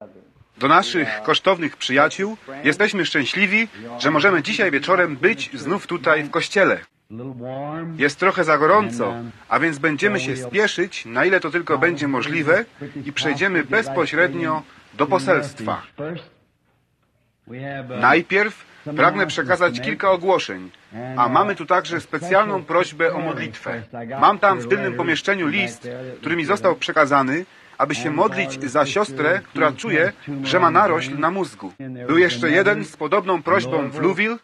Do naszych kosztownych przyjaciół jesteśmy szczęśliwi, że możemy dzisiaj wieczorem być znów tutaj w kościele. Jest trochę za gorąco, a więc będziemy się spieszyć, na ile to tylko będzie możliwe i przejdziemy bezpośrednio do poselstwa. Najpierw pragnę przekazać kilka ogłoszeń, a mamy tu także specjalną prośbę o modlitwę. Mam tam w tylnym pomieszczeniu list, który mi został przekazany, aby się modlić za siostrę, która czuje, że ma narośl na mózgu. Był jeszcze jeden z podobną prośbą w Louisville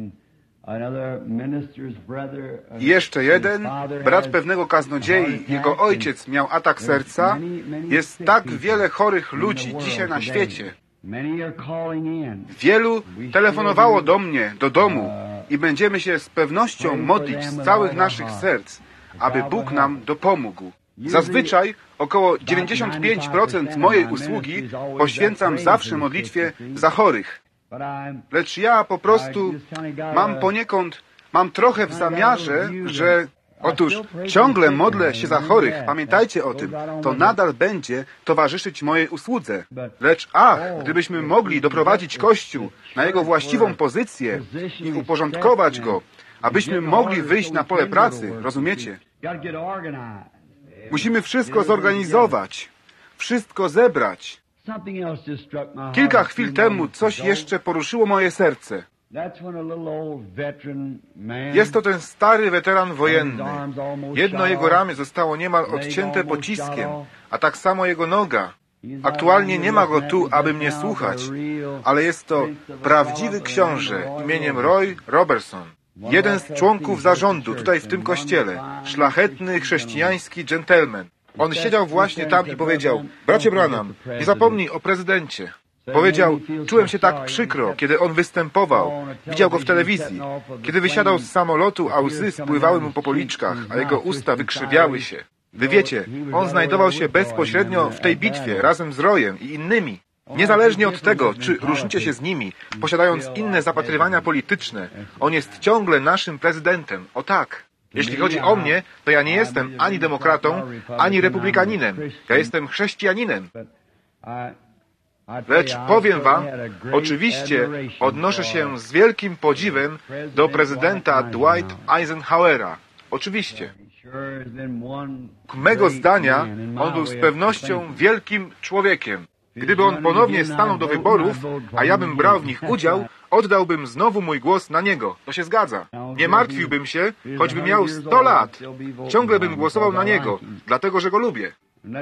i jeszcze jeden, brat pewnego kaznodziei, jego ojciec miał atak serca. Jest tak wiele chorych ludzi dzisiaj na świecie. Wielu telefonowało do mnie, do domu i będziemy się z pewnością modlić z całych naszych serc, aby Bóg nam dopomógł. Zazwyczaj około 95% mojej usługi poświęcam zawsze modlitwie za chorych. Lecz ja po prostu mam trochę w zamiarze, że otóż ciągle modlę się za chorych, pamiętajcie o tym, to nadal będzie towarzyszyć mojej usłudze. Lecz gdybyśmy mogli doprowadzić Kościół na jego właściwą pozycję i uporządkować go, abyśmy mogli wyjść na pole pracy, rozumiecie? Musimy wszystko zorganizować, wszystko zebrać. Kilka chwil temu coś jeszcze poruszyło moje serce. Jest to ten stary weteran wojenny. Jedno jego ramię zostało niemal odcięte pociskiem, a tak samo jego noga. Aktualnie nie ma go tu, aby mnie słuchać, ale jest to prawdziwy książę imieniem Roy Robertson. Jeden z członków zarządu tutaj w tym kościele, szlachetny chrześcijański dżentelmen. On siedział właśnie tam i powiedział: bracie Branham, nie zapomnij o prezydencie. Powiedział: czułem się tak przykro, kiedy on występował. Widział go w telewizji. Kiedy wysiadał z samolotu, a łzy spływały mu po policzkach, a jego usta wykrzywiały się. Wy wiecie, on znajdował się bezpośrednio w tej bitwie razem z Royem i innymi. Niezależnie od tego, czy różnicie się z nimi, posiadając inne zapatrywania polityczne, on jest ciągle naszym prezydentem. O tak. Jeśli chodzi o mnie, to ja nie jestem ani demokratą, ani republikaninem. Ja jestem chrześcijaninem. Lecz powiem wam, oczywiście odnoszę się z wielkim podziwem do prezydenta Dwight Eisenhowera. Oczywiście. Mego zdania on był z pewnością wielkim człowiekiem. Gdyby on ponownie stanął do wyborów, a ja bym brał w nich udział, oddałbym znowu mój głos na niego. To się zgadza. Nie martwiłbym się, choćby miał 100 lat. Ciągle bym głosował na niego, dlatego że go lubię.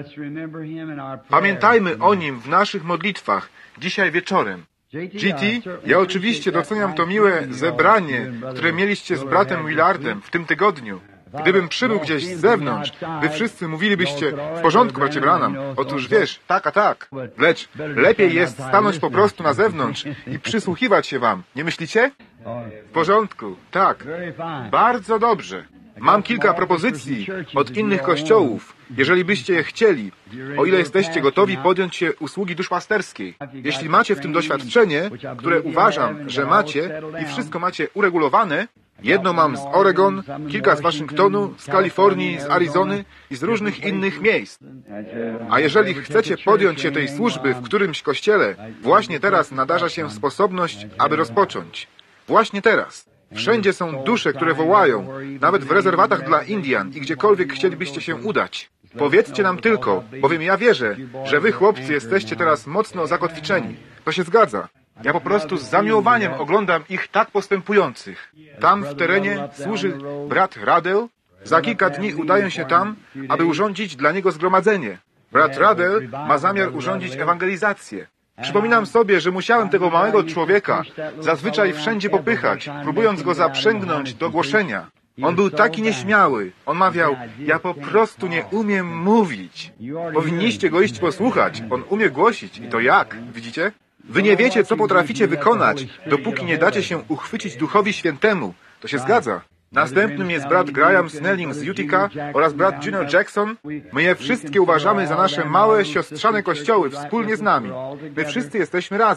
Pamiętajmy o nim w naszych modlitwach, dzisiaj wieczorem. GT, ja oczywiście doceniam to miłe zebranie, które mieliście z bratem Willardem w tym tygodniu. Gdybym przybył gdzieś z zewnątrz, wy wszyscy mówilibyście: w porządku, bracie Branham, otóż wiesz, tak a tak. Lecz lepiej jest stanąć po prostu na zewnątrz i przysłuchiwać się wam, nie myślicie? W porządku, tak. Bardzo dobrze. Mam kilka propozycji od innych kościołów, jeżeli byście je chcieli, o ile jesteście gotowi podjąć się usługi duszpasterskiej. Jeśli macie w tym doświadczenie, które uważam, że macie i wszystko macie uregulowane, jedno mam z Oregon, kilka z Waszyngtonu, z Kalifornii, z Arizony i z różnych innych miejsc. A jeżeli chcecie podjąć się tej służby w którymś kościele, właśnie teraz nadarza się sposobność, aby rozpocząć. Właśnie teraz. Wszędzie są dusze, które wołają, nawet w rezerwatach dla Indian i gdziekolwiek chcielibyście się udać. Powiedzcie nam tylko, bowiem ja wierzę, że wy, chłopcy, jesteście teraz mocno zakotwiczeni. To się zgadza. Ja po prostu z zamiłowaniem oglądam ich tak postępujących. Tam w terenie służy brat Radel. Za kilka dni udają się tam, aby urządzić dla niego zgromadzenie. Brat Radel ma zamiar urządzić ewangelizację. Przypominam sobie, że musiałem tego małego człowieka zazwyczaj wszędzie popychać, próbując go zaprzęgnąć do głoszenia. On był taki nieśmiały. On mawiał: ja po prostu nie umiem mówić. Powinniście go iść posłuchać. On umie głosić. I to jak? Widzicie? Wy nie wiecie, co potraficie wykonać, dopóki nie dacie się uchwycić Duchowi Świętemu. To się zgadza. Następnym jest brat Graham Snelling z Utica oraz brat Junior Jackson. My je wszystkie uważamy za nasze małe, siostrzane kościoły wspólnie z nami. My wszyscy jesteśmy razem.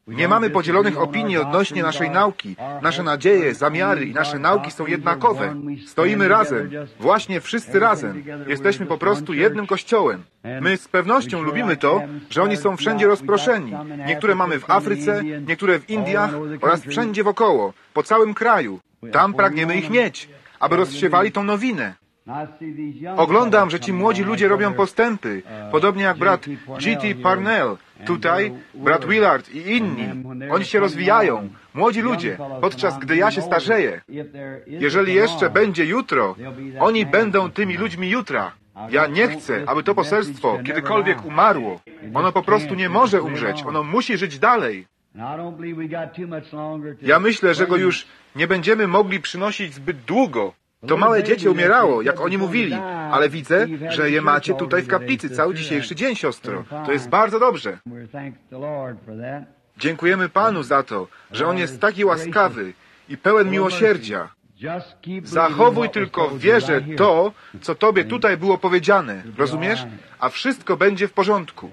Nie mamy podzielonych opinii odnośnie naszej nauki. Nasze nadzieje, zamiary i nasze nauki są jednakowe. Stoimy razem, właśnie wszyscy razem. Jesteśmy po prostu jednym Kościołem. My z pewnością lubimy to, że oni są wszędzie rozproszeni. Niektóre mamy w Afryce, niektóre w Indiach oraz wszędzie wokoło, po całym kraju. Tam pragniemy ich mieć, aby rozsiewali tą nowinę. Oglądam, że ci młodzi ludzie robią postępy, podobnie jak brat G.T. Parnell, tutaj brat Willard i inni. Oni się rozwijają, młodzi ludzie, podczas gdy ja się starzeję. Jeżeli jeszcze będzie jutro, oni będą tymi ludźmi jutra. Ja nie chcę, aby to poselstwo kiedykolwiek umarło. Ono po prostu nie może umrzeć, ono musi żyć dalej. Ja myślę, że go już nie będziemy mogli przynosić zbyt długo. To małe dziecię umierało, jak oni mówili, ale widzę, że je macie tutaj w kaplicy cały dzisiejszy dzień, siostro. To jest bardzo dobrze. Dziękujemy Panu za to, że On jest taki łaskawy i pełen miłosierdzia. Zachowuj tylko w wierze to, co Tobie tutaj było powiedziane, rozumiesz? A wszystko będzie w porządku.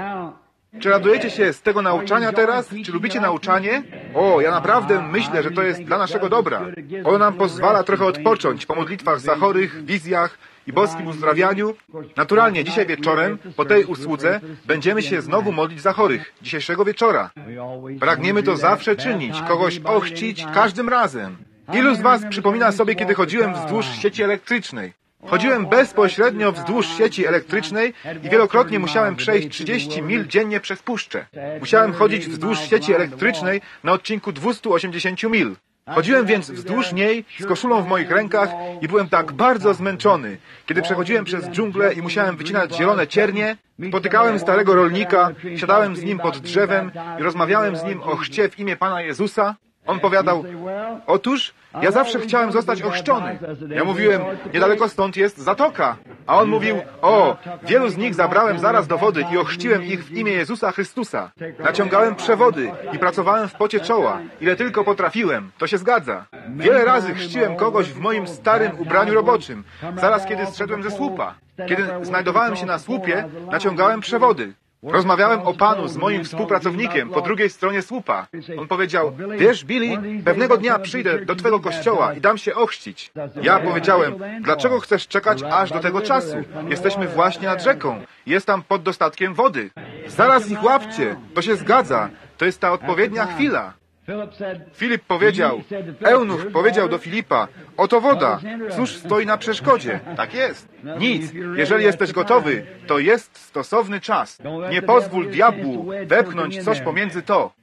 Czy radujecie się z tego nauczania teraz? Czy lubicie nauczanie? O, ja naprawdę myślę, że to jest dla naszego dobra. Ono nam pozwala trochę odpocząć po modlitwach za chorych, wizjach i boskim uzdrawianiu. Naturalnie dzisiaj wieczorem, po tej usłudze, będziemy się znowu modlić za chorych, dzisiejszego wieczora. Pragniemy to zawsze czynić, kogoś ochrzcić każdym razem. Ilu z Was przypomina sobie, kiedy chodziłem wzdłuż sieci elektrycznej? Chodziłem bezpośrednio wzdłuż sieci elektrycznej i wielokrotnie musiałem przejść 30 mil dziennie przez puszczę. Musiałem chodzić wzdłuż sieci elektrycznej na odcinku 280 mil. Chodziłem więc wzdłuż niej z koszulą w moich rękach i byłem tak bardzo zmęczony. Kiedy przechodziłem przez dżunglę i musiałem wycinać zielone ciernie, spotykałem starego rolnika, siadałem z nim pod drzewem i rozmawiałem z nim o chrzcie w imię Pana Jezusa. On powiadał, otóż ja zawsze chciałem zostać ochrzczony. Ja mówiłem, niedaleko stąd jest zatoka. A on mówił, o, wielu z nich zabrałem zaraz do wody i ochrzciłem ich w imię Jezusa Chrystusa. Naciągałem przewody i pracowałem w pocie czoła. Ile tylko potrafiłem, to się zgadza. Wiele razy chrzciłem kogoś w moim starym ubraniu roboczym, zaraz kiedy zszedłem ze słupa. Kiedy znajdowałem się na słupie, naciągałem przewody. Rozmawiałem o Panu z moim współpracownikiem po drugiej stronie słupa. On powiedział, wiesz, Billy, pewnego dnia przyjdę do Twego kościoła i dam się ochrzcić. Ja powiedziałem, dlaczego chcesz czekać aż do tego czasu? Jesteśmy właśnie nad rzeką. Jest tam pod dostatkiem wody. Zaraz ich łapcie. To się zgadza. To jest ta odpowiednia chwila. Filip powiedział, eunuch powiedział do Filipa, oto woda, cóż stoi na przeszkodzie? Tak jest. Nic. Jeżeli jesteś gotowy, to jest stosowny czas. Nie pozwól diabłu wepchnąć coś pomiędzy to.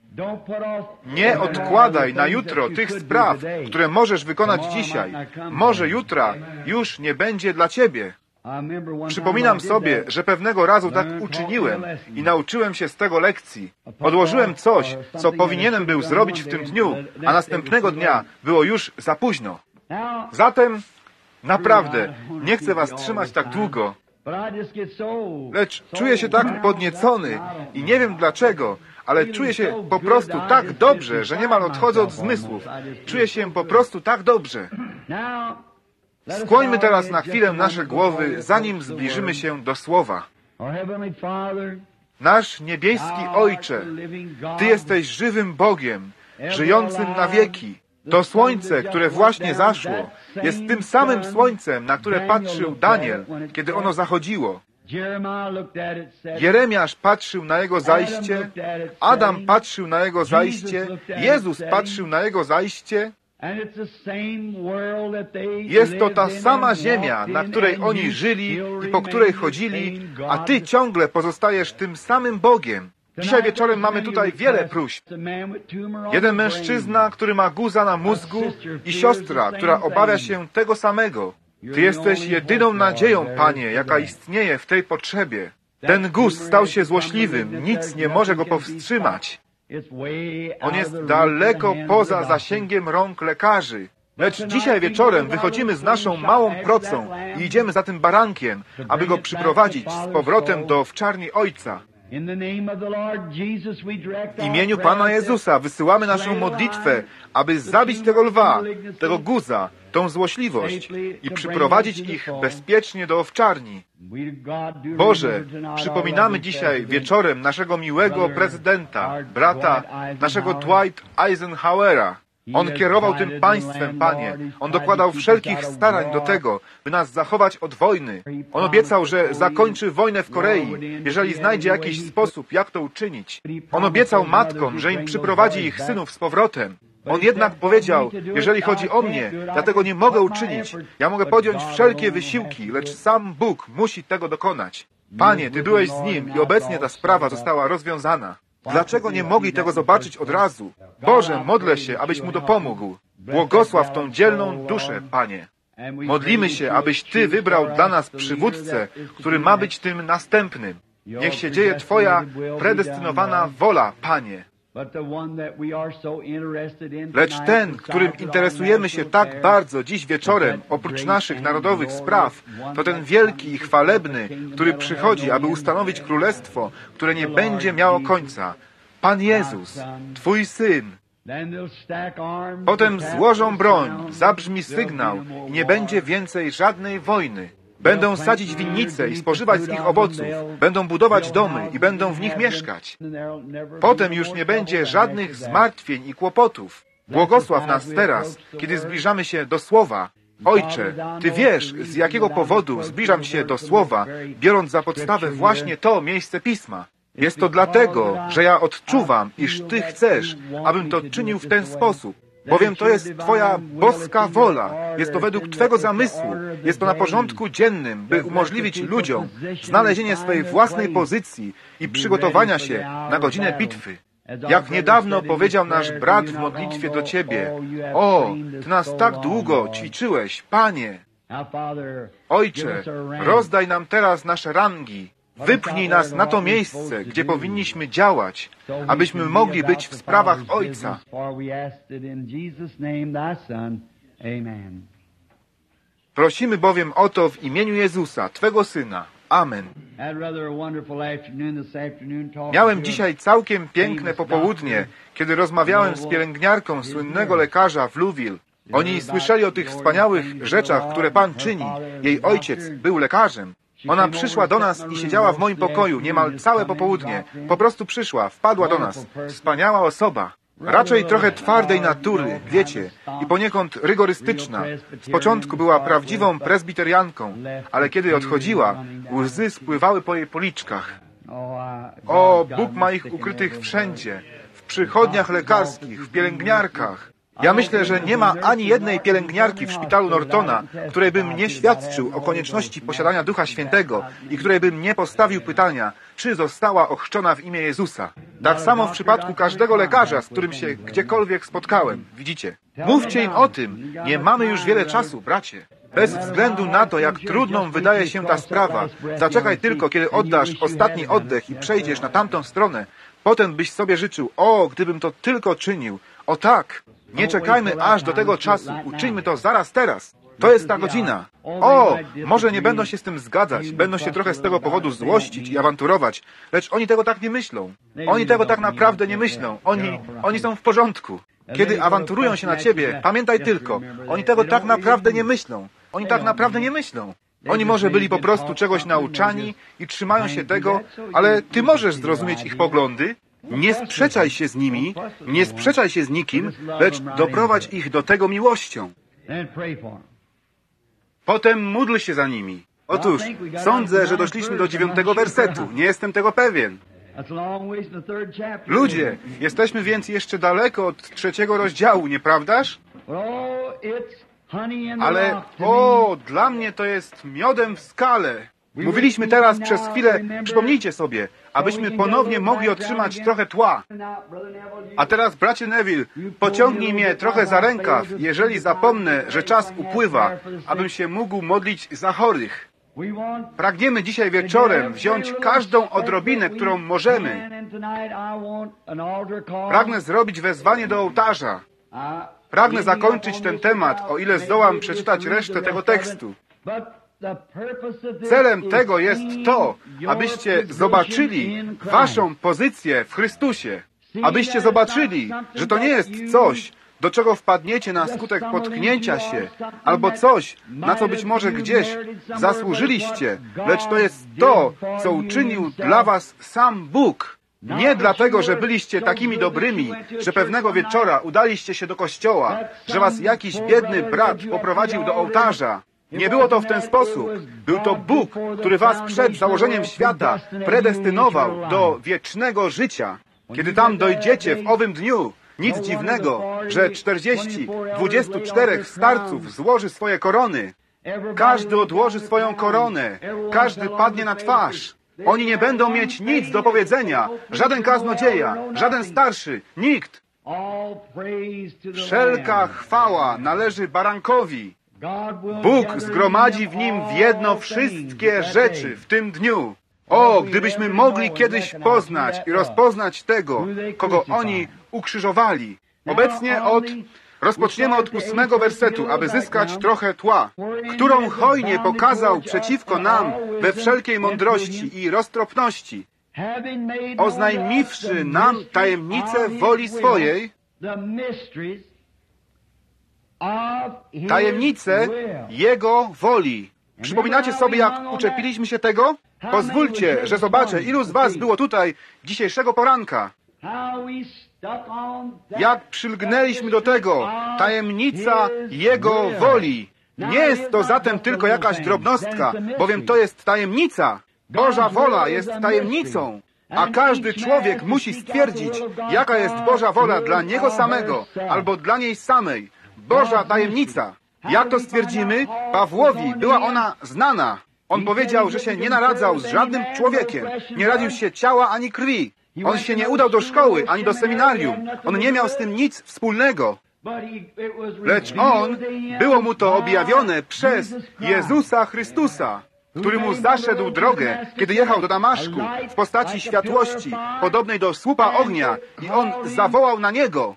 Nie odkładaj na jutro tych spraw, które możesz wykonać dzisiaj. Może jutra już nie będzie dla ciebie. Przypominam sobie, że pewnego razu tak uczyniłem i nauczyłem się z tego lekcji. Odłożyłem coś, co powinienem był zrobić w tym dniu, a następnego dnia było już za późno. Zatem, naprawdę, nie chcę was trzymać tak długo, lecz czuję się tak podniecony i nie wiem dlaczego, ale czuję się po prostu tak dobrze, że niemal odchodzę od zmysłów. Czuję się po prostu tak dobrze. Skłońmy teraz na chwilę nasze głowy, zanim zbliżymy się do Słowa. Nasz niebieski Ojcze, Ty jesteś żywym Bogiem, żyjącym na wieki. To słońce, które właśnie zaszło, jest tym samym słońcem, na które patrzył Daniel, kiedy ono zachodziło. Jeremiasz patrzył na jego zajście, Adam patrzył na jego zajście, Jezus patrzył na jego zajście. Jest to ta sama ziemia, na której oni żyli i po której chodzili, a Ty ciągle pozostajesz tym samym Bogiem. Dzisiaj wieczorem mamy tutaj wiele próśb. Jeden mężczyzna, który ma guza na mózgu i siostra, która obawia się tego samego. Ty jesteś jedyną nadzieją, Panie, jaka istnieje w tej potrzebie. Ten guz stał się złośliwym, nic nie może go powstrzymać. On jest daleko poza zasięgiem rąk lekarzy. Lecz dzisiaj wieczorem wychodzimy z naszą małą procą i idziemy za tym barankiem, aby go przyprowadzić z powrotem do owczarni Ojca. W imieniu Pana Jezusa wysyłamy naszą modlitwę, aby zabić tego lwa, tego guza, tą złośliwość i przyprowadzić ich bezpiecznie do owczarni. Boże, przypominamy dzisiaj wieczorem naszego miłego prezydenta, brata, naszego Dwight Eisenhowera. On kierował tym państwem, Panie. On dokładał wszelkich starań do tego, by nas zachować od wojny. On obiecał, że zakończy wojnę w Korei, jeżeli znajdzie jakiś sposób, jak to uczynić. On obiecał matkom, że im przyprowadzi ich synów z powrotem. On jednak powiedział, jeżeli chodzi o mnie, ja tego nie mogę uczynić. Ja mogę podjąć wszelkie wysiłki, lecz sam Bóg musi tego dokonać. Panie, Ty byłeś z Nim i obecnie ta sprawa została rozwiązana. Dlaczego nie mogli tego zobaczyć od razu? Boże, modlę się, abyś mu dopomógł. Błogosław tą dzielną duszę, Panie. Modlimy się, abyś Ty wybrał dla nas przywódcę, który ma być tym następnym. Niech się dzieje Twoja predestynowana wola, Panie. Lecz ten, którym interesujemy się tak bardzo dziś wieczorem, oprócz naszych narodowych spraw, to ten wielki i chwalebny, który przychodzi, aby ustanowić królestwo, które nie będzie miało końca. Pan Jezus, Twój Syn. Potem złożą broń, zabrzmi sygnał i nie będzie więcej żadnej wojny. Będą sadzić winnice i spożywać z ich owoców. Będą budować domy i będą w nich mieszkać. Potem już nie będzie żadnych zmartwień i kłopotów. Błogosław nas teraz, kiedy zbliżamy się do Słowa. Ojcze, Ty wiesz, z jakiego powodu zbliżam się do Słowa, biorąc za podstawę właśnie to miejsce Pisma. Jest to dlatego, że ja odczuwam, iż Ty chcesz, abym to czynił w ten sposób. Bowiem to jest Twoja boska wola, jest to według Twego zamysłu, jest to na porządku dziennym, by umożliwić ludziom znalezienie swej własnej pozycji i przygotowania się na godzinę bitwy. Jak niedawno powiedział nasz brat w modlitwie do Ciebie, o, Ty nas tak długo ćwiczyłeś, Panie. Ojcze, rozdaj nam teraz nasze rangi. Wypchnij nas na to miejsce, gdzie powinniśmy działać, abyśmy mogli być w sprawach Ojca. Prosimy bowiem o to w imieniu Jezusa, Twego Syna. Amen. Miałem dzisiaj całkiem piękne popołudnie, kiedy rozmawiałem z pielęgniarką słynnego lekarza w Louisville. Oni słyszeli o tych wspaniałych rzeczach, które Pan czyni. Jej ojciec był lekarzem. Ona przyszła do nas i siedziała w moim pokoju niemal całe popołudnie. Po prostu przyszła, wpadła do nas. Wspaniała osoba. Raczej trochę twardej natury, wiecie, i poniekąd rygorystyczna. Z początku była prawdziwą prezbiterianką, ale kiedy odchodziła, łzy spływały po jej policzkach. O, Bóg ma ich ukrytych wszędzie. W przychodniach lekarskich, w pielęgniarkach. Ja myślę, że nie ma ani jednej pielęgniarki w szpitalu Nortona, której bym nie świadczył o konieczności posiadania Ducha Świętego i której bym nie postawił pytania, czy została ochrzczona w imię Jezusa. Tak samo w przypadku każdego lekarza, z którym się gdziekolwiek spotkałem. Widzicie? Mówcie im o tym. Nie mamy już wiele czasu, bracie. Bez względu na to, jak trudną wydaje się ta sprawa, zaczekaj tylko, kiedy oddasz ostatni oddech i przejdziesz na tamtą stronę. Potem byś sobie życzył, o, gdybym to tylko czynił. O tak! Nie czekajmy aż do tego czasu. Uczyńmy to zaraz teraz. To jest ta godzina. O, może nie będą się z tym zgadzać. Będą się trochę z tego powodu złościć i awanturować. Lecz oni tego tak nie myślą. Oni tego tak naprawdę nie myślą. Oni są w porządku. Kiedy awanturują się na ciebie, pamiętaj tylko, oni tego tak naprawdę nie myślą. Oni tak naprawdę nie myślą. Oni może byli po prostu czegoś nauczani i trzymają się tego, ale ty możesz zrozumieć ich poglądy. Nie sprzeczaj się z nimi, nie sprzeczaj się z nikim, lecz doprowadź ich do tego miłością. Potem módl się za nimi. Otóż, sądzę, że doszliśmy do 9 wersetu. Nie jestem tego pewien. Ludzie, jesteśmy więc jeszcze daleko od 3 rozdziału, nieprawdaż? Ale, dla mnie to jest miodem w skale. Mówiliśmy teraz przez chwilę, przypomnijcie sobie, abyśmy ponownie mogli otrzymać trochę tła. A teraz, bracie Neville, pociągnij mnie trochę za rękaw, jeżeli zapomnę, że czas upływa, abym się mógł modlić za chorych. Pragniemy dzisiaj wieczorem wziąć każdą odrobinę, którą możemy. Pragnę zrobić wezwanie do ołtarza. Pragnę zakończyć ten temat, o ile zdołam przeczytać resztę tego tekstu. Celem tego jest to, abyście zobaczyli waszą pozycję w Chrystusie. Abyście zobaczyli, że to nie jest coś, do czego wpadniecie na skutek potknięcia się, albo coś, na co być może gdzieś zasłużyliście, lecz to jest to, co uczynił dla was sam Bóg. Nie dlatego, że byliście takimi dobrymi, że pewnego wieczora udaliście się do kościoła, że was jakiś biedny brat poprowadził do ołtarza. Nie było to w ten sposób. Był to Bóg, który was przed założeniem świata predestynował do wiecznego życia. Kiedy tam dojdziecie w owym dniu, nic dziwnego, że 24 starców złoży swoje korony. Każdy odłoży swoją koronę. Każdy padnie na twarz. Oni nie będą mieć nic do powiedzenia. Żaden kaznodzieja, żaden starszy, nikt. Wszelka chwała należy barankowi. Bóg zgromadzi w nim w jedno wszystkie rzeczy w tym dniu. O, gdybyśmy mogli kiedyś poznać i rozpoznać tego, kogo oni ukrzyżowali. Obecnie rozpoczniemy od 8 wersetu, aby zyskać trochę tła, którą hojnie pokazał przeciwko nam we wszelkiej mądrości i roztropności, oznajmiwszy nam tajemnicę woli swojej, tajemnicę Jego woli. Przypominacie sobie, jak uczepiliśmy się tego? Pozwólcie, że zobaczę, ilu z was było tutaj dzisiejszego poranka. Jak przylgnęliśmy do tego, tajemnica Jego woli. Nie jest to zatem tylko jakaś drobnostka, bowiem to jest tajemnica. Boża wola jest tajemnicą, a każdy człowiek musi stwierdzić, jaka jest Boża wola dla niego samego albo dla niej samej. Boża tajemnica. Jak to stwierdzimy? Pawłowi była ona znana. On powiedział, że się nie naradzał z żadnym człowiekiem. Nie radził się ciała ani krwi. On się nie udał do szkoły, ani do seminarium. On nie miał z tym nic wspólnego. Lecz było mu to objawione przez Jezusa Chrystusa, który mu zaszedł drogę, kiedy jechał do Damaszku w postaci światłości, podobnej do słupa ognia, i on zawołał na niego.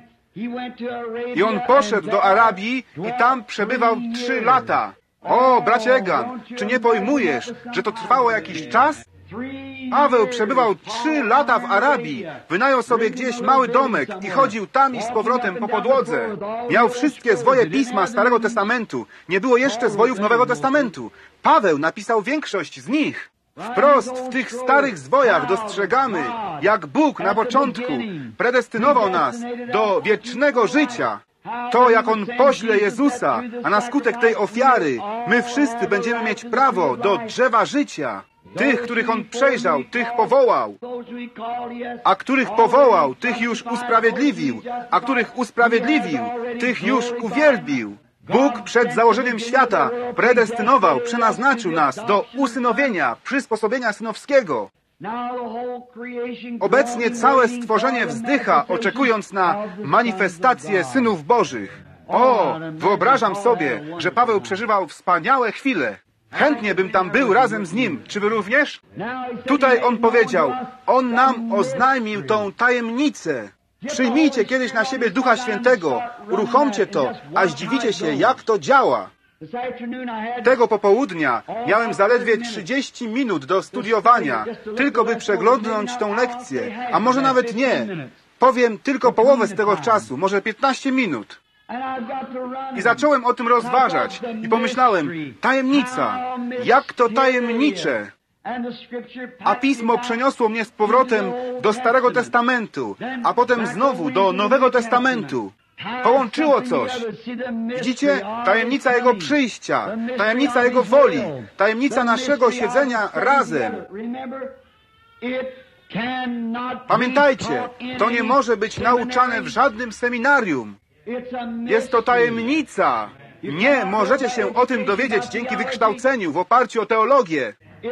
I on poszedł do Arabii i tam przebywał 3 lata. O, bracie Egan, czy nie pojmujesz, że to trwało jakiś czas? Paweł przebywał 3 lata w Arabii, wynajął sobie gdzieś mały domek i chodził tam i z powrotem po podłodze. Miał wszystkie zwoje pisma Starego Testamentu, nie było jeszcze zwojów Nowego Testamentu. Paweł napisał większość z nich. Wprost w tych starych zwojach dostrzegamy, jak Bóg na początku predestynował nas do wiecznego życia. To, jak On pośle Jezusa, a na skutek tej ofiary my wszyscy będziemy mieć prawo do drzewa życia. Tych, których On przejrzał, tych powołał. A których powołał, tych już usprawiedliwił. A których usprawiedliwił, tych już uwielbił. Bóg przed założeniem świata predestynował, przenaznaczył nas do usynowienia, przysposobienia synowskiego. Obecnie całe stworzenie wzdycha, oczekując na manifestację synów Bożych. O, wyobrażam sobie, że Paweł przeżywał wspaniałe chwile. Chętnie bym tam był razem z nim. Czy wy również? Tutaj on powiedział, on nam oznajmił tą tajemnicę. Przyjmijcie kiedyś na siebie Ducha Świętego, uruchomcie to, a zdziwicie się, jak to działa. Tego popołudnia miałem zaledwie 30 minut do studiowania, tylko by przeglądnąć tą lekcję, a może nawet nie. Powiem tylko połowę z tego czasu, może 15 minut. I zacząłem o tym rozważać i pomyślałem, tajemnica, jak to tajemnicze. A Pismo przeniosło mnie z powrotem do Starego Testamentu, a potem znowu do Nowego Testamentu. Połączyło coś. Widzicie? Tajemnica Jego przyjścia, tajemnica Jego woli, tajemnica naszego siedzenia razem. Pamiętajcie, to nie może być nauczane w żadnym seminarium. Jest to tajemnica. Nie możecie się o tym dowiedzieć dzięki wykształceniu, w oparciu o teologię.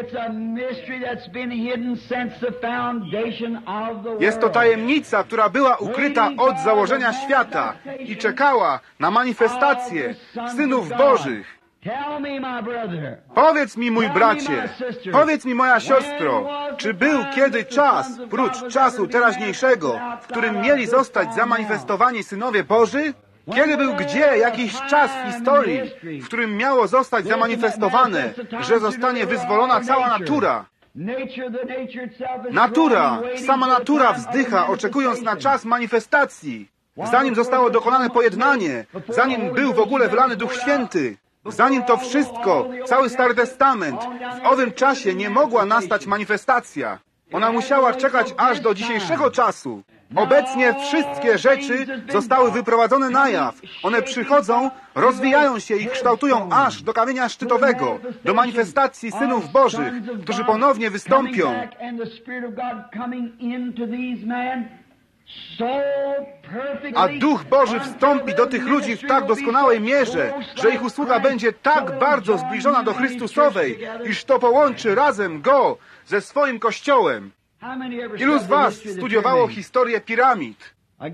Jest to tajemnica, która była ukryta od założenia świata i czekała na manifestację synów Bożych. Powiedz mi, mój bracie, powiedz mi, moja siostro, czy był kiedy czas, prócz czasu teraźniejszego, w którym mieli zostać zamanifestowani synowie Boży? Kiedy był gdzie jakiś czas w historii, w którym miało zostać zamanifestowane, że zostanie wyzwolona cała natura. Natura, sama natura wzdycha, oczekując na czas manifestacji. Zanim zostało dokonane pojednanie, zanim był w ogóle wylany Duch Święty, zanim to wszystko, cały Stary Testament, w owym czasie nie mogła nastać manifestacja. Ona musiała czekać aż do dzisiejszego czasu. Obecnie wszystkie rzeczy zostały wyprowadzone na jaw. One przychodzą, rozwijają się i kształtują aż do kamienia szczytowego, do manifestacji synów Bożych, którzy ponownie wystąpią. A Duch Boży wstąpi do tych ludzi w tak doskonałej mierze, że ich usługa będzie tak bardzo zbliżona do Chrystusowej, iż to połączy razem Go ze swoim Kościołem. Ilu z was studiowało historię piramid?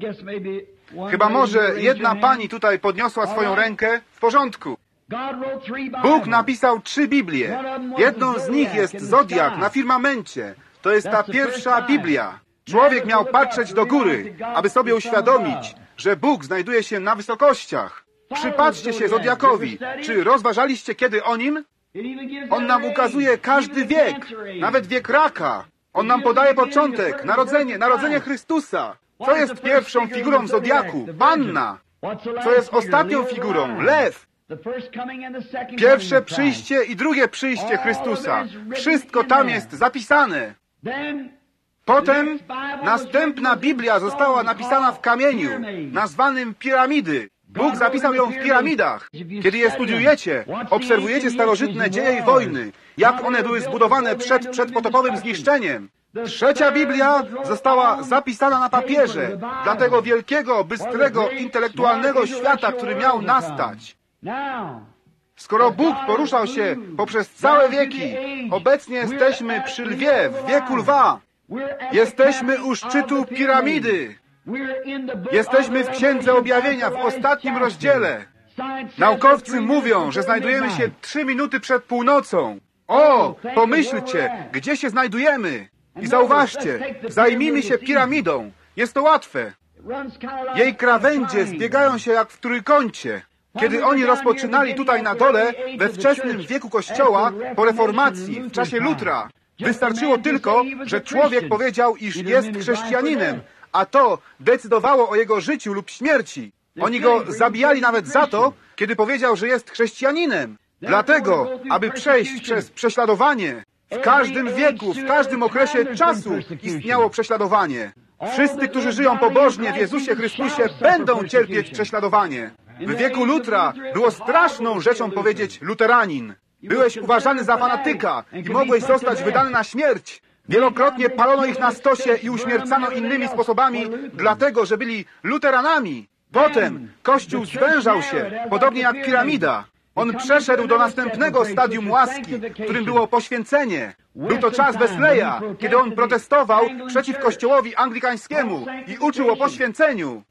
Chyba może jedna pani tutaj podniosła swoją rękę. W porządku. Bóg napisał 3 Biblie. Jedną z nich jest Zodiak na firmamencie. To jest ta pierwsza Biblia. Człowiek miał patrzeć do góry, aby sobie uświadomić, że Bóg znajduje się na wysokościach. Przypatrzcie się Zodiakowi. Czy rozważaliście kiedy o nim? On nam ukazuje każdy wiek, nawet wiek raka. On nam podaje początek, narodzenie Chrystusa. Co jest pierwszą figurą w Zodiaku? Panna. Co jest ostatnią figurą? Lew. Pierwsze przyjście i drugie przyjście Chrystusa. Wszystko tam jest zapisane. Potem następna Biblia została napisana w kamieniu, nazwanym piramidy. Bóg zapisał ją w piramidach. Kiedy je studiujecie, obserwujecie starożytne dzieje i wojny, jak one były zbudowane przed przedpotopowym zniszczeniem. Trzecia Biblia została zapisana na papierze dla tego wielkiego, bystrego, intelektualnego świata, który miał nastać. Skoro Bóg poruszał się poprzez całe wieki, obecnie jesteśmy przy lwie, w wieku lwa. Jesteśmy u szczytu piramidy. Jesteśmy w Księdze Objawienia, w ostatnim rozdziale. Naukowcy mówią, że znajdujemy się 3 minuty przed północą. O, pomyślcie, gdzie się znajdujemy. I zauważcie, zajmijmy się piramidą. Jest to łatwe. Jej krawędzie zbiegają się jak w trójkącie. Kiedy oni rozpoczynali tutaj na dole, we wczesnym wieku Kościoła, po reformacji, w czasie Lutra, wystarczyło tylko, że człowiek powiedział, iż jest chrześcijaninem, a to decydowało o jego życiu lub śmierci. Oni go zabijali nawet za to, kiedy powiedział, że jest chrześcijaninem. Dlatego, aby przejść przez prześladowanie, w każdym wieku, w każdym okresie czasu istniało prześladowanie. Wszyscy, którzy żyją pobożnie w Jezusie Chrystusie, będą cierpieć prześladowanie. W wieku Lutra było straszną rzeczą powiedzieć luteranin. Byłeś uważany za fanatyka i mogłeś zostać wydany na śmierć. Wielokrotnie palono ich na stosie i uśmiercano innymi sposobami, dlatego, że byli luteranami. Potem Kościół zwężał się, podobnie jak piramida. On przeszedł do następnego stadium łaski, którym było poświęcenie. Był to czas Wesleya, kiedy on protestował przeciw kościołowi anglikańskiemu i uczył o poświęceniu.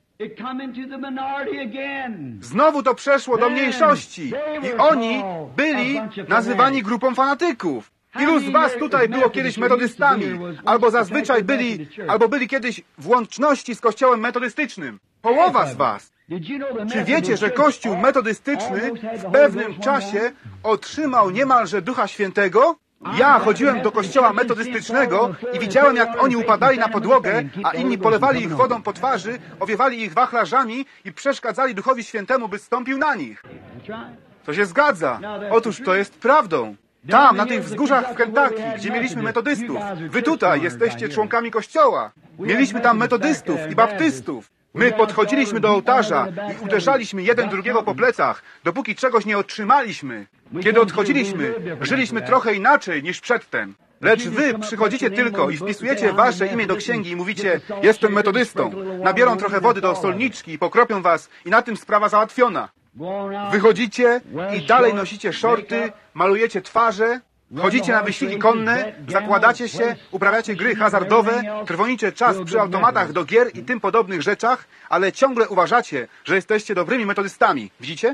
Znowu to przeszło do mniejszości i oni byli nazywani grupą fanatyków. Ilu z was tutaj było kiedyś metodystami, albo zazwyczaj byli kiedyś w łączności z kościołem metodystycznym? Połowa z was. Czy wiecie, że kościół metodystyczny w pewnym czasie otrzymał niemalże Ducha Świętego? Ja chodziłem do kościoła metodystycznego i widziałem, jak oni upadali na podłogę, a inni polewali ich wodą po twarzy, owiewali ich wachlarzami i przeszkadzali Duchowi Świętemu, by zstąpił na nich. To się zgadza. Otóż to jest prawdą. Tam, na tych wzgórzach w Kentucky, gdzie mieliśmy metodystów. Wy tutaj jesteście członkami kościoła. Mieliśmy tam metodystów i baptystów. My podchodziliśmy do ołtarza i uderzaliśmy jeden drugiego po plecach, dopóki czegoś nie otrzymaliśmy. Kiedy odchodziliśmy, żyliśmy trochę inaczej niż przedtem. Lecz wy przychodzicie tylko i wpisujecie wasze imię do księgi i mówicie, jestem metodystą. Nabiorą trochę wody do solniczki i pokropią was i na tym sprawa załatwiona. Wychodzicie i dalej nosicie szorty, malujecie twarze, chodzicie na wyścigi konne, zakładacie się, uprawiacie gry hazardowe, trwonicie czas przy automatach do gier i tym podobnych rzeczach, ale ciągle uważacie, że jesteście dobrymi metodystami. Widzicie?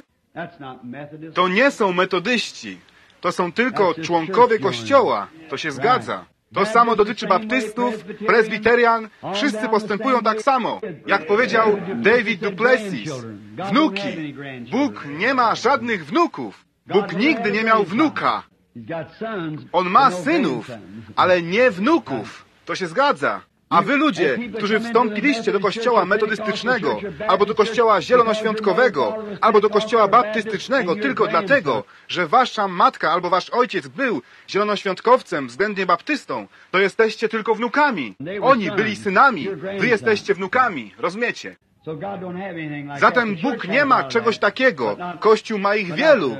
To nie są metodyści. To są tylko członkowie Kościoła. To się zgadza. To samo dotyczy baptystów, prezbiterian. Wszyscy postępują tak samo. Jak powiedział David du Plessis, wnuki. Bóg nie ma żadnych wnuków. Bóg nigdy nie miał wnuka. On ma synów, ale nie wnuków. To się zgadza. A wy ludzie, którzy wstąpiliście do kościoła metodystycznego, albo do kościoła zielonoświątkowego, albo do kościoła baptystycznego tylko dlatego, że wasza matka albo wasz ojciec był zielonoświątkowcem, względnie baptystą, to jesteście tylko wnukami. Oni byli synami, wy jesteście wnukami. Rozumiecie? Zatem Bóg nie ma czegoś takiego. Kościół ma ich wielu,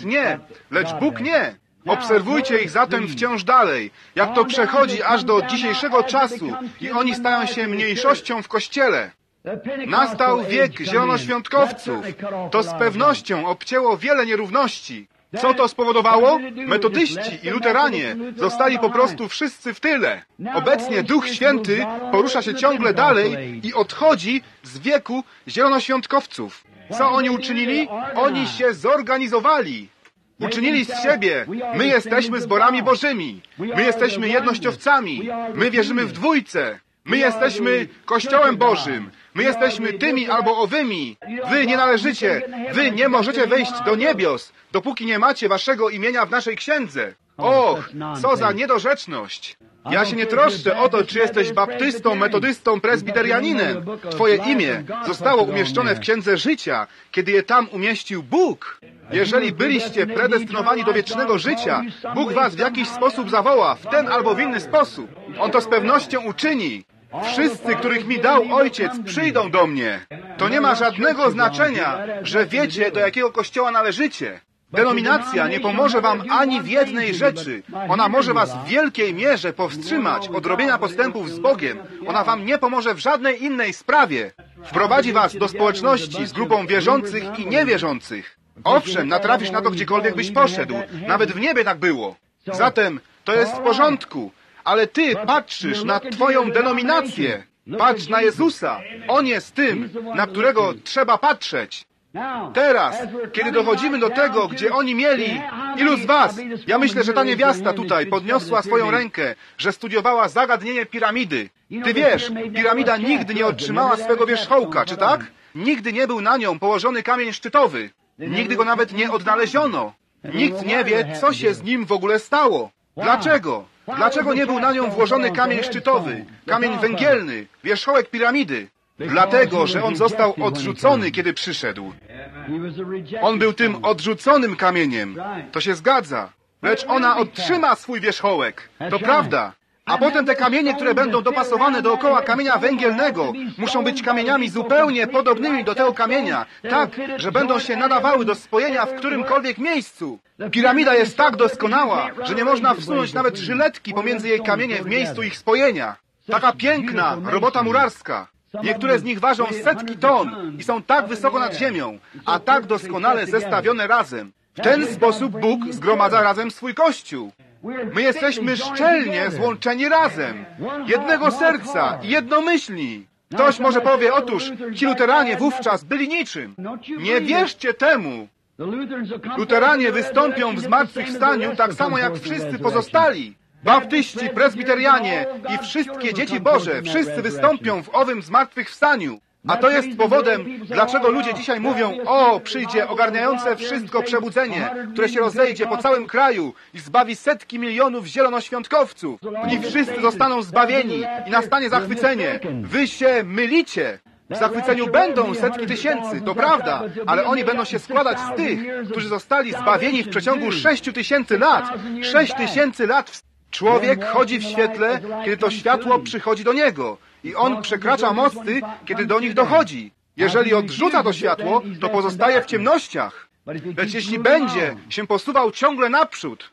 lecz Bóg nie. Obserwujcie ich zatem wciąż dalej, jak to przechodzi aż do dzisiejszego czasu i oni stają się mniejszością w Kościele. Nastał wiek zielonoświątkowców. To z pewnością obcięło wiele nierówności. Co to spowodowało? Metodyści i luteranie zostali po prostu wszyscy w tyle. Obecnie Duch Święty porusza się ciągle dalej i odchodzi z wieku zielonoświątkowców. Co oni uczynili? Oni się zorganizowali. Uczynili z siebie, my jesteśmy zborami bożymi, my jesteśmy jednościowcami, my wierzymy w dwójcę, my jesteśmy Kościołem Bożym, my jesteśmy tymi albo owymi, wy nie należycie, wy nie możecie wejść do niebios, dopóki nie macie waszego imienia w naszej księdze. Och, co za niedorzeczność! Ja się nie troszczę o to, czy jesteś baptystą, metodystą, prezbiterianinem. Twoje imię zostało umieszczone w Księdze Życia, kiedy je tam umieścił Bóg. Jeżeli byliście predestynowani do wiecznego życia, Bóg was w jakiś sposób zawoła, w ten albo w inny sposób. On to z pewnością uczyni. Wszyscy, których mi dał Ojciec, przyjdą do mnie. To nie ma żadnego znaczenia, że wiecie, do jakiego kościoła należycie. Denominacja nie pomoże wam ani w jednej rzeczy. Ona może was w wielkiej mierze powstrzymać od robienia postępów z Bogiem. Ona wam nie pomoże w żadnej innej sprawie. Wprowadzi was do społeczności z grupą wierzących i niewierzących. Owszem, natrafisz na to gdziekolwiek byś poszedł. Nawet w niebie tak było. Zatem to jest w porządku. Ale ty patrzysz na twoją denominację. Patrz na Jezusa. On jest tym, na którego trzeba patrzeć. Teraz, kiedy dochodzimy do tego, gdzie oni mieli, ilu z was, ja myślę, że ta niewiasta tutaj podniosła swoją rękę, że studiowała zagadnienie piramidy. Ty wiesz, piramida nigdy nie otrzymała swego wierzchołka, czy tak? Nigdy nie był na nią położony kamień szczytowy. Nigdy go nawet nie odnaleziono. Nikt nie wie, co się z nim w ogóle stało. Dlaczego? Dlaczego nie był na nią włożony kamień szczytowy, kamień węgielny, wierzchołek piramidy? Dlatego, że on został odrzucony, kiedy przyszedł. On był tym odrzuconym kamieniem. To się zgadza. Lecz ona otrzyma swój wierzchołek. To prawda. A potem te kamienie, które będą dopasowane dookoła kamienia węgielnego, muszą być kamieniami zupełnie podobnymi do tego kamienia, tak, że będą się nadawały do spojenia w którymkolwiek miejscu. Piramida jest tak doskonała, że nie można wsunąć nawet żyletki pomiędzy jej kamienie w miejscu ich spojenia. Taka piękna robota murarska. Niektóre z nich ważą setki ton i są tak wysoko nad ziemią, a tak doskonale zestawione razem. W ten sposób Bóg zgromadza razem swój Kościół. My jesteśmy szczelnie złączeni razem, jednego serca i jednomyślni. Ktoś może powie, otóż ci luteranie wówczas byli niczym. Nie wierzcie temu. Luteranie wystąpią w zmartwychwstaniu tak samo jak wszyscy pozostali. Baptyści, prezbiterianie i wszystkie dzieci Boże, wszyscy wystąpią w owym zmartwychwstaniu. A to jest powodem, dlaczego ludzie dzisiaj mówią, o, przyjdzie ogarniające wszystko przebudzenie, które się rozejdzie po całym kraju i zbawi setki milionów zielonoświątkowców. Oni wszyscy zostaną zbawieni i nastanie zachwycenie. Wy się mylicie. W zachwyceniu będą setki tysięcy, to prawda, ale oni będą się składać z tych, którzy zostali zbawieni w przeciągu 6000 lat. 6000 lat człowiek chodzi w świetle, kiedy to światło przychodzi do niego. I on przekracza mosty, kiedy do nich dochodzi. Jeżeli odrzuca to światło, to pozostaje w ciemnościach. Lecz jeśli będzie się posuwał ciągle naprzód.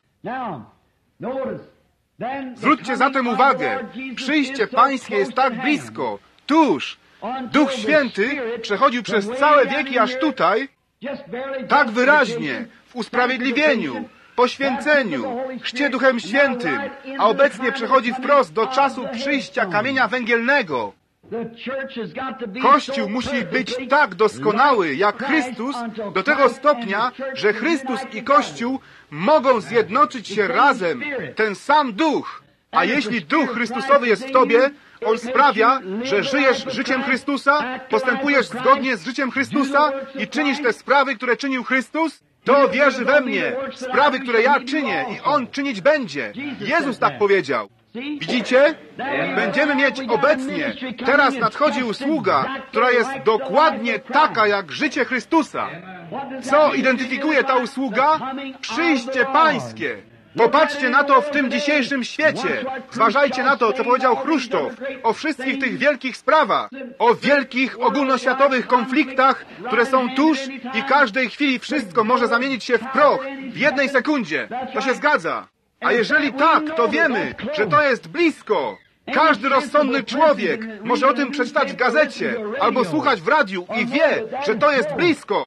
Zwróćcie zatem uwagę. Przyjście Pańskie jest tak blisko, tuż. Duch Święty przechodził przez całe wieki aż tutaj, tak wyraźnie, w usprawiedliwieniu, poświęceniu, chrzcie Duchem Świętym, a obecnie przechodzi wprost do czasu przyjścia kamienia węgielnego. Kościół musi być tak doskonały jak Chrystus do tego stopnia, że Chrystus i Kościół mogą zjednoczyć się razem, ten sam Duch. A jeśli Duch Chrystusowy jest w tobie, On sprawia, że żyjesz życiem Chrystusa, postępujesz zgodnie z życiem Chrystusa i czynisz te sprawy, które czynił Chrystus, to wierzy we mnie. Sprawy, które ja czynię i On czynić będzie. Jezus tak powiedział. Widzicie? Będziemy mieć obecnie. Teraz nadchodzi usługa, która jest dokładnie taka jak życie Chrystusa. Co identyfikuje ta usługa? Przyjście Pańskie. Popatrzcie na to w tym dzisiejszym świecie. Zważajcie na to, co powiedział Chruszczow o wszystkich tych wielkich sprawach, o wielkich ogólnoświatowych konfliktach, które są tuż i każdej chwili wszystko może zamienić się w proch w jednej sekundzie. To się zgadza. A jeżeli tak, to wiemy, że to jest blisko. Każdy rozsądny człowiek może o tym przeczytać w gazecie albo słuchać w radiu i wie, że to jest blisko.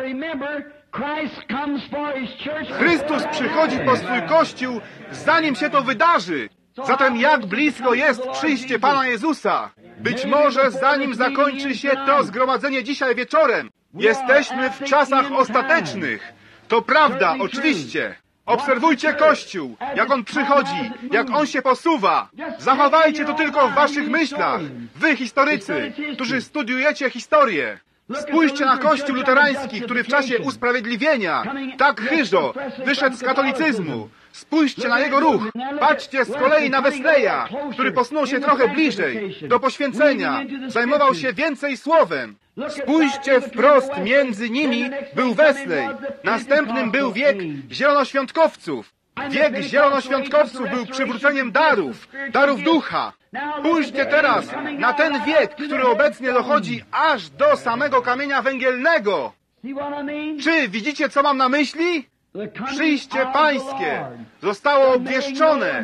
Chrystus przychodzi po swój Kościół, zanim się to wydarzy. Zatem jak blisko jest przyjście Pana Jezusa? Być może zanim zakończy się to zgromadzenie dzisiaj wieczorem. Jesteśmy w czasach ostatecznych. To prawda, oczywiście. Obserwujcie Kościół, jak on przychodzi, jak on się posuwa. Zachowajcie to tylko w waszych myślach. Wy, historycy, którzy studiujecie historię. Spójrzcie na Kościół luterański, który w czasie usprawiedliwienia tak chyżo wyszedł z katolicyzmu. Spójrzcie na jego ruch. Patrzcie z kolei na Wesleya, który posunął się trochę bliżej do poświęcenia. Zajmował się więcej słowem. Spójrzcie wprost, między nimi był Wesley. Następnym był wiek zielonoświątkowców. Wiek zielonoświątkowców był przywróceniem darów ducha. Spójrzcie teraz na ten wiek, który obecnie dochodzi aż do samego kamienia węgielnego. Czy widzicie, co mam na myśli? Przyjście Pańskie zostało obwieszczone.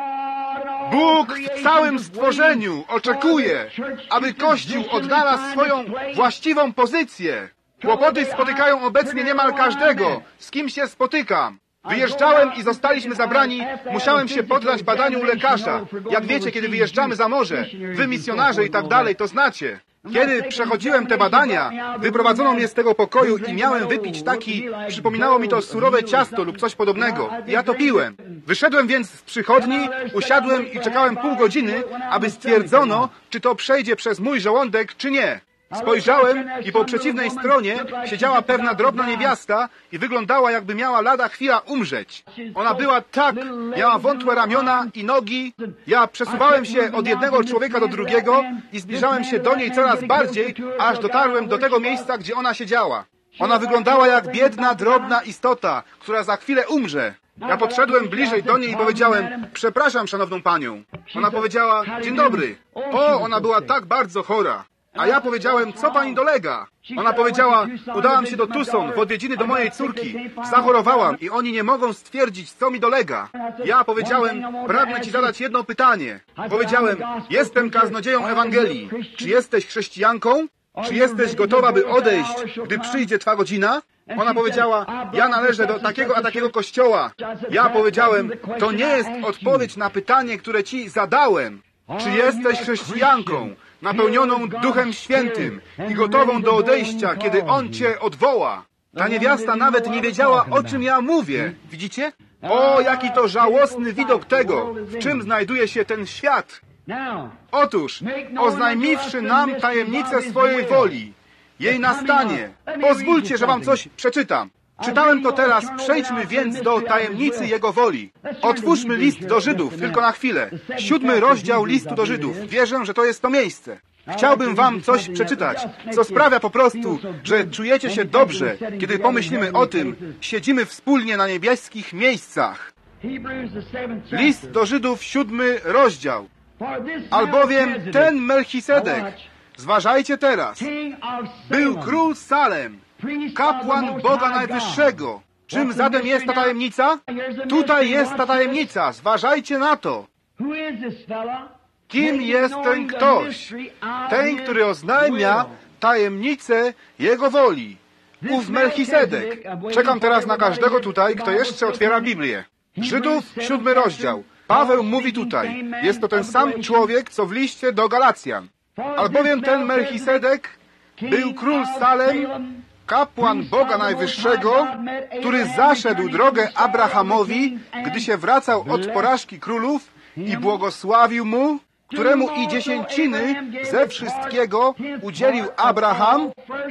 Bóg w całym stworzeniu oczekuje, aby Kościół odnalazł swoją właściwą pozycję. Kłopoty spotykają obecnie niemal każdego, z kim się spotykam. Wyjeżdżałem i zostaliśmy zabrani, musiałem się poddać badaniu u lekarza. Jak wiecie, kiedy wyjeżdżamy za morze, wy misjonarze i tak dalej, to znacie. Kiedy przechodziłem te badania, wyprowadzono mnie z tego pokoju i miałem wypić przypominało mi to surowe ciasto lub coś podobnego. Ja to piłem. Wyszedłem więc z przychodni, usiadłem i czekałem pół godziny, aby stwierdzono, czy to przejdzie przez mój żołądek, czy nie. Spojrzałem i po przeciwnej stronie siedziała pewna drobna niewiasta i wyglądała, jakby miała lada chwila umrzeć. Ona była miała wątłe ramiona i nogi. Ja przesuwałem się od jednego człowieka do drugiego i zbliżałem się do niej coraz bardziej, aż dotarłem do tego miejsca, gdzie ona siedziała. Ona wyglądała jak biedna, drobna istota, która za chwilę umrze. Ja podszedłem bliżej do niej i powiedziałem: przepraszam, szanowną panią. Ona powiedziała: dzień dobry. Ona była tak bardzo chora. A ja powiedziałem: co pani dolega? Ona powiedziała: udałam się do Tucson w odwiedziny do mojej córki. Zachorowałam i oni nie mogą stwierdzić, co mi dolega. Ja powiedziałem: pragnę ci zadać jedno pytanie. Powiedziałem: jestem kaznodzieją Ewangelii. Czy jesteś chrześcijanką? Czy jesteś gotowa, by odejść, gdy przyjdzie twa godzina? Ona powiedziała: ja należę do takiego a takiego kościoła. Ja powiedziałem: to nie jest odpowiedź na pytanie, które ci zadałem. Czy jesteś chrześcijanką, napełnioną Duchem Świętym i gotową do odejścia, kiedy On cię odwoła? Ta niewiasta nawet nie wiedziała, o czym ja mówię. Widzicie? O, jaki to żałosny widok tego, w czym znajduje się ten świat. Otóż, oznajmiwszy nam tajemnicę swojej woli, jej nastanie. Pozwólcie, że wam coś przeczytam. Czytałem to teraz, przejdźmy więc do tajemnicy Jego woli. Otwórzmy list do Żydów, tylko na chwilę. 7 rozdział listu do Żydów. Wierzę, że to jest to miejsce. Chciałbym wam coś przeczytać, co sprawia po prostu, że czujecie się dobrze, kiedy pomyślimy o tym. Siedzimy wspólnie na niebieskich miejscach. List do Żydów, 7 rozdział. Albowiem ten Melchisedek, zważajcie teraz, był król Salem, kapłan Boga Najwyższego. Czym zatem jest ta tajemnica? Tutaj jest ta tajemnica. Zważajcie na to. Kim jest ten ktoś? Ten, który oznajmia tajemnicę Jego woli. Ów Melchisedek. Czekam teraz na każdego tutaj, kto jeszcze otwiera Biblię. Żydów, 7 rozdział. Paweł mówi tutaj. Jest to ten sam człowiek, co w liście do Galacjan. Albowiem ten Melchisedek był król Salem, kapłan Boga Najwyższego, który zaszedł drogę Abrahamowi, gdy się wracał od porażki królów i błogosławił mu, któremu i dziesięciny ze wszystkiego udzielił Abraham,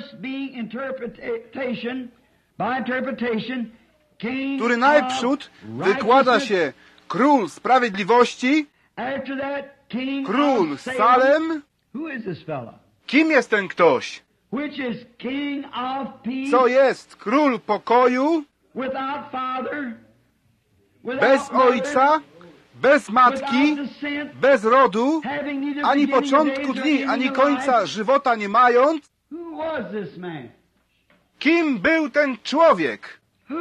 który najprzód wykłada się król sprawiedliwości, król Salem. Kim jest ten ktoś? Co jest król pokoju, bez ojca, bez matki, bez rodu, ani początku dni, ani końca żywota nie mając? Kim był ten człowiek?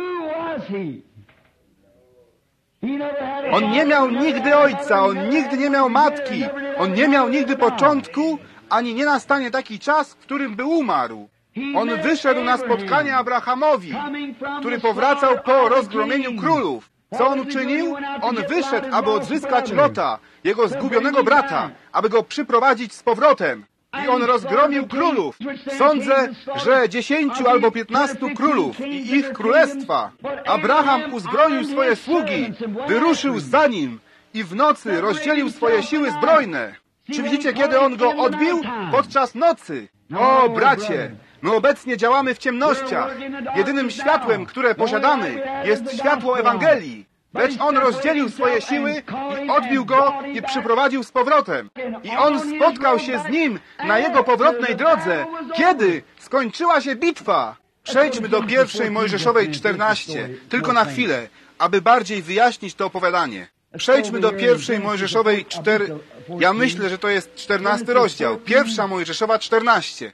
On nie miał nigdy ojca, on nigdy nie miał matki, on nie miał nigdy początku, ani nie nastanie taki czas, w którym by umarł. On wyszedł na spotkanie Abrahamowi, który powracał po rozgromieniu królów. Co on uczynił? On wyszedł, aby odzyskać Lota, jego zgubionego brata, aby go przyprowadzić z powrotem. I on rozgromił królów. Sądzę, że 10 albo 15 królów i ich królestwa. Abraham uzbroił swoje sługi, wyruszył za nim i w nocy rozdzielił swoje siły zbrojne. Czy widzicie, kiedy on go odbił? Podczas nocy. O, bracie, my obecnie działamy w ciemnościach. Jedynym światłem, które posiadamy, jest światło Ewangelii. Lecz on rozdzielił swoje siły i odbił go i przyprowadził z powrotem. I on spotkał się z nim na jego powrotnej drodze, kiedy skończyła się bitwa. Przejdźmy do 1 Mojżeszowej 14, tylko na chwilę, aby bardziej wyjaśnić to opowiadanie. Przejdźmy do 1 Mojżeszowej 4. Ja myślę, że to jest 14 rozdział. 1 Mojżeszowa 14.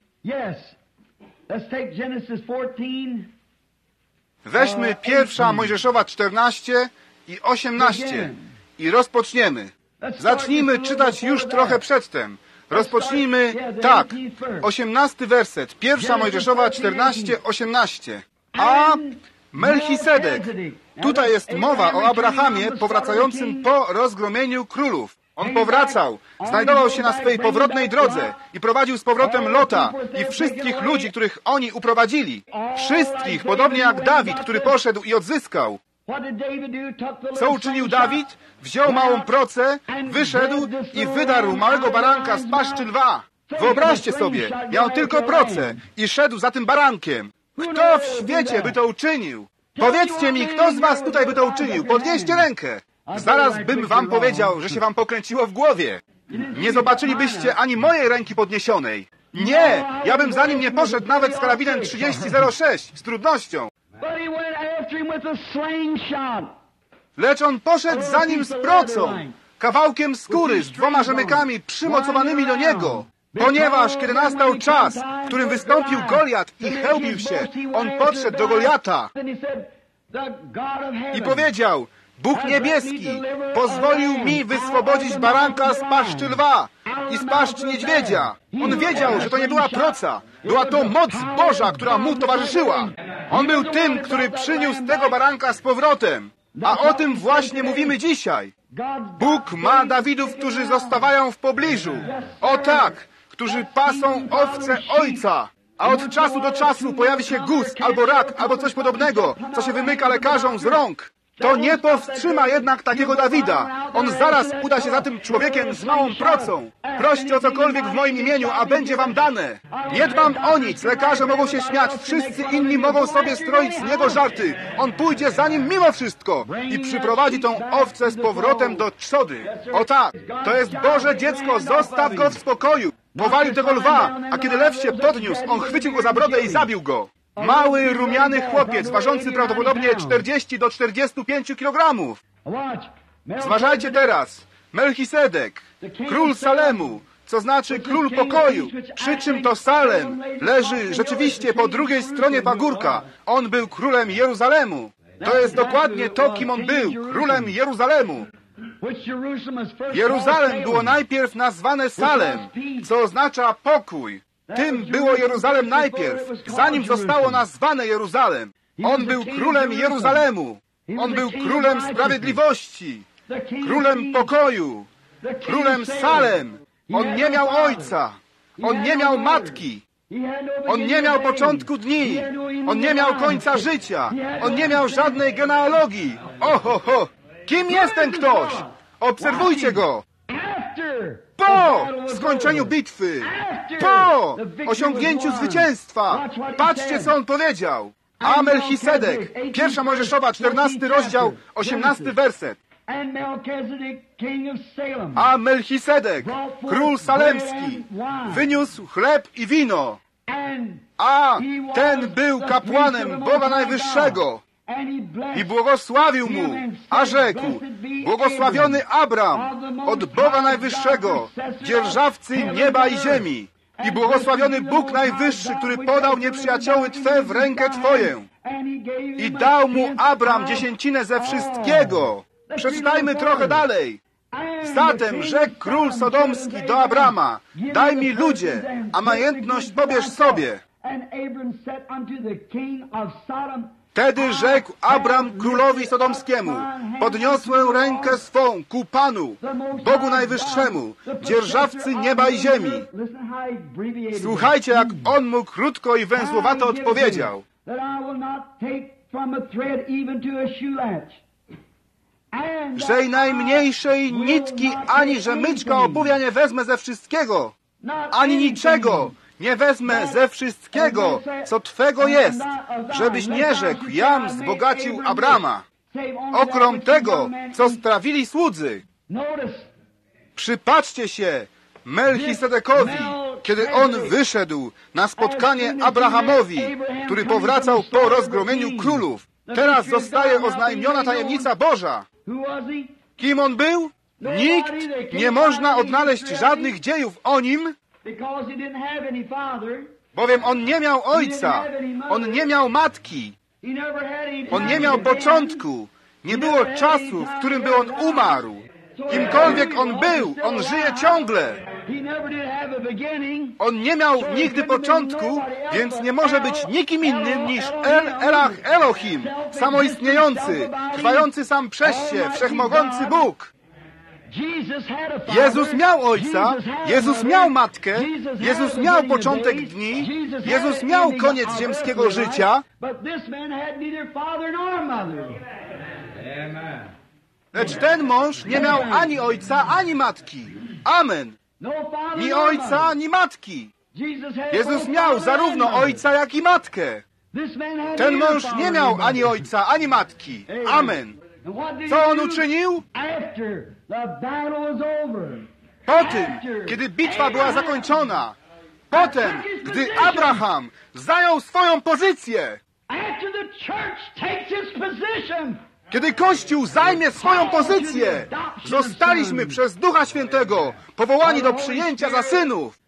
Weźmy 1 Mojżeszowa 14 i 18 i rozpoczniemy. Zacznijmy czytać już trochę przedtem. Rozpocznijmy tak. 18 werset. 1 Mojżeszowa 14, 18. A Melchisedek. Tutaj jest mowa o Abrahamie powracającym po rozgromieniu królów. On powracał, znajdował się na swej powrotnej drodze i prowadził z powrotem Lota i wszystkich ludzi, których oni uprowadzili. Wszystkich, podobnie jak Dawid, który poszedł i odzyskał. Co uczynił Dawid? Wziął małą procę, wyszedł i wydarł małego baranka z paszczy lwa. Wyobraźcie sobie, miał tylko procę i szedł za tym barankiem. Kto w świecie by to uczynił? Powiedzcie mi, kto z was tutaj by to uczynił? Podnieście rękę. Zaraz bym wam powiedział, że się wam pokręciło w głowie. Nie zobaczylibyście ani mojej ręki podniesionej. Nie, ja bym za nim nie poszedł nawet z karabinem 30-06, z trudnością. Lecz on poszedł za nim z procą, kawałkiem skóry z 2 rzemykami przymocowanymi do niego. Ponieważ kiedy nastał czas, w którym wystąpił Goliat i chełpił się, on podszedł do Goliata i powiedział: Bóg niebieski pozwolił mi wyswobodzić baranka z paszczy lwa i z paszczy niedźwiedzia. On wiedział, że to nie była proca. Była to moc Boża, która mu towarzyszyła. On był tym, który przyniósł tego baranka z powrotem. A o tym właśnie mówimy dzisiaj. Bóg ma Dawidów, którzy zostawają w pobliżu. O tak, którzy pasą owce Ojca. A od czasu do czasu pojawi się guz, albo rak, albo coś podobnego, co się wymyka lekarzom z rąk. To nie powstrzyma jednak takiego Dawida. On zaraz uda się za tym człowiekiem z małą procą. Proście o cokolwiek w moim imieniu, a będzie wam dane. Nie dbam o nic. Lekarze mogą się śmiać. Wszyscy inni mogą sobie stroić z niego żarty. On pójdzie za nim mimo wszystko i przyprowadzi tą owcę z powrotem do trzody. O tak, to jest Boże dziecko. Zostaw go w spokoju. Powalił tego lwa, a kiedy lew się podniósł, on chwycił go za brodę i zabił go. Mały, rumiany chłopiec, ważący prawdopodobnie 40 do 45 kilogramów. Zważajcie teraz. Melchisedek, król Salemu, co znaczy król pokoju. Przy czym to Salem leży rzeczywiście po drugiej stronie pagórka. On był królem Jeruzalemu. To jest dokładnie to, kim on był, królem Jeruzalemu. Jeruzalem było najpierw nazwane Salem, co oznacza pokój. Tym było Jeruzalem najpierw, zanim zostało nazwane Jeruzalem. On był królem Jeruzalemu. On był królem sprawiedliwości, królem pokoju, królem Salem. On nie miał ojca. On nie miał matki. On nie miał początku dni. On nie miał końca życia. On nie miał żadnej genealogii. Oho, ho! Kim jest ten ktoś? Obserwujcie go. Po skończeniu bitwy, po osiągnięciu zwycięstwa, patrzcie, co on powiedział. A Melchisedek, 1 Mojżeszowa, 14 rozdział, 18 werset. A Melchisedek, król salemski, wyniósł chleb i wino. A ten był kapłanem Boga Najwyższego i błogosławił mu, a rzekł: błogosławiony Abram od Boga Najwyższego, dzierżawcy nieba i ziemi, i błogosławiony Bóg Najwyższy, który podał nieprzyjacioły Twe w rękę Twoję. I dał mu Abram dziesięcinę ze wszystkiego. Przeczytajmy trochę dalej. Zatem rzekł król sodomski do Abrama: daj mi ludzie, a majętność pobierz sobie. Wtedy rzekł Abram królowi sodomskiemu: podniosłem rękę swą ku Panu, Bogu Najwyższemu, dzierżawcy nieba i ziemi. Słuchajcie, jak on mu krótko i węzłowato odpowiedział. Że i najmniejszej nitki ani rzemyczka obuwia nie wezmę ze wszystkiego, ani niczego nie wezmę ze wszystkiego, co Twego jest, żebyś nie rzekł: jam wzbogacił Abrama, okrom tego, co strawili słudzy. Przypatrzcie się Melchisedekowi, kiedy on wyszedł na spotkanie Abrahamowi, który powracał po rozgromieniu królów. Teraz zostaje oznajmiona tajemnica Boża. Kim on był? Nikt nie można odnaleźć żadnych dziejów o nim, bowiem on nie miał ojca, on nie miał matki, on nie miał początku, nie było czasu, w którym by on umarł. Kimkolwiek on był, on żyje ciągle. On nie miał nigdy początku, więc nie może być nikim innym niż El-Elach Elohim, samoistniejący, trwający sam przez się, wszechmogący Bóg. Jezus miał ojca, Jezus miał matkę, Jezus miał początek dni, Jezus miał koniec ziemskiego życia, lecz ten mąż nie miał ani ojca, ani matki. Amen. Ni ojca, ani matki. Jezus miał zarówno ojca, jak i matkę. Ten mąż nie miał ani ojca, ani matki. Amen. Co on uczynił? Po tym, kiedy bitwa była zakończona, potem, gdy Abraham zajął swoją pozycję, kiedy Kościół zajmie swoją pozycję, zostaliśmy przez Ducha Świętego powołani do przyjęcia za synów.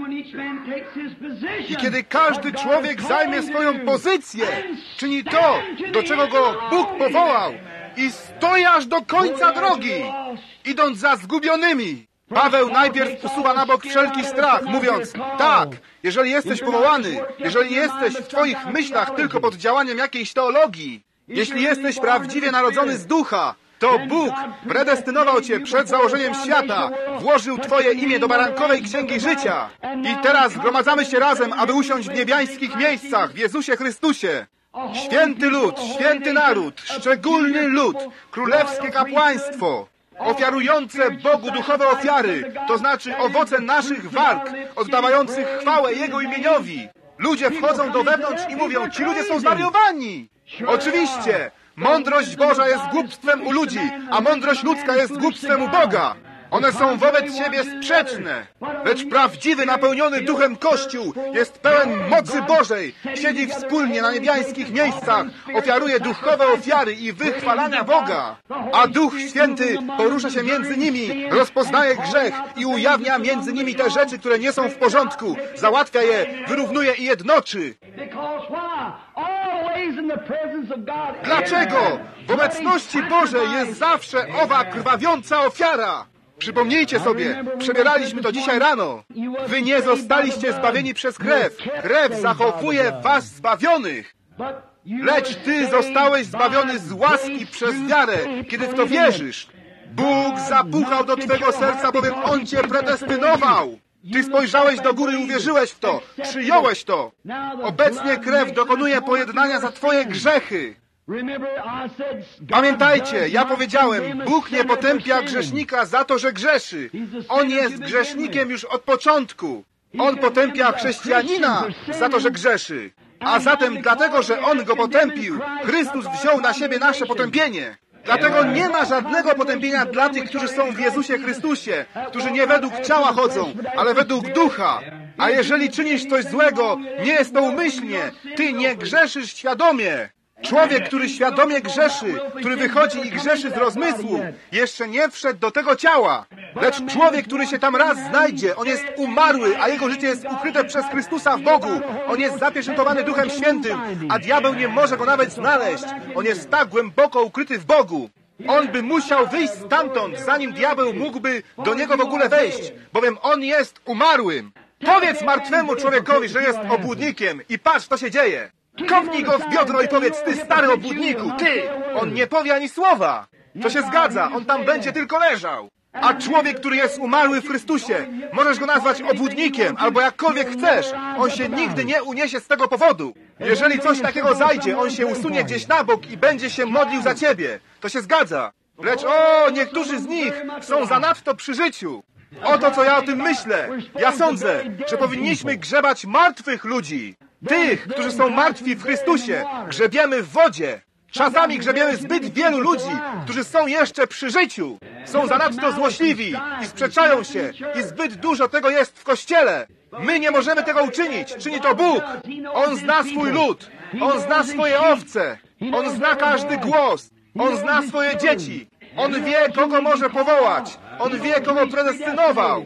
I kiedy każdy człowiek zajmie swoją pozycję, czyni to, do czego go Bóg powołał, i stoi aż do końca drogi, idąc za zgubionymi. Paweł najpierw usuwa na bok wszelki strach, mówiąc: tak, jeżeli jesteś powołany, jeżeli nie jesteś w Twoich myślach tylko pod działaniem jakiejś teologii, jeśli jesteś prawdziwie narodzony z Ducha, to Bóg predestynował Cię przed założeniem świata, włożył Twoje imię do barankowej księgi życia. I teraz zgromadzamy się razem, aby usiąść w niebiańskich miejscach w Jezusie Chrystusie. Święty lud, święty naród, szczególny lud, królewskie kapłaństwo, ofiarujące Bogu duchowe ofiary, to znaczy owoce naszych warg, oddawających chwałę Jego imieniowi. Ludzie wchodzą do wewnątrz i mówią: ci ludzie są zwariowani. Oczywiście, mądrość Boża jest głupstwem u ludzi, a mądrość ludzka jest głupstwem u Boga. One są wobec siebie sprzeczne. Lecz prawdziwy, napełniony duchem Kościół jest pełen mocy Bożej, siedzi wspólnie na niebiańskich miejscach, ofiaruje duchowe ofiary i wychwalania Boga. A Duch Święty porusza się między nimi, rozpoznaje grzech i ujawnia między nimi te rzeczy, które nie są w porządku, załatwia je, wyrównuje i jednoczy. Dlaczego? W obecności Bożej jest zawsze owa krwawiąca ofiara. Przypomnijcie sobie, przebieraliśmy to dzisiaj rano. Wy nie zostaliście zbawieni przez krew. Krew zachowuje was zbawionych. Lecz ty zostałeś zbawiony z łaski przez wiarę, kiedy w to wierzysz. Bóg zapuchał do twego serca, bowiem On cię predestynował. Ty spojrzałeś do góry i uwierzyłeś w to. Przyjąłeś to. Obecnie krew dokonuje pojednania za twoje grzechy. Pamiętajcie, ja powiedziałem, Bóg nie potępia grzesznika za to, że grzeszy. On jest grzesznikiem już od początku. On potępia chrześcijanina za to, że grzeszy. A zatem dlatego, że On go potępił, Chrystus wziął na siebie nasze potępienie. Dlatego nie ma żadnego potępienia dla tych, którzy są w Jezusie Chrystusie, którzy nie według ciała chodzą, ale według ducha. A jeżeli czynisz coś złego, nie jest to umyślnie, ty nie grzeszysz świadomie. Człowiek, który świadomie grzeszy, który wychodzi i grzeszy z rozmysłu, jeszcze nie wszedł do tego ciała. Lecz człowiek, który się tam raz znajdzie, on jest umarły, a jego życie jest ukryte przez Chrystusa w Bogu. On jest zapieczętowany Duchem Świętym, a diabeł nie może go nawet znaleźć. On jest tak głęboko ukryty w Bogu. On by musiał wyjść stamtąd, zanim diabeł mógłby do niego w ogóle wejść, bowiem on jest umarłym. Powiedz martwemu człowiekowi, że jest obłudnikiem i patrz, co się dzieje. Kopnij go w biodro i powiedz, ty stary obłudniku, ty! On nie powie ani słowa. To się zgadza, on tam będzie tylko leżał. A człowiek, który jest umarły w Chrystusie, możesz go nazwać obłudnikiem, albo jakkolwiek chcesz, on się nigdy nie uniesie z tego powodu. Jeżeli coś takiego zajdzie, on się usunie gdzieś na bok i będzie się modlił za ciebie. To się zgadza. Lecz niektórzy z nich są zanadto przy życiu. Oto co ja o tym myślę. Ja sądzę, że powinniśmy grzebać martwych ludzi. Tych, którzy są martwi w Chrystusie, grzebiemy w wodzie. Czasami grzebiemy zbyt wielu ludzi, którzy są jeszcze przy życiu. Są zanadto złośliwi i sprzeczają się i zbyt dużo tego jest w Kościele. My nie możemy tego uczynić. Czyni to Bóg. On zna swój lud. On zna swoje owce. On zna każdy głos. On zna swoje dzieci. On wie, kogo może powołać. On wie, kogo predestynował.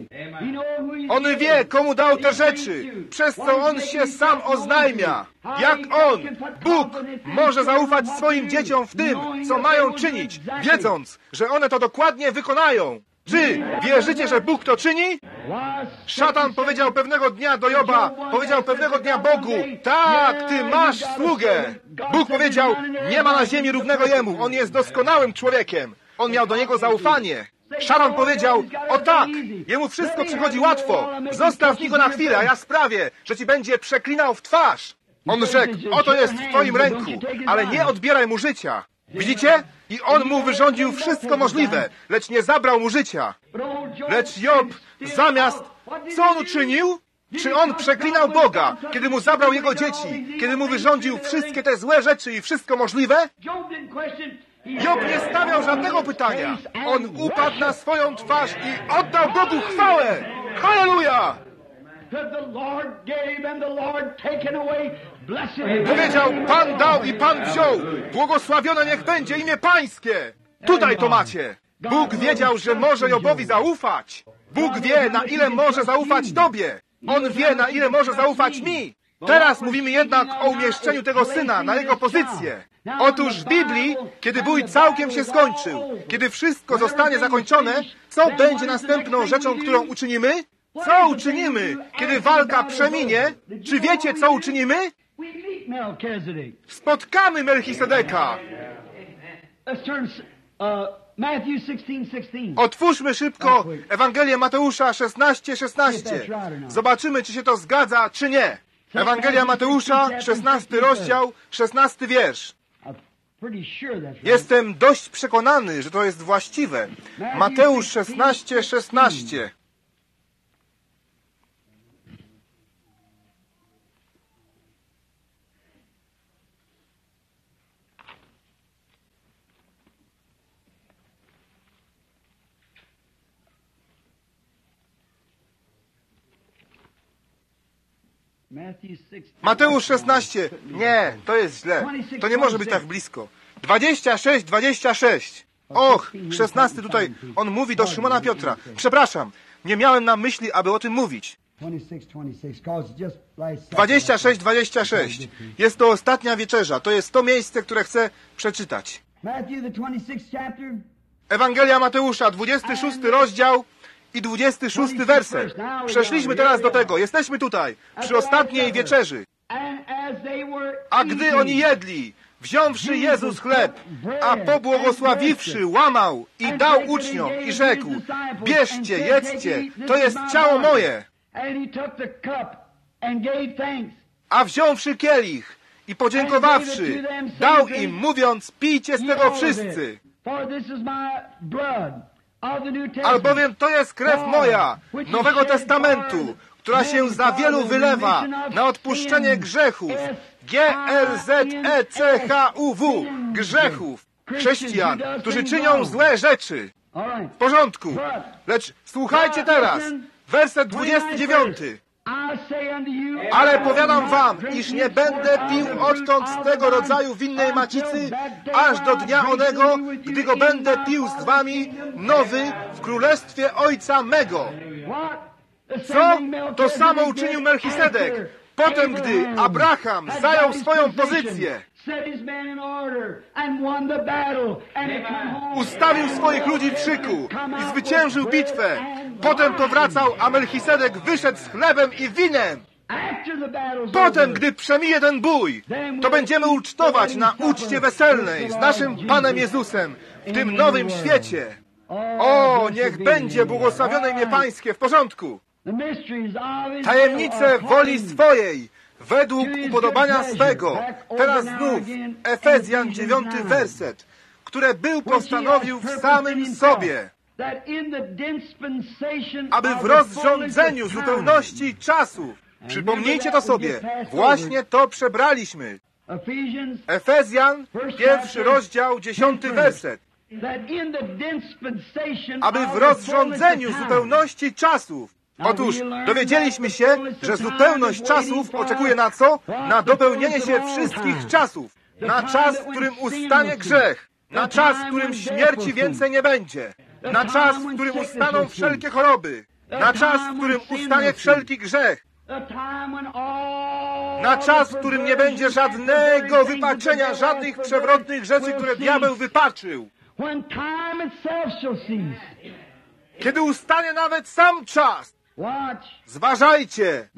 On wie, komu dał te rzeczy, przez co On się sam oznajmia. Jak On, Bóg, może zaufać swoim dzieciom w tym, co mają czynić, wiedząc, że one to dokładnie wykonają. Czy wierzycie, że Bóg to czyni? Szatan powiedział pewnego dnia do Joba, powiedział pewnego dnia Bogu, tak, ty masz sługę. Bóg powiedział, nie ma na ziemi równego jemu, on jest doskonałym człowiekiem. On miał do niego zaufanie. Szatan powiedział, o tak, jemu wszystko przychodzi łatwo. Zostaw mi go na chwilę, a ja sprawię, że ci będzie przeklinał w twarz. On rzekł, oto jest w twoim ręku, ale nie odbieraj mu życia. Widzicie? I on mu wyrządził wszystko możliwe, lecz nie zabrał mu życia. Lecz Job zamiast, co on uczynił? Czy on przeklinał Boga, kiedy mu zabrał jego dzieci, kiedy mu wyrządził wszystkie te złe rzeczy i wszystko możliwe? Job nie stawiał żadnego pytania. On upadł na swoją twarz i oddał Bogu chwałę. Halleluja! Powiedział, Pan dał i Pan wziął. Błogosławione niech będzie imię Pańskie. Tutaj to macie. Bóg wiedział, że może Jobowi zaufać. Bóg wie, na ile może zaufać Tobie. On wie, na ile może zaufać mi. Teraz mówimy jednak o umieszczeniu tego syna na jego pozycję. Otóż w Biblii, kiedy bój całkiem się skończył, kiedy wszystko zostanie zakończone, co będzie następną rzeczą, którą uczynimy? Co uczynimy, kiedy walka przeminie? Czy wiecie, co uczynimy? Spotkamy Melchisedeka. Otwórzmy szybko Ewangelię Mateusza 16:16. Zobaczymy, czy się to zgadza, czy nie. Ewangelia Mateusza, 16 rozdział, 16 wiersz. Jestem dość przekonany, że to jest właściwe. Mateusz 16:16. Mateusz 16. Nie, to jest źle. To nie może być tak blisko. 26. Och, 16 tutaj. On mówi do Szymona Piotra. Przepraszam, nie miałem na myśli, aby o tym mówić. 26. Jest to ostatnia wieczerza. To jest to miejsce, które chcę przeczytać. Ewangelia Mateusza, 26 rozdział i 26 werset. Przeszliśmy teraz do tego. Jesteśmy tutaj, przy ostatniej wieczerzy. A gdy oni jedli, wziąwszy Jezus chleb, a pobłogosławiwszy, łamał i dał uczniom i rzekł, bierzcie, jedzcie, to jest ciało moje. A wziąwszy kielich I podziękowawszy, dał im, mówiąc, pijcie z tego wszyscy. Albowiem to jest krew moja, Nowego Testamentu, która się za wielu wylewa na odpuszczenie grzechów. G-R-Z-E-C-H-U-W. Grzechów. Chrześcijan, którzy czynią złe rzeczy. W porządku. Lecz słuchajcie teraz. Werset 29. Ale powiadam wam, iż nie będę pił odtąd z tego rodzaju winnej macicy, aż do dnia onego, gdy go będę pił z wami nowy w królestwie Ojca mego. Co? To samo uczynił Melchisedek. Potem, gdy Abraham zajął swoją pozycję, ustawił swoich ludzi w szyku i zwyciężył bitwę. Potem powracał, a Melchisedek wyszedł z chlebem i winem. Potem, gdy przemije ten bój, to będziemy ucztować na uczcie weselnej z naszym Panem Jezusem w tym nowym świecie. O, niech będzie błogosławione imię Pańskie. W porządku. Tajemnice woli swojej, według upodobania swego. Teraz znów Efezjan 9 werset, które był postanowił w samym sobie, aby w rozrządzeniu zupełności czasów, przypomnijcie to sobie, właśnie to przebraliśmy. Efezjan, 1 rozdział, 10 werset. Aby w rozrządzeniu zupełności czasów. Otóż dowiedzieliśmy się, że zupełność czasów oczekuje na co? Na dopełnienie się wszystkich czasów. Na czas, w którym ustanie grzech. Na czas, w którym śmierci więcej nie będzie. Na czas, w którym ustaną wszelkie choroby. Na czas, w którym ustanie wszelki grzech. Na czas, w którym nie będzie żadnego wypaczenia, żadnych przewrotnych rzeczy, które diabeł wypaczył. Kiedy ustanie nawet sam czas. Zważajcie,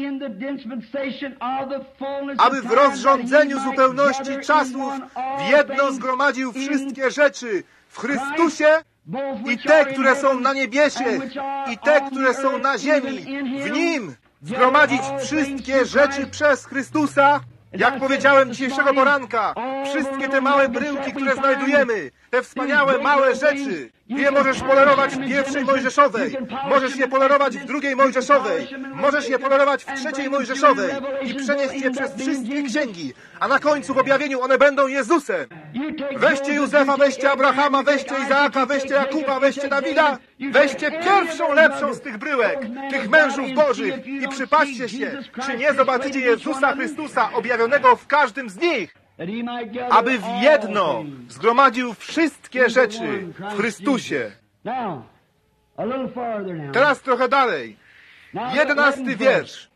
aby w rozrządzeniu zupełności czasów w jedno zgromadził wszystkie rzeczy w Chrystusie, i te, które są na niebiesie, i te, które są na ziemi. W Nim zgromadzić wszystkie rzeczy przez Chrystusa. Jak powiedziałem dzisiejszego poranka, wszystkie te małe bryłki, które znajdujemy, te wspaniałe małe rzeczy, je możesz polerować w pierwszej Mojżeszowej, możesz je polerować w drugiej Mojżeszowej, możesz je polerować w trzeciej Mojżeszowej i przenieść je przez wszystkie księgi, a na końcu w objawieniu one będą Jezusem. Weźcie Józefa, weźcie Abrahama, weźcie Izaaka, weźcie Jakuba, weźcie Dawida, weźcie pierwszą lepszą z tych bryłek, tych mężów bożych i przypatrzcie się, czy nie zobaczycie Jezusa Chrystusa objawionego w każdym z nich, aby w jedno zgromadził wszystkie rzeczy w Chrystusie. Teraz trochę dalej. 11 wiersz.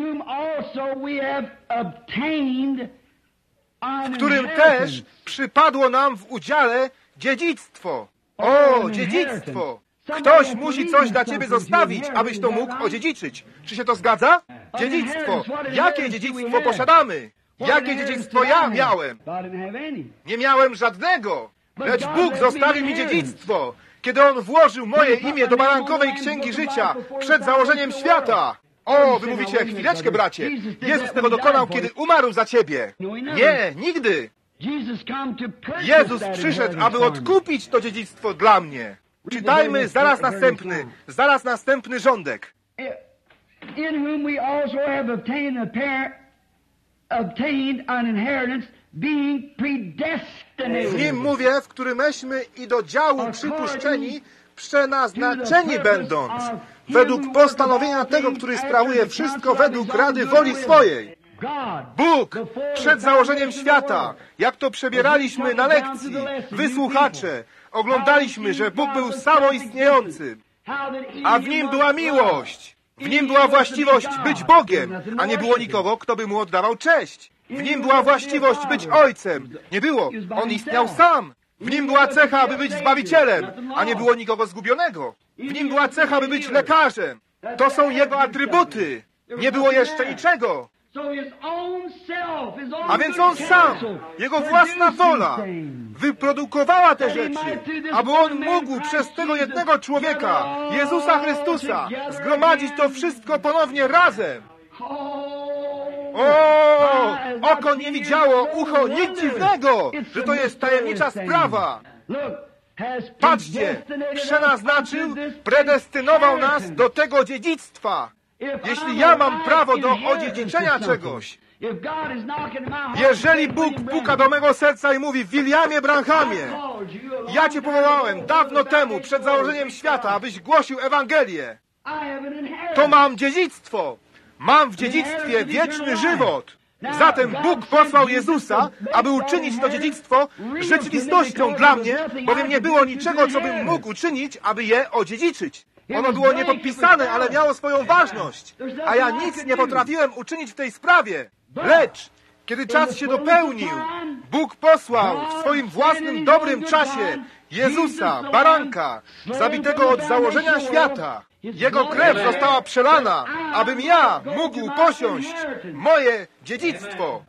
W którym też przypadło nam w udziale dziedzictwo. O, dziedzictwo! Ktoś musi coś dla ciebie zostawić, abyś to mógł odziedziczyć. Czy się to zgadza? Dziedzictwo. Jakie dziedzictwo posiadamy? Jakie dziedzictwo ja miałem? Nie miałem żadnego. Lecz Bóg zostawił mi dziedzictwo, kiedy On włożył moje imię do barankowej księgi życia przed założeniem świata. O, wy mówicie, chwileczkę, bracie. Jezus tego dokonał, kiedy umarł za ciebie. Nie, nigdy. Jezus przyszedł, aby odkupić to dziedzictwo dla mnie. Czytajmy zaraz następny rządek. In whom we also have obtained an inheritance, being predestinated. W nim mówię, w którymeśmy i do działu przypuszczeni, przenaznaczeni będąc, według postanowienia tego, który sprawuje wszystko według rady woli swojej. Bóg przed założeniem świata, jak to przebieraliśmy na lekcji, wysłuchacze, oglądaliśmy, że Bóg był samoistniejący, a w Nim była miłość. W Nim była właściwość być Bogiem, a nie było nikogo, kto by Mu oddawał cześć. W Nim była właściwość być Ojcem. Nie było. On istniał sam. W Nim była cecha, aby być Zbawicielem, a nie było nikogo zgubionego. W Nim była cecha, aby być lekarzem. To są Jego atrybuty. Nie było jeszcze niczego. A więc On sam, Jego własna wola, wyprodukowała te rzeczy, aby On mógł przez tego jednego człowieka, Jezusa Chrystusa, zgromadzić to wszystko ponownie razem. O, oko nie widziało, ucho nic dziwnego, że to jest tajemnicza sprawa. Patrzcie, przenaznaczył, predestynował nas do tego dziedzictwa. Jeśli ja mam prawo do odziedziczenia czegoś, jeżeli Bóg puka do mego serca i mówi: Williamie Branhamie, ja Cię powołałem dawno temu, przed założeniem świata, abyś głosił Ewangelię, to mam dziedzictwo. Mam w dziedzictwie wieczny żywot. Zatem Bóg posłał Jezusa, aby uczynić to dziedzictwo rzeczywistością dla mnie, bowiem nie było niczego, co bym mógł uczynić, aby je odziedziczyć. Ono było niepodpisane, ale miało swoją ważność, a ja nic nie potrafiłem uczynić w tej sprawie. Lecz, kiedy czas się dopełnił, Bóg posłał w swoim własnym dobrym czasie Jezusa, baranka, zabitego od założenia świata. Jego krew została przelana, abym ja mógł posiąść moje dziedzictwo.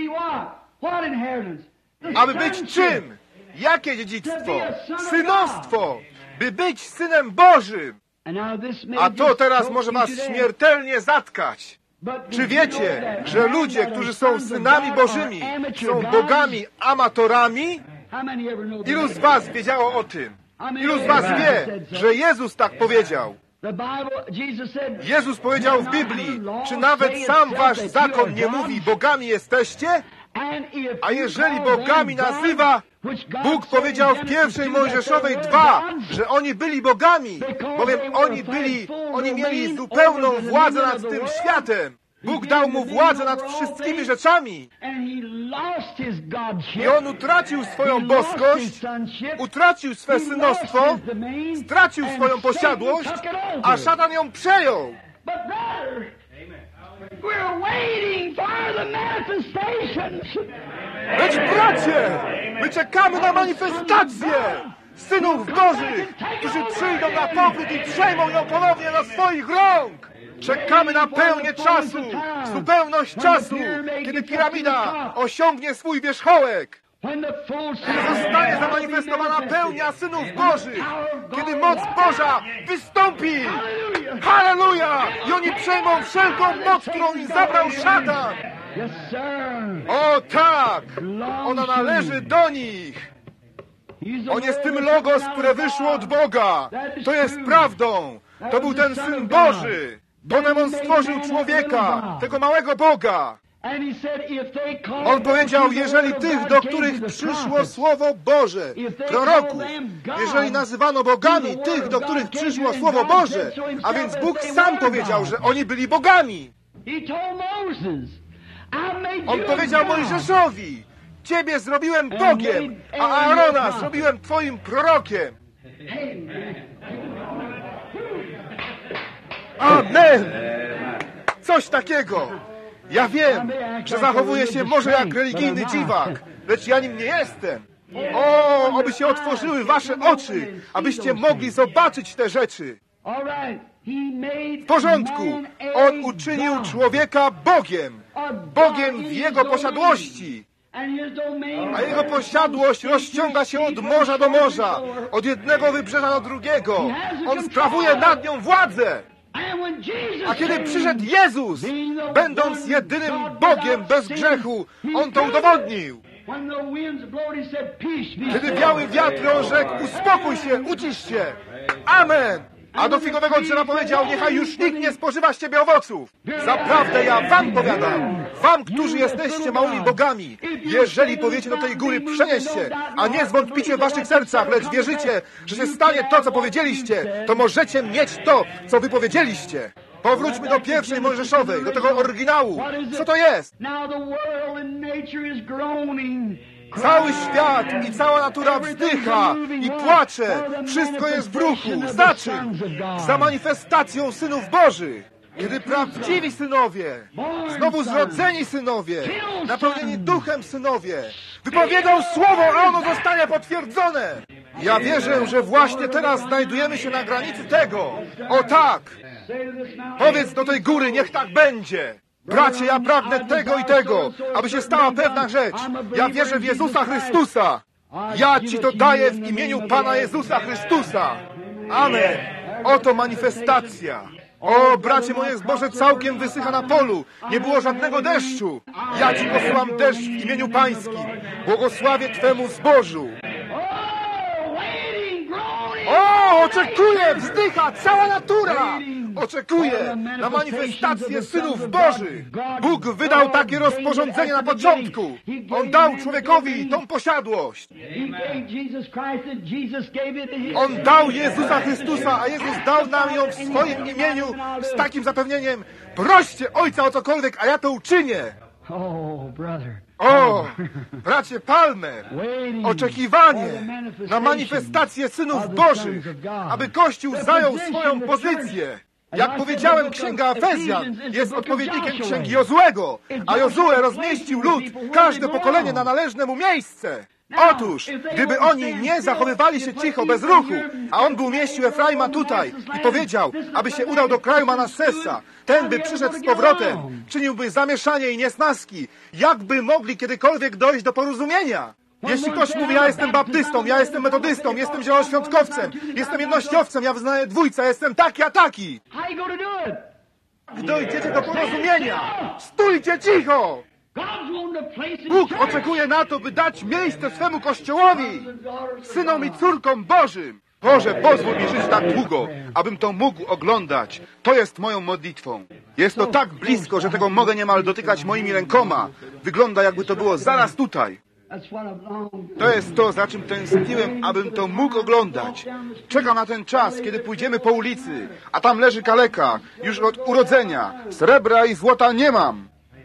Aby być czym? Jakie dziedzictwo? Synostwo! By być Synem Bożym. A to teraz może was śmiertelnie zatkać. Czy wiecie, że ludzie, którzy są synami Bożymi, są bogami amatorami? Ilu z was wiedziało o tym? Ilu z was wie, że Jezus tak powiedział? Jezus powiedział w Biblii, czy nawet sam wasz zakon nie mówi: bogami jesteście? A jeżeli bogami nazywa, Bóg powiedział w pierwszej Mojżeszowej 2, że oni byli bogami, bowiem oni mieli zupełną władzę nad tym światem. Bóg dał mu władzę nad wszystkimi rzeczami. I on utracił swoją boskość, utracił swe synostwo, stracił swoją posiadłość, a szatan ją przejął. Lecz bracie, my czekamy na manifestację synów Bożych, którzy przyjdą na powrót i przejmą ją ponownie na swoich rąk. Czekamy na pełnię czasu, zupełność czasu, kiedy piramida osiągnie swój wierzchołek. Kiedy zostanie zamanifestowana pełnia synów Bożych, kiedy moc Boża wystąpi. Halleluja! I oni przejmą wszelką moc, którą im zabrał szatan. O tak! Ona należy do nich. On jest tym logos, które wyszło od Boga. To jest prawdą. To był ten Syn Boży. Potem on stworzył człowieka, tego małego Boga. On powiedział: jeżeli tych, do których przyszło Słowo Boże, proroków, jeżeli nazywano bogami tych, do których przyszło Słowo Boże, a więc Bóg sam powiedział, że oni byli bogami. On powiedział Mojżeszowi: Ciebie zrobiłem Bogiem, a Aarona zrobiłem Twoim prorokiem. Amen! Coś takiego. Ja wiem, że zachowuję się może jak religijny dziwak, lecz ja nim nie jestem. O, oby się otworzyły wasze oczy, abyście mogli zobaczyć te rzeczy. W porządku. On uczynił człowieka Bogiem. Bogiem w jego posiadłości. A jego posiadłość rozciąga się od morza do morza, od jednego wybrzeża do drugiego. On sprawuje nad nią władzę. A kiedy przyszedł Jezus, będąc jedynym Bogiem bez grzechu, On to udowodnił. Kiedy wiały wiatry, On rzekł: uspokój się, ucisz się. Amen. A do figowego drzewa powiedział: niechaj już nikt nie spożywa z ciebie owoców. Zaprawdę ja wam powiadam, wam, którzy jesteście małymi bogami, jeżeli powiecie do tej góry: przenieś się, a nie zwątpicie w waszych sercach, lecz wierzycie, że się stanie to, co powiedzieliście, to możecie mieć to, co wy powiedzieliście. Powróćmy do pierwszej Mojżeszowej, do tego oryginału. Co to jest? Cały świat i cała natura wzdycha i płacze. Wszystko jest w ruchu. Za czym? Za manifestacją synów Bożych. Kiedy prawdziwi synowie, znowu zrodzeni synowie, napełnieni duchem synowie, wypowiedzą słowo, a ono zostanie potwierdzone. Ja wierzę, że właśnie teraz znajdujemy się na granicy tego. O tak! Powiedz do tej góry: niech tak będzie. Bracie, ja pragnę tego i tego, aby się stała pewna rzecz. Ja wierzę w Jezusa Chrystusa. Ja Ci to daję w imieniu Pana Jezusa Chrystusa. Amen. Oto manifestacja. O, bracie, moje zboże całkiem wysycha na polu. Nie było żadnego deszczu. Ja Ci posyłam deszcz w imieniu Pańskim. Błogosławię Twemu zbożu. O, oczekuje, wzdycha cała natura. Oczekuje na manifestację synów Bożych. Bóg wydał takie rozporządzenie na początku. On dał człowiekowi tą posiadłość. On dał Jezusa Chrystusa, a Jezus dał nam ją w swoim imieniu z takim zapewnieniem: proście Ojca o cokolwiek, a ja to uczynię. O, bracie Palmer, oczekiwanie na manifestację synów Bożych, aby Kościół zajął swoją pozycję. Jak powiedziałem, Księga Efezjan jest odpowiednikiem Księgi Jozuego, a Jozue rozmieścił lud, każde pokolenie na należne mu miejsce. Otóż, gdyby oni nie zachowywali się cicho, bez ruchu, a on by umieścił Efraima tutaj i powiedział, aby się udał do kraju Manassesa, ten by przyszedł z powrotem, czyniłby zamieszanie i niesnaski, jakby mogli kiedykolwiek dojść do porozumienia? Jeśli ktoś mówi: ja jestem baptystą, ja jestem metodystą, jestem zielonoświątkowcem, jestem jednościowcem, ja wyznaję dwójce, jestem taki, a taki. Jak dojdziecie do porozumienia, stójcie cicho! Bóg oczekuje na to, by dać miejsce swemu Kościołowi, synom i córkom Bożym. Boże, pozwól mi żyć tak długo, abym to mógł oglądać. To jest moją modlitwą. Jest to tak blisko, że tego mogę niemal dotykać moimi rękoma. Wygląda, jakby to było zaraz tutaj. To jest to, za czym tęskniłem, abym to mógł oglądać. Czekam na ten czas, kiedy pójdziemy po ulicy, a tam leży kaleka, już od urodzenia. Srebra i złota nie mam.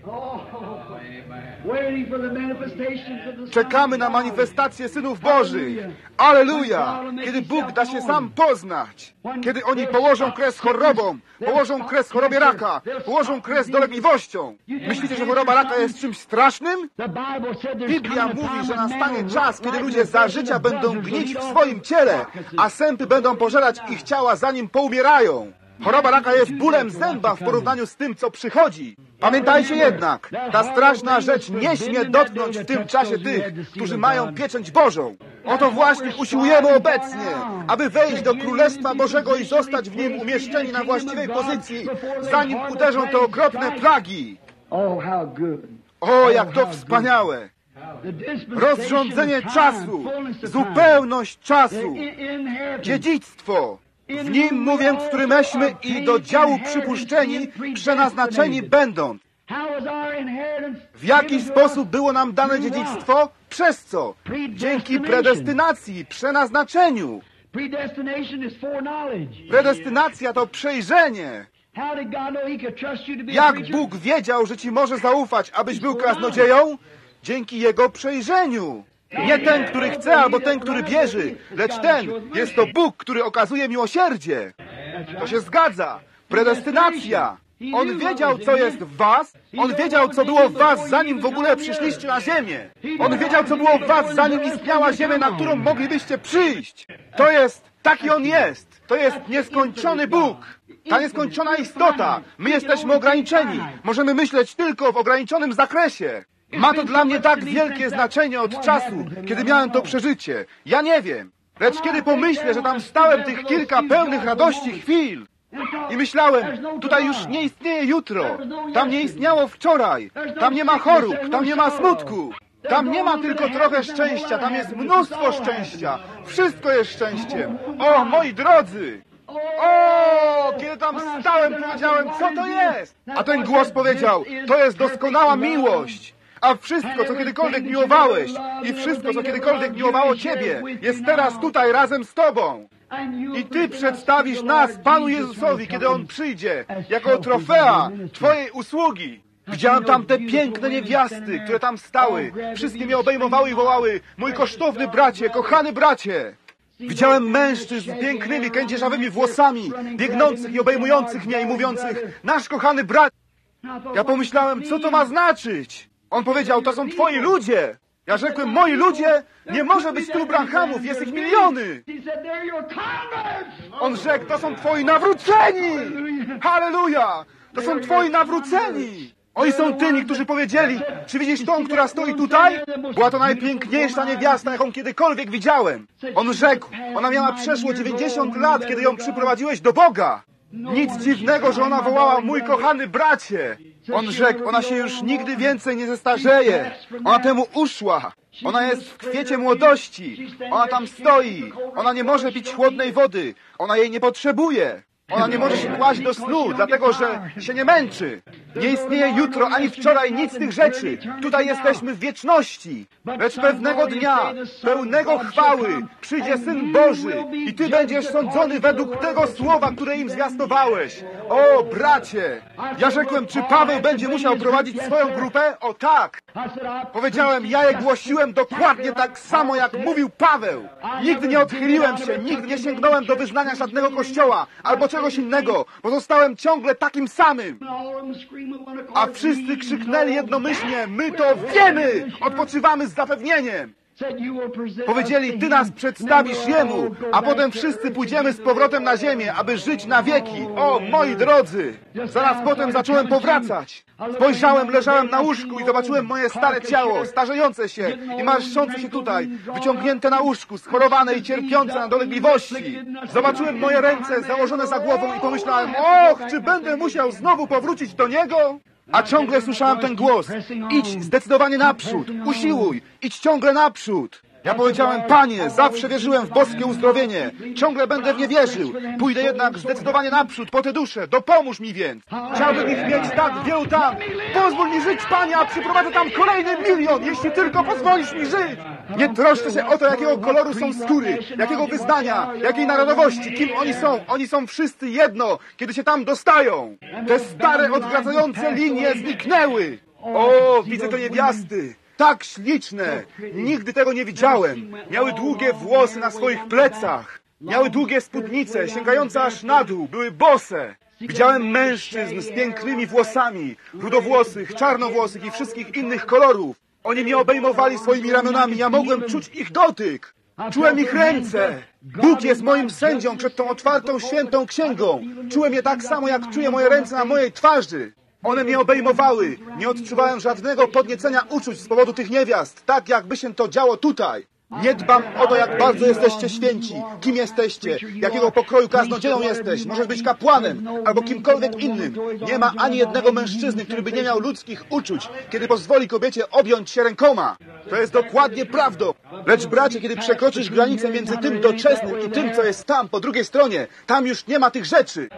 Czekamy na manifestację synów Bożych. Alleluja! Kiedy Bóg da się sam poznać. Kiedy oni położą kres chorobom, położą kres chorobie raka, położą kres dolegliwościom. Myślicie, że choroba raka jest czymś strasznym? Biblia mówi, że nastanie czas, kiedy ludzie za życia będą gnić w swoim ciele, a sępy będą pożerać ich ciała, zanim poumierają. Choroba raka jest bólem zęba w porównaniu z tym, co przychodzi. Pamiętajcie jednak, ta straszna rzecz nie śmie dotknąć w tym czasie tych, którzy mają pieczęć Bożą. Oto właśnie usiłujemy obecnie, aby wejść do Królestwa Bożego i zostać w nim umieszczeni na właściwej pozycji, zanim uderzą te okropne plagi. O, jak to wspaniałe! Rozrządzenie czasu, zupełność czasu, dziedzictwo. W nim mówię, w którymeśmy i do działu przypuszczeni, przenaznaczeni będąc. W jaki sposób było nam dane dziedzictwo? Przez co? Dzięki predestynacji, przenaznaczeniu. Predestynacja to przejrzenie. Jak Bóg wiedział, że Ci może zaufać, abyś był kaznodzieją? Dzięki Jego przejrzeniu. Nie ten, który chce, albo ten, który bierze, lecz ten, jest to Bóg, który okazuje miłosierdzie. To się zgadza. Predestynacja. On wiedział, co jest w was. On wiedział, co było w was, zanim w ogóle przyszliście na ziemię. On wiedział, co było w was, zanim istniała ziemia, na którą moglibyście przyjść. To jest, taki On jest. To jest nieskończony Bóg. Ta nieskończona istota. My jesteśmy ograniczeni. Możemy myśleć tylko w ograniczonym zakresie. Ma to dla mnie tak wielkie znaczenie od czasu, kiedy miałem to przeżycie. Ja nie wiem. Lecz kiedy pomyślę, że tam stałem tych kilka pełnych radości chwil i myślałem, tutaj już nie istnieje jutro, tam nie istniało wczoraj, tam nie ma chorób, tam nie ma smutku, tam nie ma tylko trochę szczęścia, tam jest mnóstwo szczęścia. Wszystko jest szczęściem. O, moi drodzy! O, kiedy tam stałem, powiedziałem, co to jest? A ten głos powiedział, to jest doskonała miłość. A wszystko, co kiedykolwiek miłowałeś i wszystko, co kiedykolwiek miłowało Ciebie, jest teraz tutaj razem z Tobą. I Ty przedstawisz nas Panu Jezusowi, kiedy On przyjdzie, jako trofea Twojej usługi. Widziałem tam te piękne niewiasty, które tam stały. Wszystkie mnie obejmowały i wołały: mój kosztowny bracie, kochany bracie. Widziałem mężczyzn z pięknymi, kędzierzawymi włosami, biegnących i obejmujących mnie i mówiących: nasz kochany brat. Ja pomyślałem, co to ma znaczyć? On powiedział, to są Twoi ludzie. Ja rzekłem, moi ludzie? Nie może być tylu Branhamów, jest ich miliony. On rzekł, to są Twoi nawróceni. Halleluja! To są Twoi nawróceni. Oni są tymi, którzy powiedzieli, czy widzisz tą, która stoi tutaj? Była to najpiękniejsza niewiasta, jaką kiedykolwiek widziałem. On rzekł, ona miała przeszło 90 lat, kiedy ją przyprowadziłeś do Boga. Nic dziwnego, że ona wołała: mój kochany bracie. On rzekł: ona się już nigdy więcej nie zestarzeje. Ona temu uszła. Ona jest w kwiecie młodości. Ona tam stoi. Ona nie może pić chłodnej wody. Ona jej nie potrzebuje. Ona nie może się kłaść do snu, dlatego że się nie męczy. Nie istnieje jutro ani wczoraj, nic z tych rzeczy. Tutaj jesteśmy w wieczności. Lecz pewnego dnia, pełnego chwały, przyjdzie Syn Boży i Ty będziesz sądzony według tego słowa, które im zwiastowałeś. O, bracie! Ja rzekłem: czy Paweł będzie musiał prowadzić swoją grupę? O tak! Powiedziałem: ja je głosiłem dokładnie tak samo, jak mówił Paweł. Nigdy nie odchyliłem się, nigdy nie sięgnąłem do wyznania żadnego kościoła albo czegoś innego. Pozostałem ciągle takim samym. A wszyscy krzyknęli jednomyślnie: my to wiemy! Odpoczywamy z zapewnieniem. Powiedzieli: Ty nas przedstawisz Jemu, a potem wszyscy pójdziemy z powrotem na ziemię, aby żyć na wieki. O, moi drodzy! Zaraz potem zacząłem powracać. Spojrzałem, leżałem na łóżku i zobaczyłem moje stare ciało, starzejące się i marszczące się tutaj, wyciągnięte na łóżku, schorowane i cierpiące na dolegliwości. Zobaczyłem moje ręce założone za głową i pomyślałem: och, czy będę musiał znowu powrócić do Niego? A ciągle słyszałem ten głos: idź zdecydowanie naprzód, usiłuj, idź ciągle naprzód. Ja powiedziałem: Panie, zawsze wierzyłem w boskie uzdrowienie, ciągle będę w nie wierzył, pójdę jednak zdecydowanie naprzód po te dusze, dopomóż mi więc. Chciałbym ich mieć tak wielu tam. Pozwól mi żyć, Panie, a przyprowadzę tam kolejny 1 000 000, jeśli tylko pozwolisz mi żyć. Nie troszczę się o to, jakiego koloru są skóry, jakiego wyznania, jakiej narodowości, kim oni są. Oni są wszyscy jedno, kiedy się tam dostają. Te stare, odwracające linie zniknęły. O, widzę te niewiasty. Tak śliczne! Nigdy tego nie widziałem. Miały długie włosy na swoich plecach. Miały długie spódnice, sięgające aż na dół. Były bose. Widziałem mężczyzn z pięknymi włosami, rudowłosych, czarnowłosych i wszystkich innych kolorów. Oni mnie obejmowali swoimi ramionami. Ja mogłem czuć ich dotyk. Czułem ich ręce. Bóg jest moim sędzią przed tą otwartą, świętą księgą. Czułem je tak samo, jak czuję moje ręce na mojej twarzy. One mnie obejmowały. Nie odczuwałem żadnego podniecenia uczuć z powodu tych niewiast, tak jakby się to działo tutaj. Nie dbam o to, jak bardzo jesteście święci, kim jesteście, jakiego pokroju kaznodzieją jesteś. Możesz być kapłanem albo kimkolwiek innym. Nie ma ani jednego mężczyzny, który by nie miał ludzkich uczuć, kiedy pozwoli kobiecie objąć się rękoma. To jest dokładnie prawdą. Lecz bracie, kiedy przekroczysz granicę między tym doczesnym i tym, co jest tam, po drugiej stronie, tam już nie ma tych rzeczy.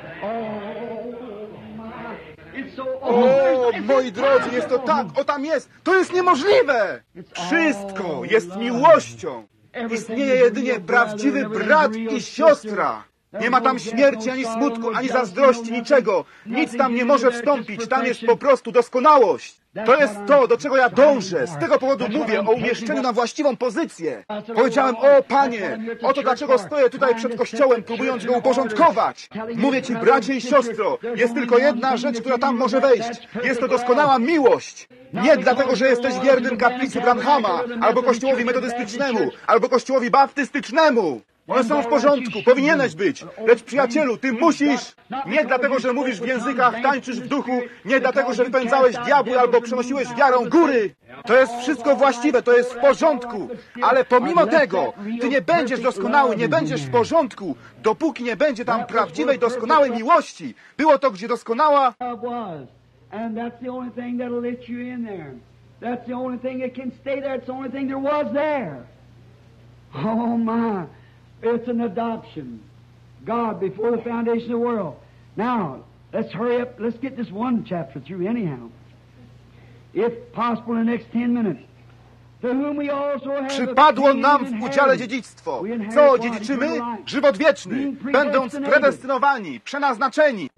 O, moi drodzy, jest to tak, o tam jest, to jest niemożliwe! Wszystko jest miłością. Istnieje jedynie prawdziwy brat i siostra. Nie ma tam śmierci, ani smutku, ani zazdrości, niczego. Nic tam nie może wstąpić, tam jest po prostu doskonałość. To jest to, do czego ja dążę. Z tego powodu mówię o umieszczeniu na właściwą pozycję. Powiedziałem: o Panie, oto dlaczego stoję tutaj przed Kościołem, próbując go uporządkować. Mówię Ci, bracie i siostro, jest tylko jedna rzecz, która tam może wejść. Jest to doskonała miłość. Nie dlatego, że jesteś wiernym kaplicy Branhama, albo kościołowi metodystycznemu, albo kościołowi baptystycznemu. One są w porządku, powinieneś być. Lecz przyjacielu, ty musisz. Nie dlatego, że mówisz w językach, tańczysz w duchu, nie dlatego, że wypędzałeś diabły albo przenosiłeś wiarą góry. To jest wszystko właściwe, to jest w porządku. Ale pomimo tego, ty nie będziesz doskonały, nie będziesz w porządku, dopóki nie będzie tam prawdziwej, doskonałej miłości. Było to, gdzie doskonała... And that's the only thing that'll let you in there. That's the only thing that can stay there. It's the only thing there was there. Oh my. It's an adoption. God before the foundation of the world. Now, let's hurry up. Let's get this one chapter through anyhow. If possible in the next 10 minutes. To whom we also have przypadło nam w udziale dziedzictwo. Co dziedziczymy? Żywot wieczny, będąc predestynowani, przenaznaczeni.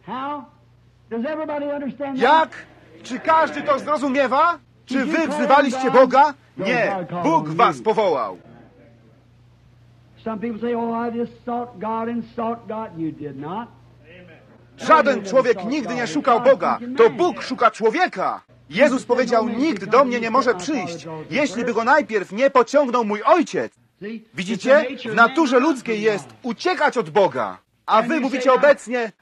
Jak? Czy każdy to zrozumiewa? Czy wy wzywaliście Boga? Nie, Bóg was powołał. Żaden człowiek nigdy nie szukał Boga. To Bóg szuka człowieka. Jezus powiedział: nikt do mnie nie może przyjść, jeśli by go najpierw nie pociągnął mój Ojciec. Widzicie? W naturze ludzkiej jest uciekać od Boga. A wy mówicie obecnie: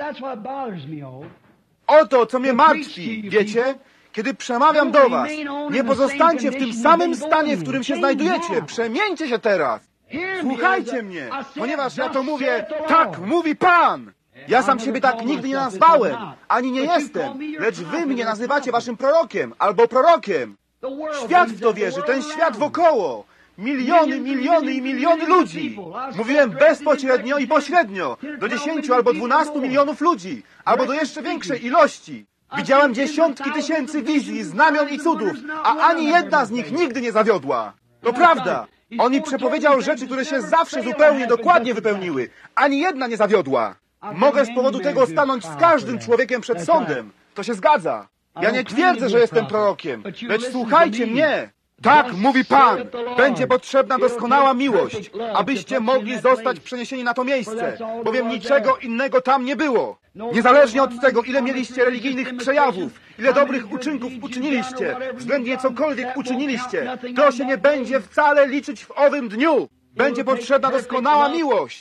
oto, co mnie martwi, wiecie? Kiedy przemawiam do was, nie pozostańcie w tym samym stanie, w którym się znajdujecie. Przemieńcie się teraz. Słuchajcie mnie, ponieważ ja to mówię: tak mówi Pan. Ja sam siebie tak nigdy nie nazwałem, ani nie jestem, lecz wy mnie nazywacie waszym prorokiem albo prorokiem. Świat w to wierzy, ten świat wokoło. Miliony, miliony i miliony ludzi. Mówiłem bezpośrednio i pośrednio. Do 10 albo 12 milionów ludzi. Albo do jeszcze większej ilości. Widziałem dziesiątki tysięcy wizji, znamion i cudów, a ani jedna z nich nigdy nie zawiodła. To prawda. On mi przepowiedział rzeczy, które się zawsze zupełnie dokładnie wypełniły. Ani jedna nie zawiodła. Mogę z powodu tego stanąć z każdym człowiekiem przed sądem. To się zgadza. Ja nie twierdzę, że jestem prorokiem, lecz słuchajcie mnie. Tak, mówi Pan, będzie potrzebna doskonała miłość, abyście mogli zostać przeniesieni na to miejsce, bowiem niczego innego tam nie było. Niezależnie od tego, ile mieliście religijnych przejawów, ile dobrych uczynków uczyniliście, względnie cokolwiek uczyniliście, to się nie będzie wcale liczyć w owym dniu. Będzie potrzebna doskonała miłość.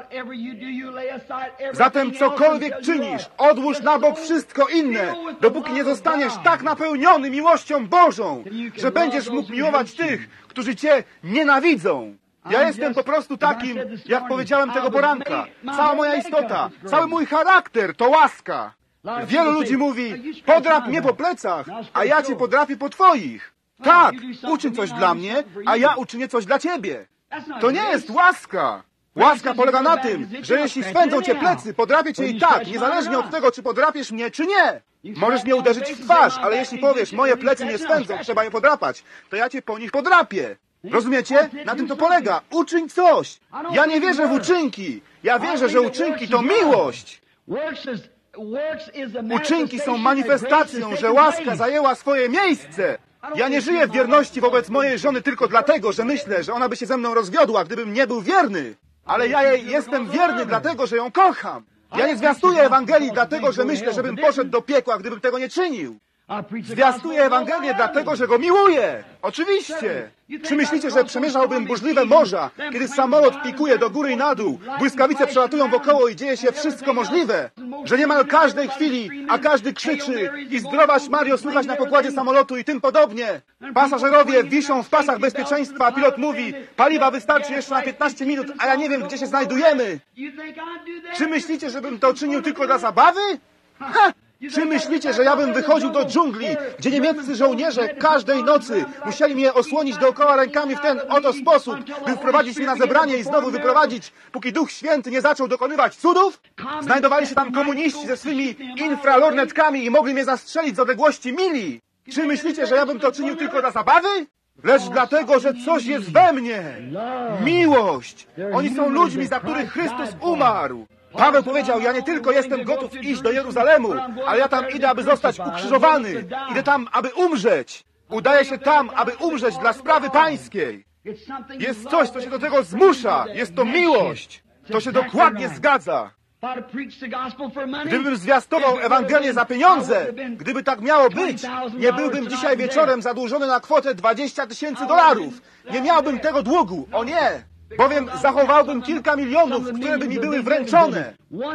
Zatem cokolwiek czynisz, odłóż na bok wszystko inne, dopóki nie zostaniesz tak napełniony miłością Bożą, że będziesz mógł miłować tych, którzy cię nienawidzą. Ja jestem po prostu takim, jak powiedziałem tego poranka. Cała moja istota, cały mój charakter to łaska. Wielu ludzi mówi, podrap mnie po plecach, a ja cię podrapię po twoich. Tak, uczyń coś dla mnie, a ja uczynię coś dla ciebie. To nie jest łaska. Łaska polega na tym, że jeśli swędzą cię plecy, podrapię cię i tak, niezależnie od tego, czy podrapiesz mnie, czy nie. Możesz mnie uderzyć w twarz, ale jeśli powiesz, moje plecy nie swędzą, trzeba je podrapać, to ja cię po nich podrapię. Rozumiecie? Na tym to polega. Uczyń coś. Ja nie wierzę w uczynki. Ja wierzę, że uczynki to miłość. Uczynki są manifestacją, że łaska zajęła swoje miejsce. Ja nie żyję w wierności wobec mojej żony tylko dlatego, że myślę, że ona by się ze mną rozwiodła, gdybym nie był wierny. Ale ja jej jestem wierny dlatego, że ją kocham. Ja nie zwiastuję Ewangelii dlatego, że myślę, żebym poszedł do piekła, gdybym tego nie czynił. Zwiastuję Ewangelię dlatego, że go miłuję. Oczywiście. Czy myślicie, że przemierzałbym burzliwe morza, kiedy samolot pikuje do góry i na dół, błyskawice przelatują wokoło i dzieje się wszystko możliwe? Że niemal każdej chwili, a każdy krzyczy i zdrowaś Mario słychać na pokładzie samolotu i tym podobnie. Pasażerowie wiszą w pasach bezpieczeństwa, a pilot mówi, paliwa wystarczy jeszcze na 15 minut, a ja nie wiem, gdzie się znajdujemy. Czy myślicie, żebym to czynił tylko dla zabawy? Ha! Czy myślicie, że ja bym wychodził do dżungli, gdzie niemieccy żołnierze każdej nocy musieli mnie osłonić dookoła rękami w ten oto sposób, by wprowadzić mnie na zebranie i znowu wyprowadzić, póki Duch Święty nie zaczął dokonywać cudów? Znajdowali się tam komuniści ze swymi infralornetkami i mogli mnie zastrzelić z odległości mili. Czy myślicie, że ja bym to czynił tylko dla zabawy? Lecz dlatego, że coś jest we mnie. Miłość. Oni są ludźmi, za których Chrystus umarł. Paweł powiedział, ja nie tylko jestem gotów iść do Jeruzalemu, ale ja tam idę, aby zostać ukrzyżowany. Idę tam, aby umrzeć. Udaję się tam, aby umrzeć dla sprawy pańskiej. Jest coś, co się do tego zmusza. Jest to miłość. To się dokładnie zgadza. Gdybym zwiastował Ewangelię za pieniądze, gdyby tak miało być, nie byłbym dzisiaj wieczorem zadłużony na kwotę $20,000. Nie miałbym tego długu. O nie! Bowiem zachowałbym kilka milionów, które by mi były wręczone.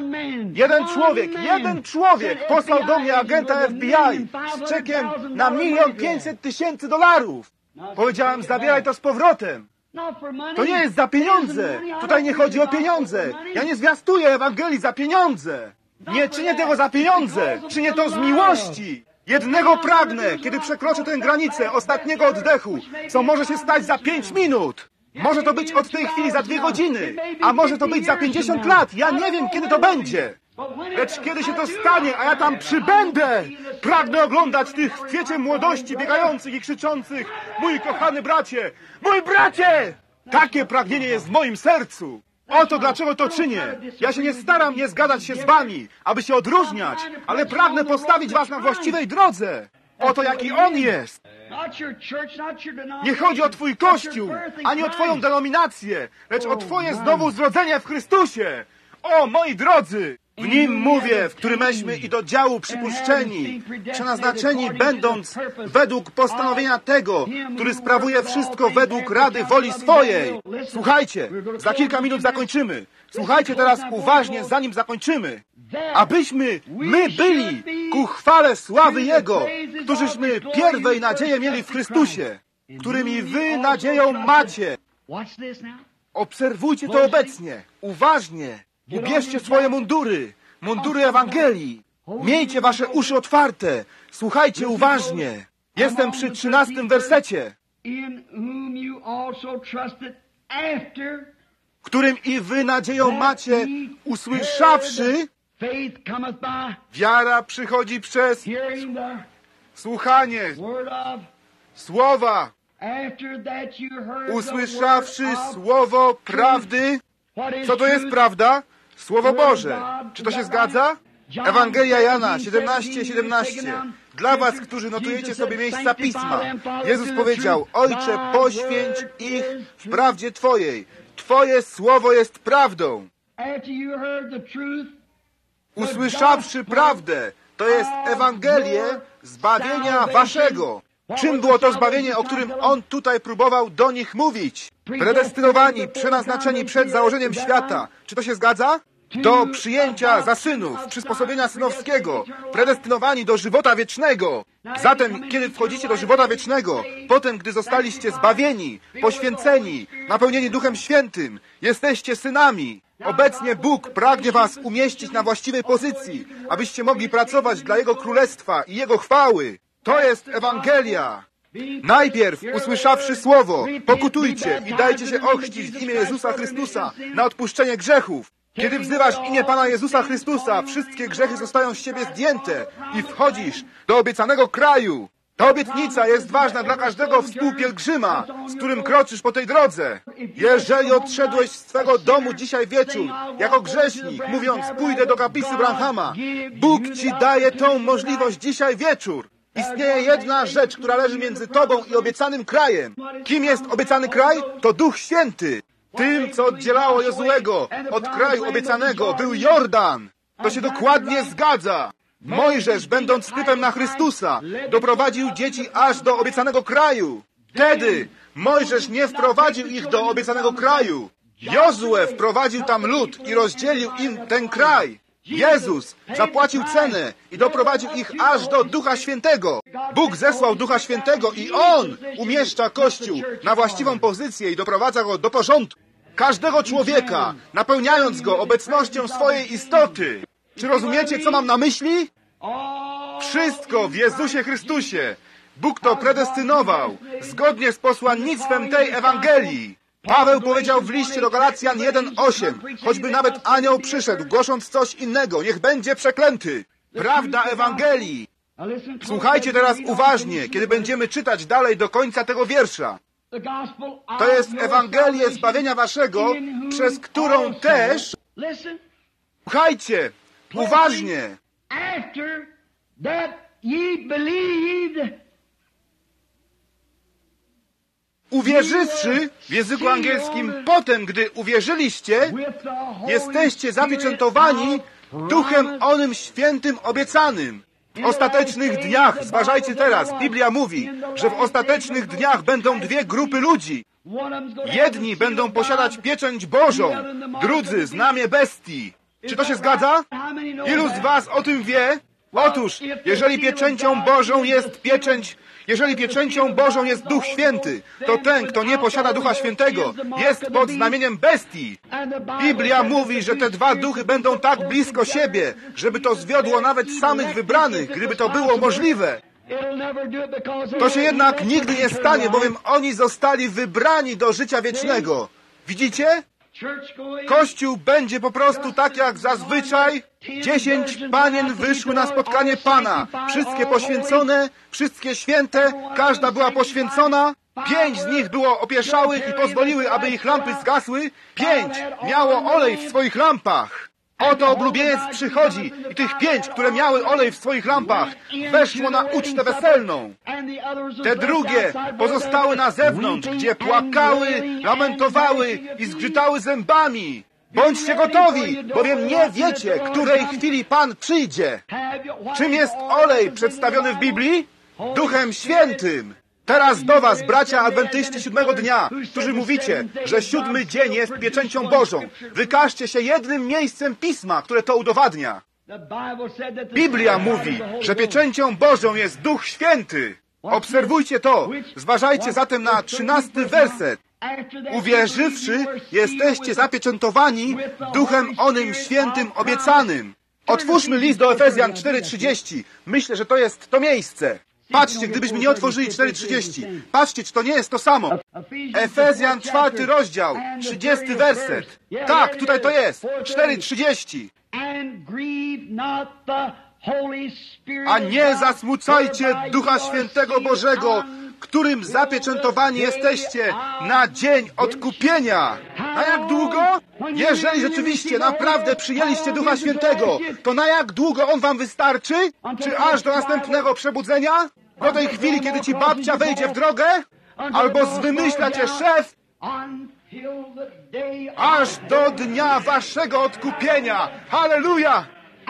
Jeden człowiek posłał do mnie agenta FBI z czekiem na $1,500,000. Powiedziałem, zabieraj to z powrotem. To nie jest za pieniądze. Tutaj nie chodzi o pieniądze. Ja nie zwiastuję Ewangelii za pieniądze. Nie czynię tego za pieniądze. Czynię to z miłości. Jednego pragnę, kiedy przekroczę tę granicę ostatniego oddechu, co może się stać za 5 minut. Może to być od tej chwili za 2 godziny, a może to być za 50 lat. Ja nie wiem, kiedy to będzie. Lecz kiedy się to stanie, a ja tam przybędę, pragnę oglądać tych w kwiecie młodości biegających i krzyczących, mój kochany bracie, mój bracie! Takie pragnienie jest w moim sercu. Oto dlaczego to czynię. Ja się nie staram nie zgadzać się z wami, aby się odróżniać, ale pragnę postawić was na właściwej drodze. Oto jaki On jest. Nie chodzi o twój kościół, ani o twoją denominację, lecz o twoje znowu zrodzenie w Chrystusie. O, moi drodzy! W Nim mówię, w którymeśmy i do działu przypuszczeni, przenaznaczeni będąc według postanowienia tego, który sprawuje wszystko według rady woli swojej. Słuchajcie, za kilka minut zakończymy. Słuchajcie teraz uważnie, zanim zakończymy. Abyśmy my byli ku chwale sławy Jego, którzyśmy pierwej nadzieję mieli w Chrystusie, którymi wy nadzieją macie. Obserwujcie to obecnie, uważnie. Ubierzcie swoje mundury. mundury Ewangelii. Miejcie wasze uszy otwarte. Słuchajcie uważnie. Jestem przy 13 wersecie. Którym i wy nadzieją macie, usłyszawszy, wiara przychodzi przez słuchanie słowa. Usłyszawszy słowo prawdy. Co to jest prawda? Słowo Boże. Czy to się zgadza? Ewangelia Jana 17:17. Dla was, którzy notujecie sobie miejsca Pisma, Jezus powiedział: Ojcze, poświęć ich w prawdzie Twojej. Twoje słowo jest prawdą. Usłyszawszy prawdę, to jest Ewangelię zbawienia waszego. Czym było to zbawienie, o którym On tutaj próbował do nich mówić? Predestynowani, przenaznaczeni przed założeniem świata. Czy to się zgadza? Do przyjęcia za synów, przysposobienia synowskiego, predestynowani do żywota wiecznego. Zatem, kiedy wchodzicie do żywota wiecznego, potem, gdy zostaliście zbawieni, poświęceni, napełnieni Duchem Świętym, jesteście synami. Obecnie Bóg pragnie was umieścić na właściwej pozycji, abyście mogli pracować dla Jego Królestwa i Jego chwały. To jest Ewangelia. Najpierw, usłyszawszy słowo, pokutujcie i dajcie się ochrzcić w imię Jezusa Chrystusa na odpuszczenie grzechów. Kiedy wzywasz imię Pana Jezusa Chrystusa, wszystkie grzechy zostają z ciebie zdjęte i wchodzisz do obiecanego kraju. Ta obietnica jest ważna dla każdego współpielgrzyma, z którym kroczysz po tej drodze. Jeżeli odszedłeś z swego domu dzisiaj wieczór, jako grzesznik, mówiąc: pójdę do kaplicy Branhama, Bóg ci daje tą możliwość dzisiaj wieczór. Istnieje jedna rzecz, która leży między tobą i obiecanym krajem. Kim jest obiecany kraj? To Duch Święty. Tym, co oddzielało Jozuego od kraju obiecanego, był Jordan. To się dokładnie zgadza. Mojżesz, będąc typem na Chrystusa, doprowadził dzieci aż do obiecanego kraju. Wtedy Mojżesz nie wprowadził ich do obiecanego kraju. Jozue wprowadził tam lud i rozdzielił im ten kraj. Jezus zapłacił cenę i doprowadził ich aż do Ducha Świętego. Bóg zesłał Ducha Świętego i On umieszcza Kościół na właściwą pozycję i doprowadza go do porządku. Każdego człowieka, napełniając go obecnością swojej istoty. Czy rozumiecie, co mam na myśli? Wszystko w Jezusie Chrystusie. Bóg to predestynował, zgodnie z posłannictwem tej Ewangelii. Paweł powiedział w liście do Galacjan 1:8, choćby nawet anioł przyszedł, głosząc coś innego, niech będzie przeklęty. Prawda Ewangelii. Słuchajcie teraz uważnie, kiedy będziemy czytać dalej do końca tego wiersza. To jest Ewangelię zbawienia waszego, przez którą też... Słuchajcie, uważnie. Uwierzywszy, w języku angielskim, potem, gdy uwierzyliście, jesteście zapieczętowani Duchem onym świętym obiecanym. W ostatecznych dniach, zważajcie teraz, Biblia mówi, że w ostatecznych dniach będą dwie grupy ludzi. Jedni będą posiadać pieczęć Bożą, drudzy znamię bestii. Czy to się zgadza? Ilu z was o tym wie? Otóż, jeżeli pieczęcią Bożą jest Duch Święty, to ten, kto nie posiada Ducha Świętego, jest pod znamieniem bestii. Biblia mówi, że te dwa duchy będą tak blisko siebie, żeby to zwiodło nawet samych wybranych, gdyby to było możliwe. To się jednak nigdy nie stanie, bowiem oni zostali wybrani do życia wiecznego. Widzicie? Kościół będzie po prostu tak jak zazwyczaj. 10 panien wyszły na spotkanie Pana. Wszystkie poświęcone, wszystkie święte, każda była poświęcona. 5 z nich było opieszałych i pozwoliły, aby ich lampy zgasły. 5 miało olej w swoich lampach. Oto oblubieniec przychodzi i tych 5, które miały olej w swoich lampach, weszło na ucztę weselną. Te drugie pozostały na zewnątrz, gdzie płakały, lamentowały i zgrzytały zębami. Bądźcie gotowi, bowiem nie wiecie, której chwili Pan przyjdzie. Czym jest olej przedstawiony w Biblii? Duchem Świętym. Teraz do was, bracia adwentyści 7 dnia, którzy mówicie, że 7 dzień jest pieczęcią Bożą. Wykażcie się jednym miejscem Pisma, które to udowadnia. Biblia mówi, że pieczęcią Bożą jest Duch Święty. Obserwujcie to. Zważajcie zatem na 13 werset. Uwierzywszy, jesteście zapieczętowani Duchem onym świętym obiecanym. Otwórzmy list do Efezjan 4:30. Myślę, że to jest to miejsce. Patrzcie, gdybyśmy nie otworzyli 4:30. Patrzcie, czy to nie jest to samo. Efezjan 4 rozdział, 30 werset. Tak, tutaj to jest. 4:30. A nie zasmucajcie Ducha Świętego Bożego, którym zapieczętowani jesteście na dzień odkupienia. Na jak długo? Jeżeli rzeczywiście naprawdę przyjęliście Ducha Świętego, to na jak długo On wam wystarczy? Czy aż do następnego przebudzenia? Do tej chwili, kiedy ci babcia wejdzie w drogę? Albo zwymyśla cię szef? Aż do dnia waszego odkupienia. Halleluja!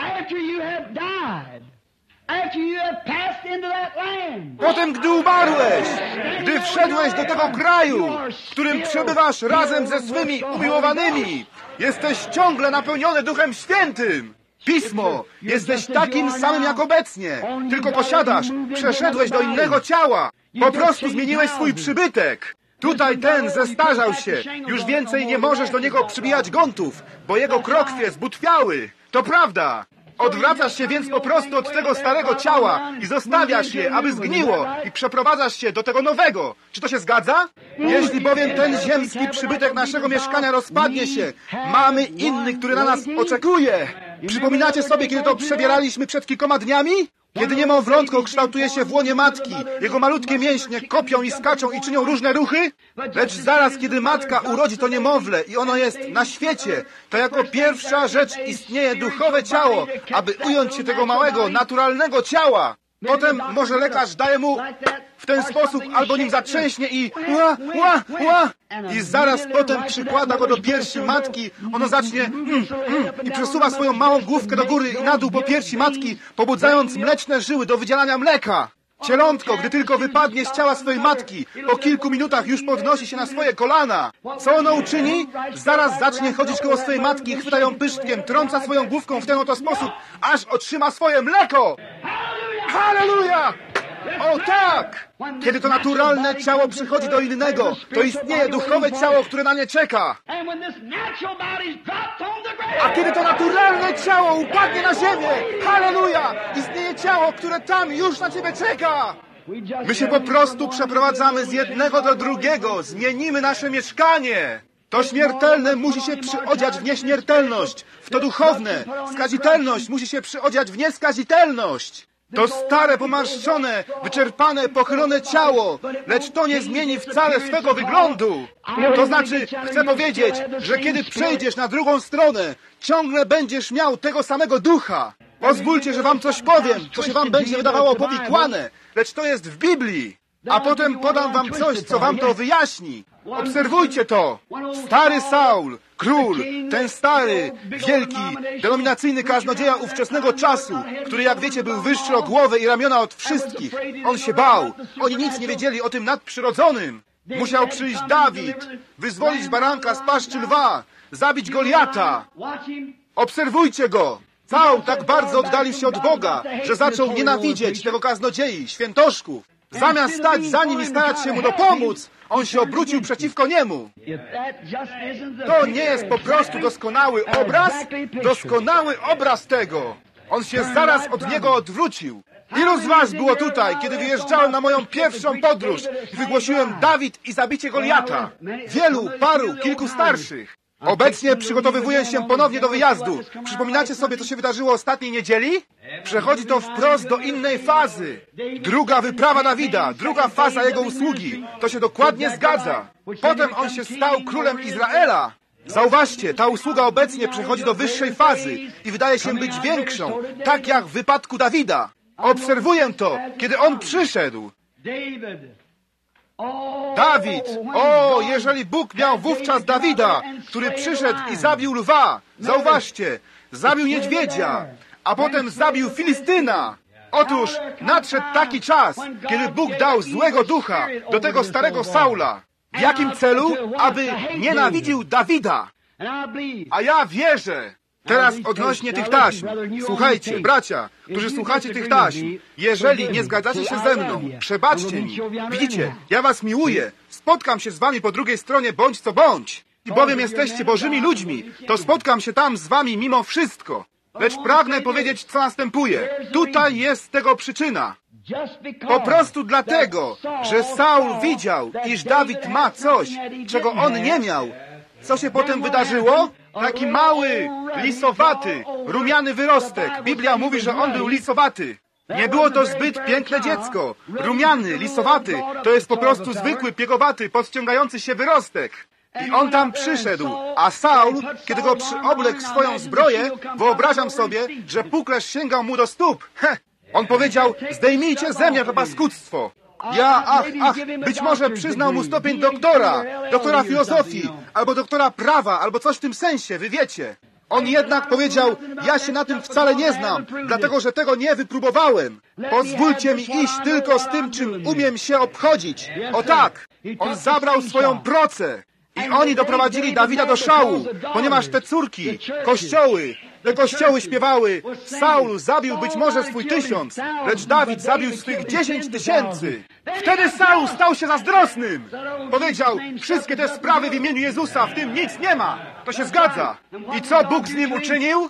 Potem, gdy umarłeś, gdy wszedłeś do tego kraju, w którym przebywasz razem ze swymi umiłowanymi, jesteś ciągle napełniony Duchem Świętym. Pismo, jesteś takim samym jak obecnie, tylko posiadasz, przeszedłeś do innego ciała. Po prostu zmieniłeś swój przybytek. Tutaj ten zestarzał się. Już więcej nie możesz do niego przybijać gątów, bo jego krokwie zbutwiały. To prawda. Odwracasz się więc po prostu od tego starego ciała i zostawiasz je, aby zgniło i przeprowadzasz się do tego nowego. Czy to się zgadza? Jeśli bowiem ten ziemski przybytek naszego mieszkania rozpadnie się, mamy inny, który na nas oczekuje. Przypominacie sobie, kiedy to przebieraliśmy przed kilkoma dniami? Kiedy niemowlątko kształtuje się w łonie matki, jego malutkie mięśnie kopią i skaczą i czynią różne ruchy? Lecz zaraz, kiedy matka urodzi to niemowlę i ono jest na świecie, to jako pierwsza rzecz istnieje duchowe ciało, aby ująć się tego małego, naturalnego ciała. Potem może lekarz daje mu w ten sposób albo nim zatrzęśnie i i zaraz potem przykłada go do piersi matki. Ono zacznie i przesuwa swoją małą główkę do góry i na dół po piersi matki, pobudzając mleczne żyły do wydzielania mleka. Cielątko, gdy tylko wypadnie z ciała swojej matki, po kilku minutach już podnosi się na swoje kolana. Co ono uczyni? Zaraz zacznie chodzić koło swojej matki i chwyta ją pyszczkiem, trąca swoją główką w ten oto sposób, aż otrzyma swoje mleko. Halleluja! O tak! Kiedy to naturalne ciało przychodzi do innego, to istnieje duchowe ciało, które na nie czeka. A kiedy to naturalne ciało upadnie na ziemię, halleluja! Istnieje ciało, które tam już na ciebie czeka. My się po prostu przeprowadzamy z jednego do drugiego, zmienimy nasze mieszkanie. To śmiertelne musi się przyodziać w nieśmiertelność. W to duchowne, skazitelność musi się przyodziać w nieskazitelność. To stare, pomarszczone, wyczerpane, pochylone ciało, lecz to nie zmieni wcale swego wyglądu. To znaczy, chcę powiedzieć, że kiedy przejdziesz na drugą stronę, ciągle będziesz miał tego samego ducha. Pozwólcie, że wam coś powiem, co się wam będzie wydawało powikłane, lecz to jest w Biblii. A potem podam wam coś, co wam to wyjaśni. Obserwujcie to. Stary Saul, król, ten stary, wielki, denominacyjny kaznodzieja ówczesnego czasu, który, jak wiecie, był wyższy o głowę i ramiona od wszystkich. On się bał. Oni nic nie wiedzieli o tym nadprzyrodzonym. Musiał przyjść Dawid, wyzwolić baranka z paszczy lwa, zabić Goliata. Obserwujcie go. Saul tak bardzo oddalił się od Boga, że zaczął nienawidzieć tego kaznodziei, świętoszków. Zamiast stać za nim i starać się mu dopomóc, on się obrócił przeciwko niemu. To nie jest po prostu doskonały obraz? Doskonały obraz tego. On się zaraz od niego odwrócił. Ilu z was było tutaj, kiedy wyjeżdżałem na moją pierwszą podróż i wygłosiłem Dawid i zabicie Goliata? Wielu, paru, kilku starszych. Obecnie przygotowuję się ponownie do wyjazdu. Przypominacie sobie, co się wydarzyło ostatniej niedzieli? Przechodzi to wprost do innej fazy. Druga wyprawa Dawida, druga faza jego usługi. To się dokładnie zgadza. Potem on się stał królem Izraela. Zauważcie, ta usługa obecnie przechodzi do wyższej fazy i wydaje się być większą, tak jak w wypadku Dawida. Obserwuję to, kiedy on przyszedł. Dawid! O, jeżeli Bóg miał wówczas Dawida, który przyszedł i zabił lwa, zauważcie, zabił niedźwiedzia, a potem zabił Filistyna. Otóż nadszedł taki czas, kiedy Bóg dał złego ducha do tego starego Saula. W jakim celu? Aby nienawidził Dawida. A ja wierzę. Teraz odnośnie tych taśm. Słuchajcie, bracia, którzy słuchacie tych taśm, jeżeli nie zgadzacie się ze mną, przebaczcie mi. Widzicie, ja was miłuję. Spotkam się z wami po drugiej stronie, bądź co bądź. I bowiem jesteście Bożymi ludźmi, to spotkam się tam z wami mimo wszystko. Lecz pragnę powiedzieć, co następuje. Tutaj jest tego przyczyna. Po prostu dlatego, że Saul widział, iż Dawid ma coś, czego on nie miał. Co się potem wydarzyło? Taki mały, lisowaty, rumiany wyrostek. Biblia mówi, że on był lisowaty. Nie było to zbyt piękne dziecko. Rumiany, lisowaty, to jest po prostu zwykły, piegowaty, podciągający się wyrostek. I on tam przyszedł, a Saul, kiedy go przyoblekł swoją zbroję, wyobrażam sobie, że puklerz sięgał mu do stóp. On powiedział, zdejmijcie ze mnie to paskudztwo. Być może przyznał mu stopień doktora filozofii, albo doktora prawa, albo coś w tym sensie, wy wiecie. On jednak powiedział, ja się na tym wcale nie znam, dlatego że tego nie wypróbowałem. Pozwólcie mi iść tylko z tym, czym umiem się obchodzić. O tak, on zabrał swoją procę. I oni doprowadzili Dawida do szału, ponieważ te córki, te kościoły śpiewały, Saul zabił być może swój 1000, lecz Dawid zabił swych 10 000. Wtedy Saul stał się zazdrosnym. Powiedział, wszystkie te sprawy w imieniu Jezusa, w tym nic nie ma. To się zgadza. I co Bóg z nim uczynił?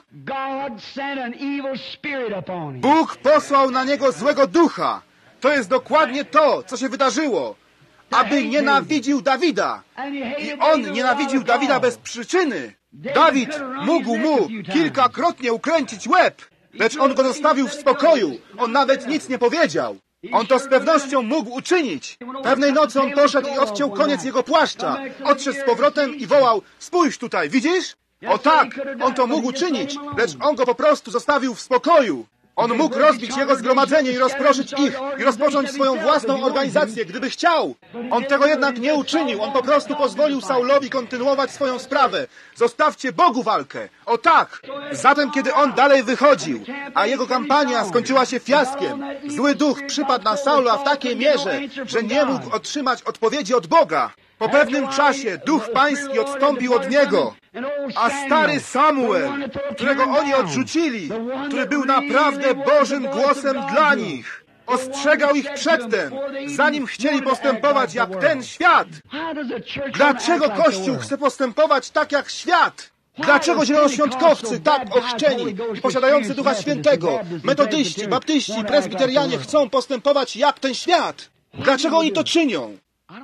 Bóg posłał na niego złego ducha. To jest dokładnie to, co się wydarzyło. Aby nienawidził Dawida. I on nienawidził Dawida bez przyczyny. Dawid mógł mu kilkakrotnie ukręcić łeb, lecz on go zostawił w spokoju. On nawet nic nie powiedział. On to z pewnością mógł uczynić. Pewnej nocy on poszedł i odciął koniec jego płaszcza. Odszedł z powrotem i wołał, spójrz tutaj, widzisz? O tak, on to mógł uczynić, lecz on go po prostu zostawił w spokoju. On mógł rozbić jego zgromadzenie i rozproszyć ich i rozpocząć swoją własną organizację, gdyby chciał. On tego jednak nie uczynił. On po prostu pozwolił Saulowi kontynuować swoją sprawę. Zostawcie Bogu walkę. O tak! Zatem, kiedy on dalej wychodził, a jego kampania skończyła się fiaskiem, zły duch przypadł na Saula w takiej mierze, że nie mógł otrzymać odpowiedzi od Boga. Po pewnym czasie duch pański odstąpił od niego, a stary Samuel, którego oni odrzucili, który był naprawdę Bożym głosem dla nich, ostrzegał ich przedtem, zanim chcieli postępować jak ten świat. Dlaczego Kościół chce postępować tak jak świat? Dlaczego zielonoświątkowcy, tak ochrzczeni i posiadający Ducha Świętego, metodyści, baptyści, prezbiterianie chcą postępować jak ten świat? Dlaczego oni to czynią?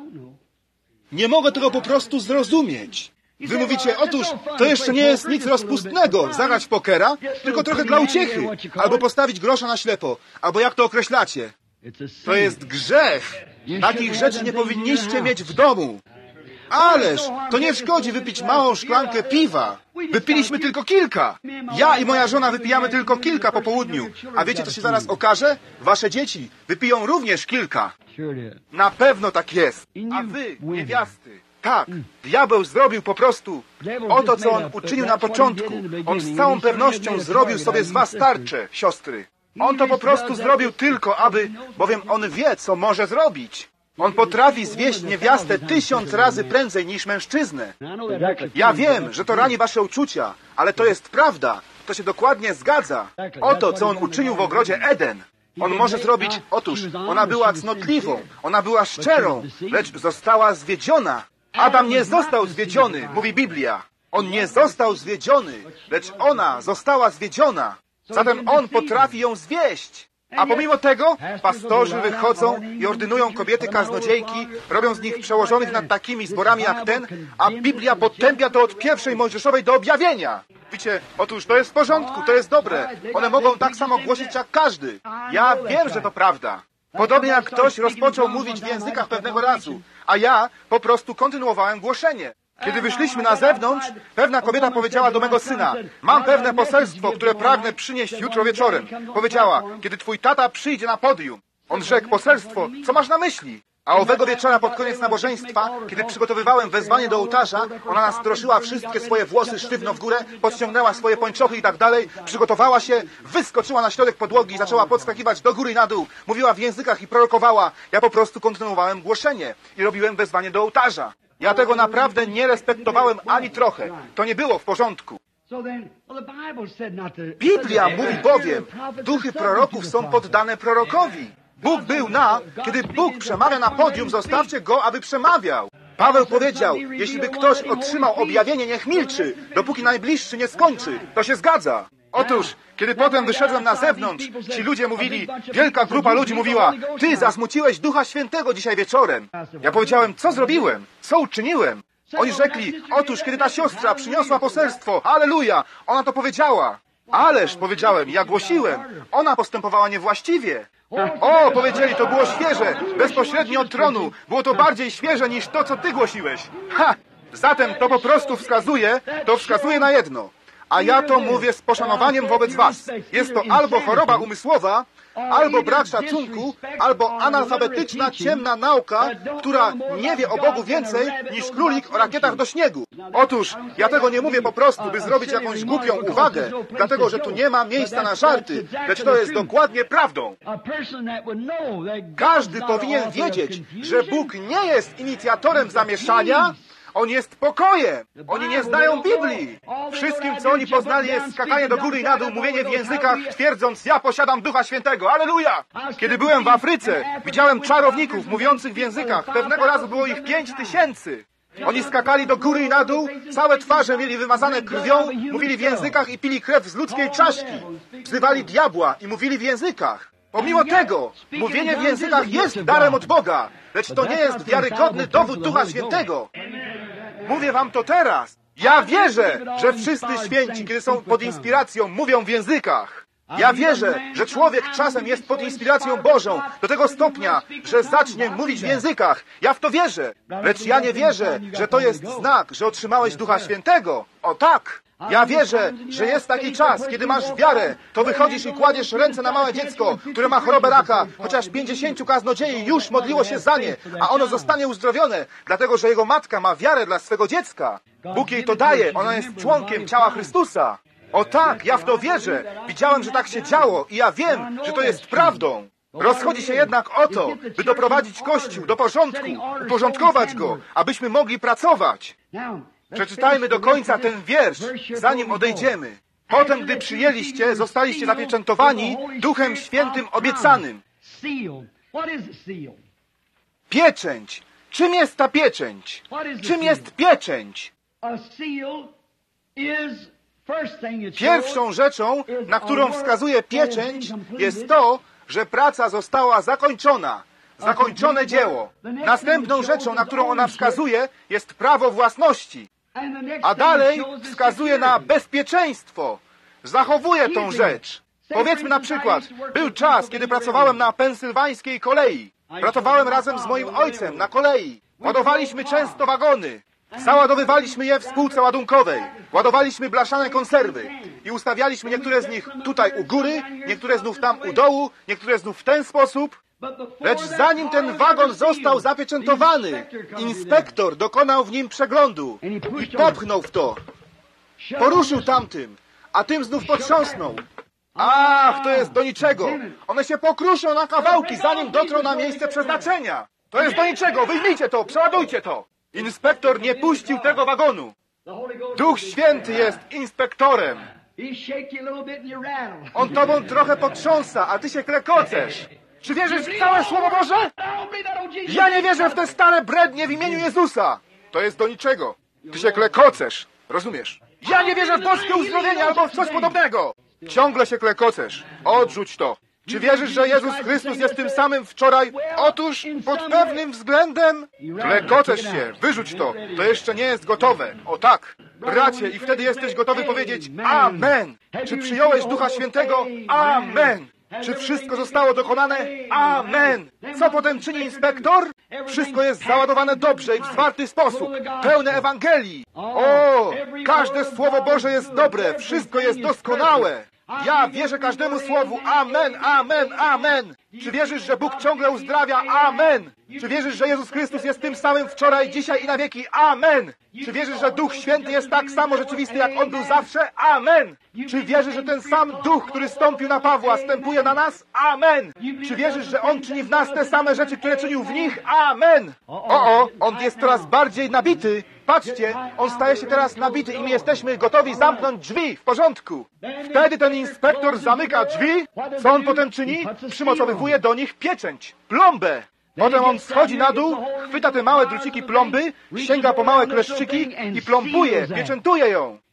Nie mogę tego po prostu zrozumieć. Wy mówicie, otóż to jeszcze nie jest nic rozpustnego, zagrać w pokera, tylko trochę dla uciechy, albo postawić grosza na ślepo, albo jak to określacie. To jest grzech. Takich rzeczy nie powinniście mieć w domu. Ależ to nie szkodzi wypić małą szklankę piwa. Wypiliśmy tylko kilka. Ja i moja żona wypijamy tylko kilka po południu. A wiecie, co się zaraz okaże? Wasze dzieci wypiją również kilka. Na pewno tak jest. A wy, niewiasty, tak, diabeł zrobił po prostu oto, co on uczynił na początku. On z całą pewnością zrobił sobie z was tarczę, siostry. On to po prostu zrobił tylko, bowiem on wie, co może zrobić. On potrafi zwieść niewiastę 1000 razy prędzej niż mężczyznę. Ja wiem, że to rani wasze uczucia, ale to jest prawda. To się dokładnie zgadza. Oto, co on uczynił w ogrodzie Eden. On może zrobić, otóż, ona była cnotliwą, ona była szczerą, lecz została zwiedziona. Adam nie został zwiedziony, mówi Biblia. On nie został zwiedziony, lecz ona została zwiedziona. Zatem on potrafi ją zwieść. A pomimo tego pastorzy wychodzą i ordynują kobiety kaznodziejki, robią z nich przełożonych nad takimi zborami jak ten, a Biblia potępia to od pierwszej Mojżeszowej do objawienia. Wiecie, otóż to jest w porządku, to jest dobre. One mogą tak samo głosić jak każdy. Ja wiem, że to prawda. Podobnie jak ktoś rozpoczął mówić w językach pewnego razu, a ja po prostu kontynuowałem głoszenie. Kiedy wyszliśmy na zewnątrz, pewna kobieta powiedziała do mego syna, mam pewne poselstwo, które pragnę przynieść jutro wieczorem. Powiedziała, kiedy twój tata przyjdzie na podium. On rzekł, poselstwo, co masz na myśli? A owego wieczora pod koniec nabożeństwa, kiedy przygotowywałem wezwanie do ołtarza, ona nastroszyła wszystkie swoje włosy sztywno w górę, podciągnęła swoje pończochy i tak dalej, przygotowała się, wyskoczyła na środek podłogi i zaczęła podskakiwać do góry i na dół. Mówiła w językach i prorokowała. Ja po prostu kontynuowałem głoszenie i robiłem wezwanie do ołtarza. Ja tego naprawdę nie respektowałem ani trochę. To nie było w porządku. Biblia mówi bowiem, duchy proroków są poddane prorokowi. Bóg był kiedy Bóg przemawia na podium, zostawcie go, aby przemawiał. Paweł powiedział, jeśli by ktoś otrzymał objawienie, niech milczy, dopóki najbliższy nie skończy. To się zgadza. Otóż, kiedy potem wyszedłem na zewnątrz, ci ludzie mówili, wielka grupa ludzi mówiła, ty zasmuciłeś Ducha Świętego dzisiaj wieczorem. Ja powiedziałem, co zrobiłem? Co uczyniłem? Oni rzekli, otóż, kiedy ta siostra przyniosła poselstwo, halleluja, ona to powiedziała. Ależ, powiedziałem, ja głosiłem. Ona postępowała niewłaściwie. O, powiedzieli, to było świeże, bezpośrednio od tronu. Było to bardziej świeże niż to, co ty głosiłeś. Ha! Zatem to po prostu wskazuje na jedno. A ja to mówię z poszanowaniem wobec was. Jest to albo choroba umysłowa, albo brak szacunku, albo analfabetyczna, ciemna nauka, która nie wie o Bogu więcej niż królik o rakietach do śniegu. Otóż, ja tego nie mówię po prostu, by zrobić jakąś głupią uwagę, dlatego, że tu nie ma miejsca na żarty, lecz to jest dokładnie prawdą. Każdy powinien wiedzieć, że Bóg nie jest inicjatorem zamieszania, On jest pokojem. Oni nie znają Biblii. Wszystkim, co oni poznali, jest skakanie do góry i na dół, mówienie w językach, twierdząc, ja posiadam Ducha Świętego. Alleluja! Kiedy byłem w Afryce, widziałem czarowników mówiących w językach. Pewnego razu było ich 5000. Oni skakali do góry i na dół, całe twarze mieli wymazane krwią, mówili w językach i pili krew z ludzkiej czaszki. Wzywali diabła i mówili w językach. Pomimo tego, mówienie w językach jest darem od Boga, lecz to nie jest wiarygodny dowód Ducha Świętego. Mówię wam to teraz. Ja wierzę, że wszyscy święci, kiedy są pod inspiracją, mówią w językach. Ja wierzę, że człowiek czasem jest pod inspiracją Bożą do tego stopnia, że zacznie mówić w językach. Ja w to wierzę. Lecz ja nie wierzę, że to jest znak, że otrzymałeś Ducha Świętego. O tak! Ja wierzę, że jest taki czas, kiedy masz wiarę, to wychodzisz i kładziesz ręce na małe dziecko, które ma chorobę raka, chociaż 50 kaznodziei już modliło się za nie, a ono zostanie uzdrowione, dlatego że jego matka ma wiarę dla swego dziecka. Bóg jej to daje, ona jest członkiem ciała Chrystusa. O tak, ja w to wierzę. Widziałem, że tak się działo i ja wiem, że to jest prawdą. Rozchodzi się jednak o to, by doprowadzić Kościół do porządku, uporządkować go, abyśmy mogli pracować. Przeczytajmy do końca ten wiersz, zanim odejdziemy. Potem, gdy przyjęliście, zostaliście zapieczętowani Duchem Świętym obiecanym. Pieczęć. Czym jest ta pieczęć? Czym jest pieczęć? Pierwszą rzeczą, na którą wskazuje pieczęć, jest to, że praca została zakończona. Zakończone dzieło. Następną rzeczą, na którą ona wskazuje, jest prawo własności. A dalej wskazuje na bezpieczeństwo. Zachowuje tą rzecz. Powiedzmy na przykład, był czas, kiedy pracowałem na pensylwańskiej kolei. Pracowałem razem z moim ojcem na kolei. Ładowaliśmy często wagony. Załadowywaliśmy je w spółce ładunkowej. Ładowaliśmy blaszane konserwy. I ustawialiśmy niektóre z nich tutaj u góry, niektóre znów tam u dołu, niektóre znów w ten sposób. Lecz zanim ten wagon został zapieczętowany, inspektor dokonał w nim przeglądu i popchnął w to. Poruszył tamtym, a tym znów potrząsnął. Ach, to jest do niczego. One się pokruszą na kawałki, zanim dotrą na miejsce przeznaczenia. To jest do niczego, wyjmijcie to, przeładujcie to. Inspektor nie puścił tego wagonu. Duch Święty jest inspektorem. On tobą trochę potrząsa, a ty się klekocesz. Czy wierzysz w całe Słowo Boże? Ja nie wierzę w te stare brednie w imieniu Jezusa. To jest do niczego. Ty się klekocesz. Rozumiesz? Ja nie wierzę w boskie uzdrowienie albo w coś podobnego. Ciągle się klekocesz. Odrzuć to. Czy wierzysz, że Jezus Chrystus jest tym samym wczoraj? Otóż pod pewnym względem klekocesz się. Wyrzuć to. To jeszcze nie jest gotowe. O tak. Bracie, i wtedy jesteś gotowy powiedzieć Amen. Czy przyjąłeś Ducha Świętego? Amen. Czy wszystko zostało dokonane? Amen. Co potem czyni inspektor? Wszystko jest załadowane dobrze i w zwarty sposób. Pełne Ewangelii. O, każde Słowo Boże jest dobre. Wszystko jest doskonałe. Ja wierzę każdemu słowu. Amen, amen, amen. Czy wierzysz, że Bóg ciągle uzdrawia? Amen. Czy wierzysz, że Jezus Chrystus jest tym samym wczoraj, dzisiaj i na wieki? Amen. Czy wierzysz, że Duch Święty jest tak samo rzeczywisty, jak On był zawsze? Amen. Czy wierzysz, że ten sam Duch, który stąpił na Pawła, stępuje na nas? Amen. Czy wierzysz, że On czyni w nas te same rzeczy, które czynił w nich? Amen. On jest coraz bardziej nabity. Patrzcie, on staje się teraz nabity i my jesteśmy gotowi zamknąć drzwi. W porządku. Wtedy ten inspektor zamyka drzwi. Co on potem czyni? Przymocowywuje do nich pieczęć, plombę. Potem on schodzi na dół, chwyta te małe druciki plomby, sięga po małe kleszczyki i plombuje, pieczętuje ją.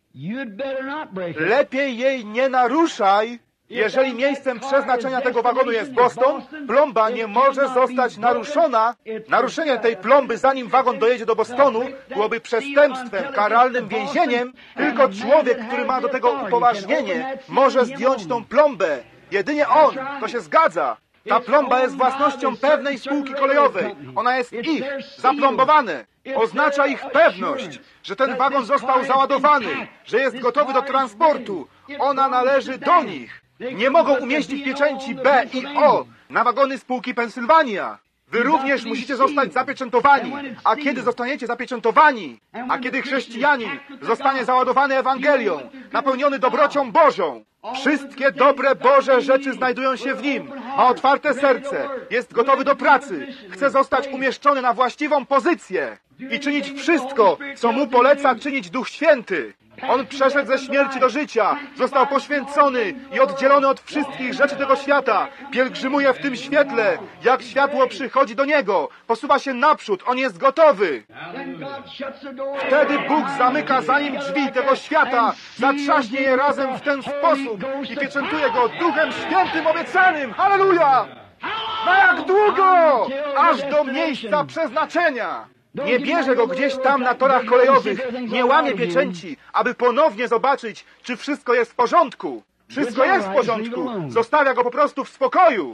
Lepiej jej nie naruszaj. Jeżeli miejscem przeznaczenia tego wagonu jest Boston, plomba nie może zostać naruszona. Naruszenie tej plomby, zanim wagon dojedzie do Bostonu, byłoby przestępstwem, karalnym więzieniem. Tylko człowiek, który ma do tego upoważnienie, może zdjąć tą plombę. Jedynie on. To się zgadza. Ta plomba jest własnością pewnej spółki kolejowej. Ona jest ich, zaplombowane. Oznacza ich pewność, że ten wagon został załadowany, że jest gotowy do transportu. Ona należy do nich. Nie mogą umieścić pieczęci B i O na wagony spółki Pensylwania. Wy również musicie zostać zapieczętowani. A kiedy zostaniecie zapieczętowani, a kiedy chrześcijanin zostanie załadowany Ewangelią, napełniony dobrocią Bożą, wszystkie dobre Boże rzeczy znajdują się w nim. Ma otwarte serce, jest gotowy do pracy, chce zostać umieszczony na właściwą pozycję i czynić wszystko, co mu poleca czynić Duch Święty. On przeszedł ze śmierci do życia, został poświęcony i oddzielony od wszystkich rzeczy tego świata. Pielgrzymuje w tym świetle, jak światło przychodzi do niego, posuwa się naprzód, on jest gotowy. Wtedy Bóg zamyka za nim drzwi tego świata, zatrzaśnie je razem w ten sposób i pieczętuje go Duchem Świętym obiecanym. Halleluja! Na jak długo? Aż do miejsca przeznaczenia. Nie bierze go gdzieś tam na torach kolejowych, nie łamie pieczęci, aby ponownie zobaczyć, czy wszystko jest w porządku. Wszystko jest w porządku. Zostawia go po prostu w spokoju.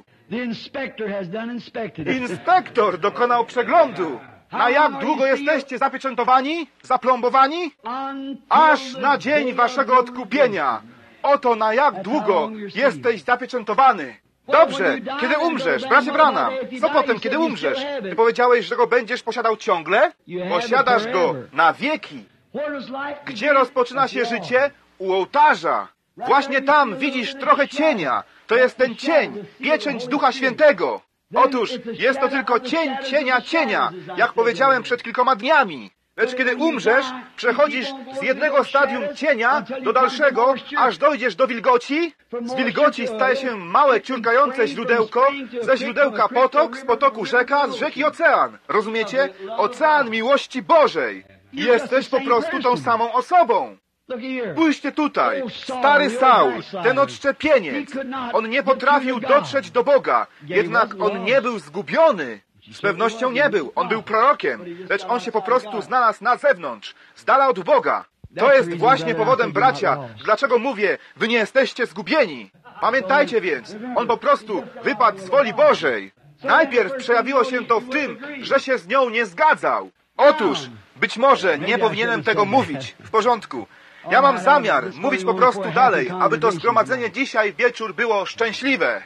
Inspektor dokonał przeglądu. Na jak długo jesteście zapieczętowani, zaplombowani? Aż na dzień waszego odkupienia. Oto na jak długo jesteś zapieczętowany. Dobrze, kiedy umrzesz, bracie Branham, co potem, kiedy umrzesz? Ty powiedziałeś, że go będziesz posiadał ciągle? Posiadasz go na wieki. Gdzie rozpoczyna się życie? U ołtarza. Właśnie tam widzisz trochę cienia. To jest ten cień, pieczęć Ducha Świętego. Otóż jest to tylko cień cienia, jak powiedziałem przed kilkoma dniami. Lecz kiedy umrzesz, przechodzisz z jednego stadium cienia do dalszego, aż dojdziesz do wilgoci. Z wilgoci staje się małe, ciurkające źródełko, ze źródełka potok, z potoku rzeka, z rzeki ocean. Rozumiecie? Ocean miłości Bożej. I jesteś po prostu tą samą osobą. Spójrzcie tutaj. Stary Saul, ten odszczepieniec. On nie potrafił dotrzeć do Boga, jednak on nie był zgubiony. Z pewnością nie był. On był prorokiem, lecz on się po prostu znalazł na zewnątrz, z dala od Boga. To jest właśnie powodem, bracia, dlaczego mówię, wy nie jesteście zgubieni. Pamiętajcie więc, on po prostu wypadł z woli Bożej. Najpierw przejawiło się to w tym, że się z nią nie zgadzał. Otóż, być może nie powinienem tego mówić. W porządku. Ja mam zamiar mówić po prostu dalej, aby to zgromadzenie dzisiaj wieczór było szczęśliwe.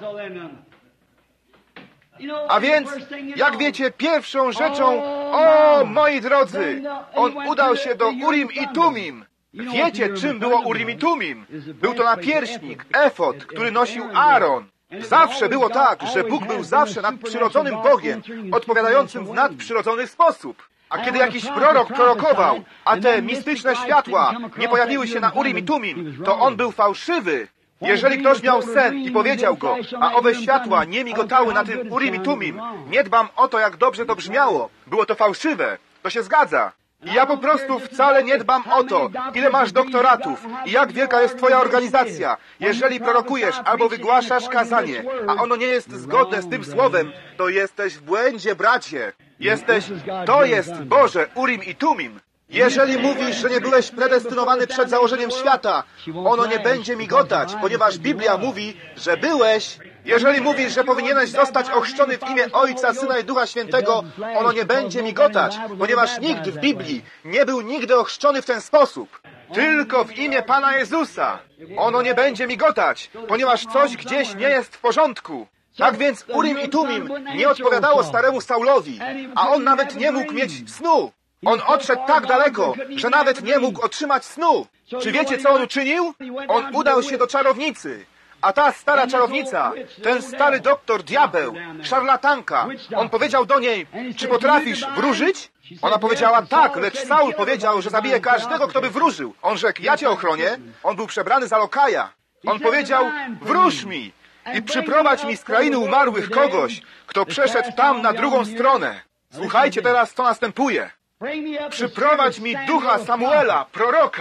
A więc, jak wiecie, pierwszą rzeczą, o moi drodzy, on udał się do Urim i Tumim. Wiecie, czym było Urim i Tumim? Był to napierśnik, efod, który nosił Aaron. Zawsze było tak, że Bóg był zawsze nadprzyrodzonym Bogiem, odpowiadającym w nadprzyrodzony sposób. A kiedy jakiś prorok prorokował, a te mistyczne światła nie pojawiły się na Urim i Tumim, to on był fałszywy. Jeżeli ktoś miał sen i powiedział go, a owe światła nie migotały na tym Urim i Tumim, nie dbam o to, jak dobrze to brzmiało. Było to fałszywe. To się zgadza. I ja po prostu wcale nie dbam o to, ile masz doktoratów i jak wielka jest twoja organizacja. Jeżeli prorokujesz albo wygłaszasz kazanie, a ono nie jest zgodne z tym słowem, to jesteś w błędzie, bracie. To jest Boże Urim i Tumim. Jeżeli mówisz, że nie byłeś predestynowany przed założeniem świata, ono nie będzie migotać, ponieważ Biblia mówi, że byłeś. Jeżeli mówisz, że powinieneś zostać ochrzczony w imię Ojca, Syna i Ducha Świętego, ono nie będzie migotać, ponieważ nikt w Biblii nie był nigdy ochrzczony w ten sposób. Tylko w imię Pana Jezusa. Ono nie będzie migotać, ponieważ coś gdzieś nie jest w porządku. Tak więc Urim i Tumim nie odpowiadało staremu Saulowi, a on nawet nie mógł mieć snu. On odszedł tak daleko, że nawet nie mógł otrzymać snu. Czy wiecie, co on uczynił? On udał się do czarownicy. A ta stara czarownica, ten stary doktor, diabeł, szarlatanka, on powiedział do niej, czy potrafisz wróżyć? Ona powiedziała tak, lecz Saul powiedział, że zabije każdego, kto by wróżył. On rzekł, ja cię ochronię. On był przebrany za lokaja. On powiedział, wróż mi i przyprowadź mi z krainy umarłych kogoś, kto przeszedł tam na drugą stronę. Słuchajcie teraz, co następuje. Przyprowadź mi ducha Samuela, proroka.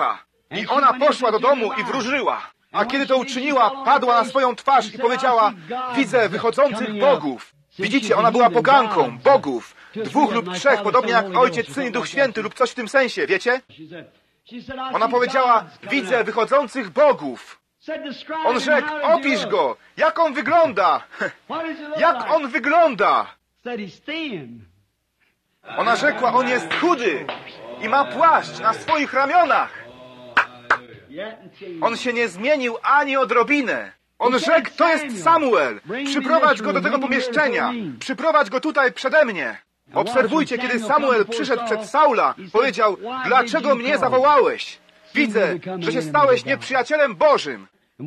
I ona poszła do domu i wróżyła. A kiedy to uczyniła, padła na swoją twarz i powiedziała: widzę wychodzących bogów. Widzicie, ona była poganką bogów. 2 lub 3, podobnie jak Ojciec, Syn i Duch Święty lub coś w tym sensie, wiecie? Ona powiedziała: widzę wychodzących bogów. On rzekł: opisz go. Jak on wygląda? Jak on wygląda? Ona rzekła: on jest chudy i ma płaszcz na swoich ramionach. On się nie zmienił ani odrobinę. On rzekł: to jest Samuel. Przyprowadź go do tego pomieszczenia. Przyprowadź go tutaj przede mnie. Obserwujcie, kiedy Samuel przyszedł przed Saula, powiedział: dlaczego mnie zawołałeś? Widzę, że się stałeś nieprzyjacielem Bożym.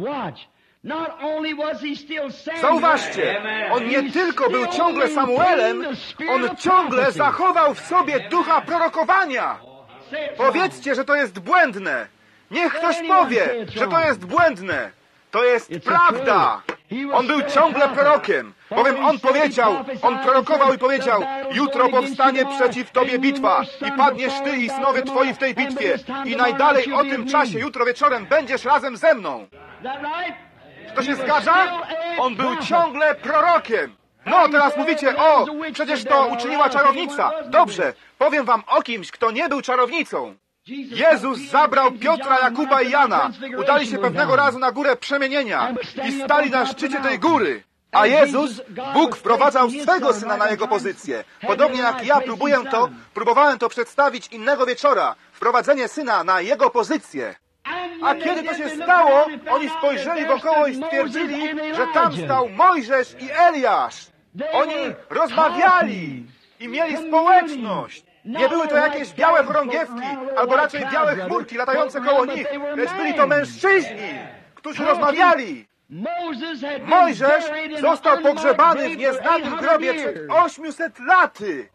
Zauważcie, on nie tylko był ciągle Samuelem, on ciągle zachował w sobie ducha prorokowania. Powiedzcie, że to jest błędne. Niech ktoś powie, że to jest błędne. To jest prawda. On był ciągle prorokiem, bowiem on prorokował i powiedział: jutro powstanie przeciw tobie bitwa i padniesz ty i synowie twoi w tej bitwie i najdalej o tym czasie, jutro wieczorem, będziesz razem ze mną. To się zgadza? On był ciągle prorokiem. No, teraz mówicie: o, przecież to uczyniła czarownica. Dobrze, powiem wam o kimś, kto nie był czarownicą. Jezus zabrał Piotra, Jakuba i Jana. Udali się pewnego razu na górę przemienienia i stali na szczycie tej góry. A Jezus, Bóg wprowadzał swego Syna na Jego pozycję. Podobnie jak ja próbowałem to przedstawić innego wieczora. Wprowadzenie Syna na Jego pozycję. A kiedy to się stało, oni spojrzeli wokoło i stwierdzili, że tam stał Mojżesz i Eliasz. Oni rozmawiali i mieli społeczność. Nie były to jakieś białe chorągiewki, albo raczej białe chmurki latające koło nich, lecz byli to mężczyźni, którzy rozmawiali. Mojżesz został pogrzebany w nieznanym grobie przed 800 laty.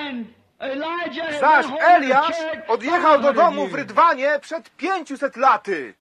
Zaś Eliasz odjechał do domu w Rydwanie przed 500 laty.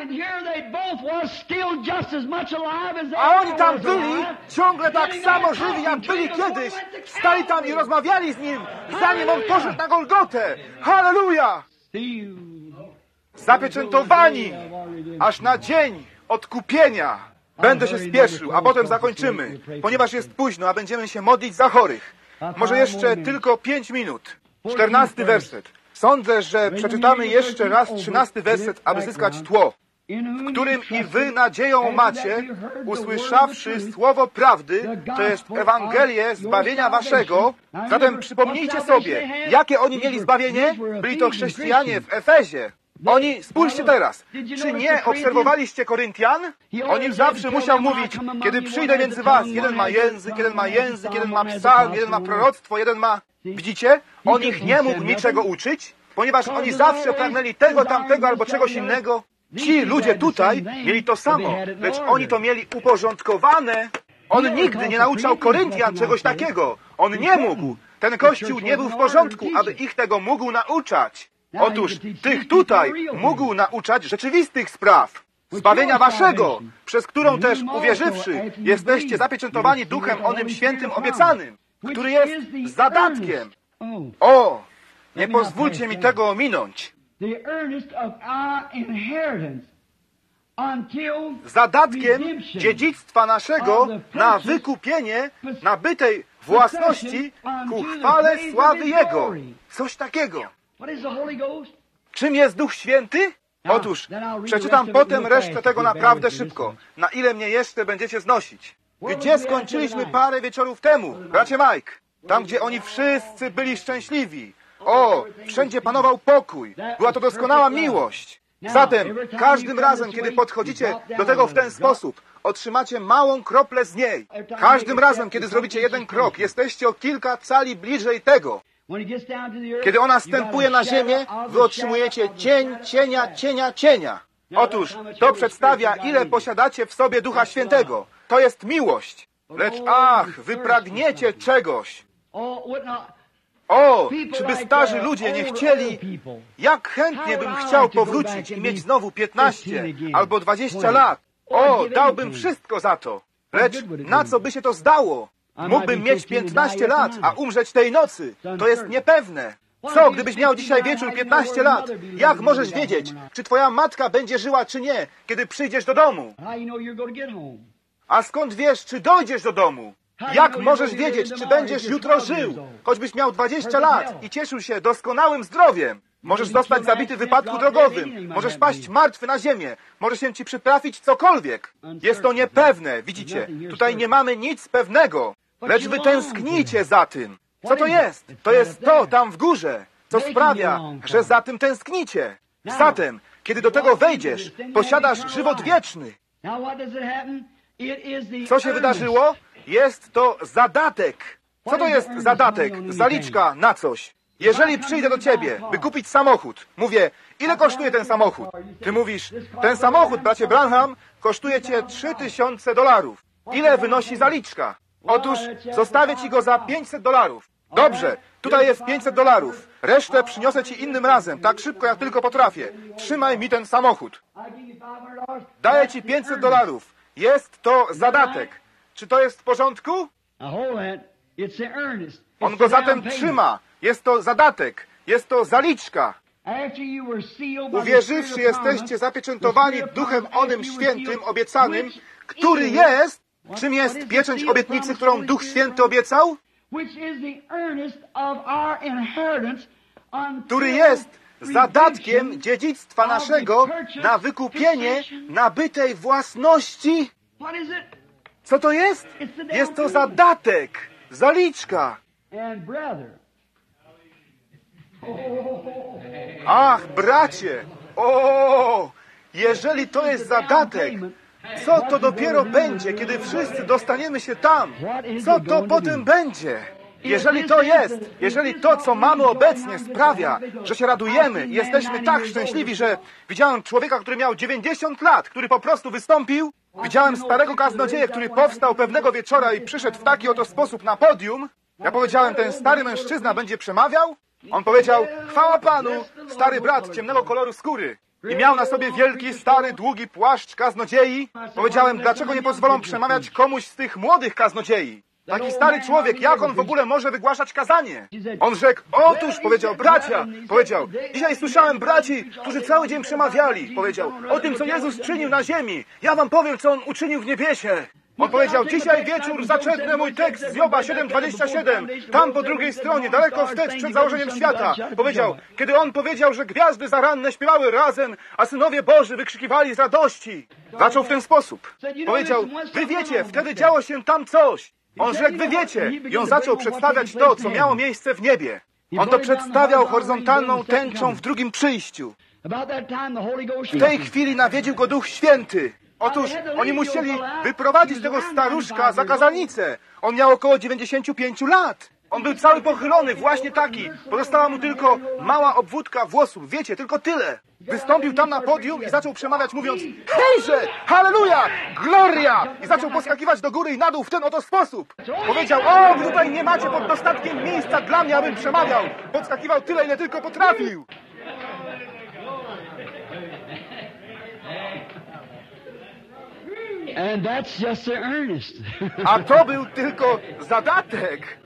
A oni tam byli ciągle tak samo żywi, jak byli kiedyś. Stali tam i rozmawiali z nim, zanim on poszedł na Golgotę. Halleluja! Zapieczętowani aż na dzień odkupienia. Będę się spieszył, a potem zakończymy, ponieważ jest późno, a będziemy się modlić za chorych. Może jeszcze tylko 5 minut. 14 werset. Sądzę, że przeczytamy jeszcze raz 13 werset, aby zyskać tło, w którym i wy nadzieją macie, usłyszawszy słowo prawdy, to jest Ewangelię zbawienia waszego. Zatem przypomnijcie sobie, jakie oni mieli zbawienie? Byli to chrześcijanie w Efezie. Oni, spójrzcie teraz, czy nie obserwowaliście Koryntian? Oni zawsze musiał mówić: kiedy przyjdę między was, jeden ma język, jeden ma psalm, jeden ma proroctwo, jeden ma... Widzicie? On ich nie mógł niczego uczyć, ponieważ oni zawsze pragnęli tego, tamtego albo czegoś innego. Ci ludzie tutaj mieli to samo, lecz oni to mieli uporządkowane. On nigdy nie nauczał Koryntian czegoś takiego. On nie mógł. Ten Kościół nie był w porządku, aby ich tego mógł nauczać. Otóż tych tutaj mógł nauczać rzeczywistych spraw. Zbawienia waszego, przez którą też uwierzywszy, jesteście zapieczętowani duchem onym świętym obiecanym, który jest zadatkiem. O, nie pozwólcie mi tego ominąć. Zadatkiem dziedzictwa naszego na wykupienie nabytej własności ku chwale sławy Jego. Coś takiego. Czym jest Duch Święty? Otóż przeczytam potem resztę tego naprawdę szybko. Na ile mnie jeszcze będziecie znosić? Gdzie skończyliśmy parę wieczorów temu? Bracie Mike, tam gdzie oni wszyscy byli szczęśliwi. O, wszędzie panował pokój. Była to doskonała miłość. Zatem każdym razem, kiedy podchodzicie do tego w ten sposób, otrzymacie małą kroplę z niej. Każdym razem, kiedy zrobicie jeden krok, jesteście o kilka cali bliżej tego. Kiedy ona stępuje na ziemię, wy otrzymujecie cień, cienia. Otóż to przedstawia, ile posiadacie w sobie Ducha Świętego. To jest miłość. Lecz wy pragniecie czegoś. O, czyby starzy ludzie nie chcieli, jak chętnie bym chciał powrócić i mieć znowu 15 albo 20 lat. O, dałbym wszystko za to. Lecz na co by się to zdało? Mógłbym mieć 15 lat, a umrzeć tej nocy. To jest niepewne. Co, gdybyś miał dzisiaj wieczór 15 lat? Jak możesz wiedzieć, czy twoja matka będzie żyła, czy nie, kiedy przyjdziesz do domu? A skąd wiesz, czy dojdziesz do domu? Jak możesz wiedzieć, czy będziesz jutro żył, choćbyś miał 20 lat i cieszył się doskonałym zdrowiem? Możesz zostać zabity w wypadku drogowym, możesz paść martwy na ziemię, może się ci przytrafić cokolwiek. Jest to niepewne, widzicie? Tutaj nie mamy nic pewnego, lecz wy tęsknicie za tym. Co to jest? To jest to tam w górze, co sprawia, że za tym tęsknicie. Zatem, kiedy do tego wejdziesz, posiadasz żywot wieczny. Co się wydarzyło? Jest to zadatek. Co to jest zadatek? Zaliczka na coś. Jeżeli przyjdę do ciebie, by kupić samochód, mówię, ile kosztuje ten samochód? Ty mówisz, ten samochód, bracie Branham, kosztuje cię $3000. Ile wynosi zaliczka? Otóż zostawię ci go za $500. Dobrze, tutaj jest $500. Resztę przyniosę ci innym razem, tak szybko jak tylko potrafię. Trzymaj mi ten samochód. Daję ci $500. Jest to zadatek. Czy to jest w porządku? On go zatem trzyma. Jest to zadatek. Jest to zaliczka. Uwierzywszy, jesteście zapieczętowani Duchem onym świętym, obiecanym, który jest... Czym jest pieczęć obietnicy, którą Duch Święty obiecał? Który jest zadatkiem dziedzictwa naszego na wykupienie nabytej własności. Co to jest? Jest to zadatek, zaliczka. Ach, bracie, jeżeli to jest zadatek, co to dopiero będzie, kiedy wszyscy dostaniemy się tam? Co to potem będzie? Jeżeli to jest, jeżeli to, co mamy obecnie, sprawia, że się radujemy i jesteśmy tak szczęśliwi, że widziałem człowieka, który miał 90 lat, który po prostu wystąpił, widziałem starego kaznodzieję, który powstał pewnego wieczora i przyszedł w taki oto sposób na podium. Ja powiedziałem, ten stary mężczyzna będzie przemawiał? On powiedział, chwała Panu, stary brat ciemnego koloru skóry. I miał na sobie wielki, stary, długi płaszcz kaznodziei. Powiedziałem, dlaczego nie pozwolą przemawiać komuś z tych młodych kaznodziei? Taki stary człowiek, jak on w ogóle może wygłaszać kazanie? On rzekł, otóż, powiedział, bracia, powiedział, dzisiaj słyszałem braci, którzy cały dzień przemawiali, powiedział, o tym, co Jezus czynił na ziemi. Ja wam powiem, co On uczynił w niebiesie. On powiedział, dzisiaj wieczór zaczerpnę mój tekst z Joba 7:27, tam po drugiej stronie, daleko wstecz przed założeniem świata. Powiedział, kiedy on powiedział, że gwiazdy zaranne śpiewały razem, a synowie Boży wykrzykiwali z radości. Zaczął w ten sposób. Powiedział, wy wiecie, wtedy działo się tam coś. On rzekł, wy wiecie. I on zaczął przedstawiać to, co miało miejsce w niebie. On to przedstawiał horyzontalną tęczą w drugim przyjściu. W tej chwili nawiedził go Duch Święty. Otóż oni musieli wyprowadzić tego staruszka za kazalnicę. On miał około 95 lat. On był cały pochylony, właśnie taki. Pozostała mu tylko mała obwódka włosów. Wiecie, tylko tyle. Wystąpił tam na podium i zaczął przemawiać, mówiąc, hejże, halleluja, gloria! I zaczął poskakiwać do góry i na dół w ten oto sposób. Powiedział, tutaj nie macie pod dostatkiem miejsca dla mnie, abym przemawiał. Podskakiwał tyle, ile tylko potrafił. And that's just the earnest. A to był tylko zadatek.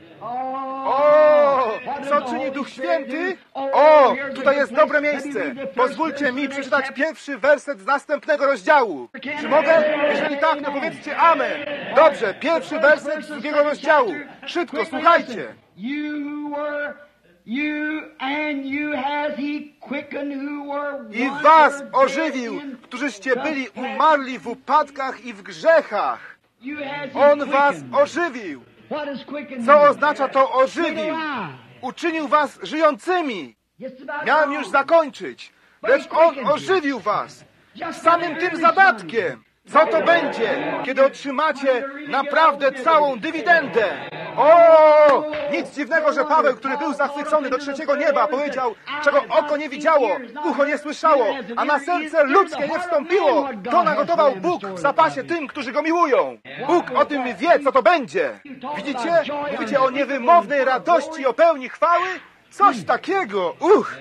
Co czyni Duch Święty? Tutaj jest dobre miejsce. Pozwólcie mi przeczytać pierwszy werset z następnego rozdziału. Czy mogę? Jeżeli tak, to powiedzcie amen. Dobrze, pierwszy werset z drugiego rozdziału. Szybko, słuchajcie. I was ożywił, którzyście byli umarli w upadkach i w grzechach. On was ożywił. Co oznacza to ożywił? Uczynił was żyjącymi. Miałem już zakończyć. Lecz On ożywił was. Samym tym zadatkiem. Co to będzie, kiedy otrzymacie naprawdę całą dywidendę? Nic dziwnego, że Paweł, który był zachwycony do trzeciego nieba, powiedział, czego oko nie widziało, ucho nie słyszało, a na serce ludzkie nie wstąpiło. To nagotował Bóg w zapasie tym, którzy Go miłują. Bóg o tym wie, co to będzie. Widzicie? Mówicie o niewymownej radości i o pełni chwały? Coś takiego!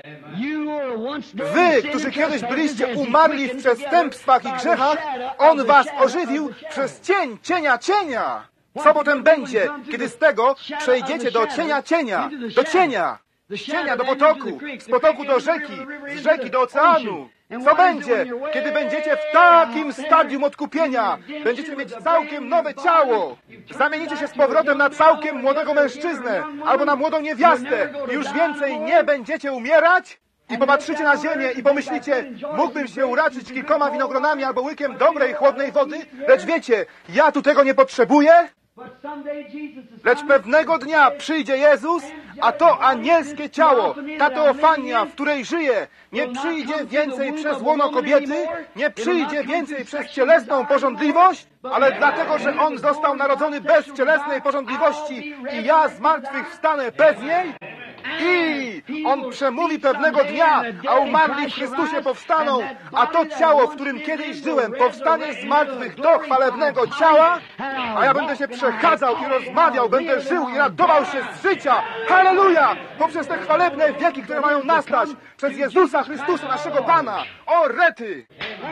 Wy, którzy kiedyś byliście umarli w przestępstwach i grzechach, On was ożywił przez cień cienia. Co potem będzie, kiedy z tego przejdziecie do cienia? Do cienia. z cienia do potoku, z potoku do rzeki, z rzeki do oceanu. Co będzie, kiedy będziecie w takim stadium odkupienia? Będziecie mieć całkiem nowe ciało. Zamienicie się z powrotem na całkiem młodego mężczyznę albo na młodą niewiastę. Już więcej nie będziecie umierać? I popatrzycie na ziemię i pomyślicie, mógłbym się uraczyć kilkoma winogronami albo łykiem dobrej, chłodnej wody, lecz wiecie, ja tu tego nie potrzebuję. Lecz pewnego dnia przyjdzie Jezus, a to anielskie ciało, ta teofania, w której żyje, nie przyjdzie więcej przez łono kobiety, nie przyjdzie więcej przez cielesną pożądliwość, ale dlatego, że On został narodzony bez cielesnej pożądliwości i ja z martwych wstanę bez niej. I On przemówi pewnego dnia, a umarli w Chrystusie powstaną, a to ciało, w którym kiedyś żyłem, powstanie z martwych do chwalebnego ciała, a ja będę się przechadzał i rozmawiał, będę żył i radował się z życia. Halleluja! Poprzez te chwalebne wieki, które mają nastać, przez Jezusa Chrystusa, naszego Pana. O rety!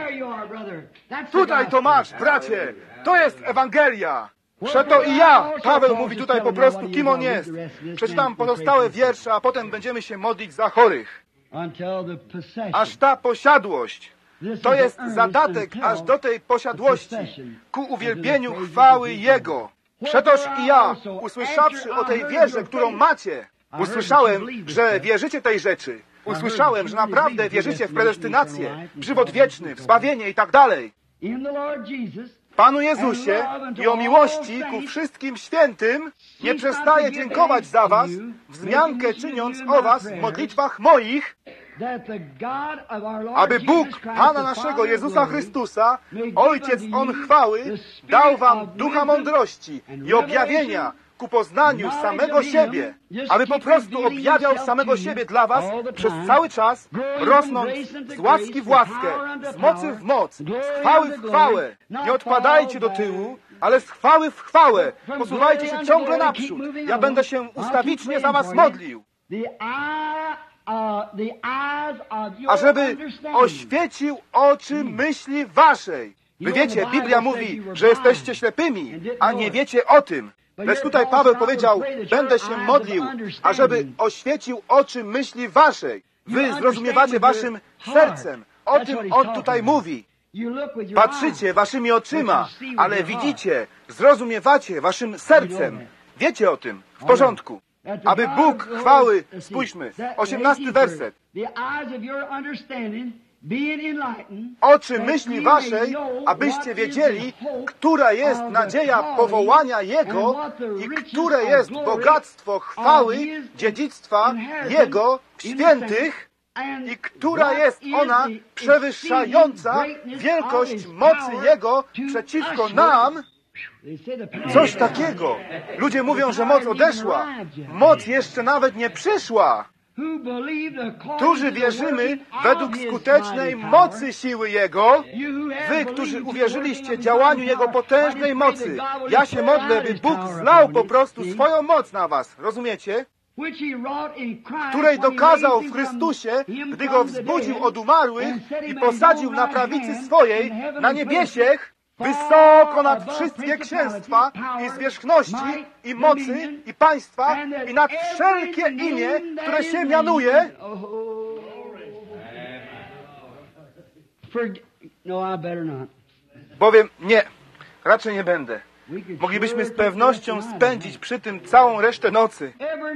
Tutaj to masz, bracie. To jest Ewangelia. Przeto i ja, Paweł mówi tutaj po prostu, kim on jest. Przeczytam pozostałe wiersze, a potem będziemy się modlić za chorych. Aż ta posiadłość, to jest zadatek aż do tej posiadłości, ku uwielbieniu chwały Jego. Przetoż i ja, usłyszawszy o tej wierze, którą macie, usłyszałem, że wierzycie tej rzeczy. Usłyszałem, że naprawdę wierzycie w predestynację, w żywot wieczny, w zbawienie i tak dalej. Panu Jezusie i o miłości ku wszystkim świętym nie przestaję dziękować za was, wzmiankę czyniąc o was w modlitwach moich, aby Bóg Pana naszego Jezusa Chrystusa, Ojciec On chwały, dał wam ducha mądrości i objawienia ku poznaniu samego siebie, aby po prostu objawiał samego siebie dla was przez cały czas, rosnąc z łaski w łaskę, z mocy w moc, z chwały w chwałę. Nie odpadajcie do tyłu, ale z chwały w chwałę. Posuwajcie się ciągle naprzód. Ja będę się ustawicznie za was modlił. Ażeby oświecił oczy myśli waszej. Wy wiecie, Biblia mówi, że jesteście ślepymi, a nie wiecie o tym. Lecz tutaj Paweł powiedział, będę się modlił, ażeby oświecił oczy myśli waszej. Wy zrozumiewacie waszym sercem. O tym on tutaj mówi. Patrzycie waszymi oczyma, ale widzicie, zrozumiewacie waszym sercem. Wiecie o tym. W porządku. Aby Bóg chwały, spójrzmy, 18 werset. Oczy myśli waszej, abyście wiedzieli, która jest nadzieja powołania Jego i które jest bogactwo chwały, dziedzictwa Jego w świętych i która jest ona przewyższająca wielkość mocy Jego przeciwko nam. Coś takiego. Ludzie mówią, że moc odeszła. Moc jeszcze nawet nie przyszła. Którzy wierzymy według skutecznej mocy siły Jego, wy, którzy uwierzyliście działaniu Jego potężnej mocy. Ja się modlę, by Bóg zlał po prostu swoją moc na was. Rozumiecie? Której dokazał w Chrystusie, gdy Go wzbudził od umarłych i posadził na prawicy swojej, na niebiesiech, wysoko nad wszystkie księstwa i zwierzchności i mocy i państwa i nad wszelkie imię, które się mianuje. Bowiem nie, raczej nie będę. Moglibyśmy z pewnością spędzić przy tym całą resztę nocy.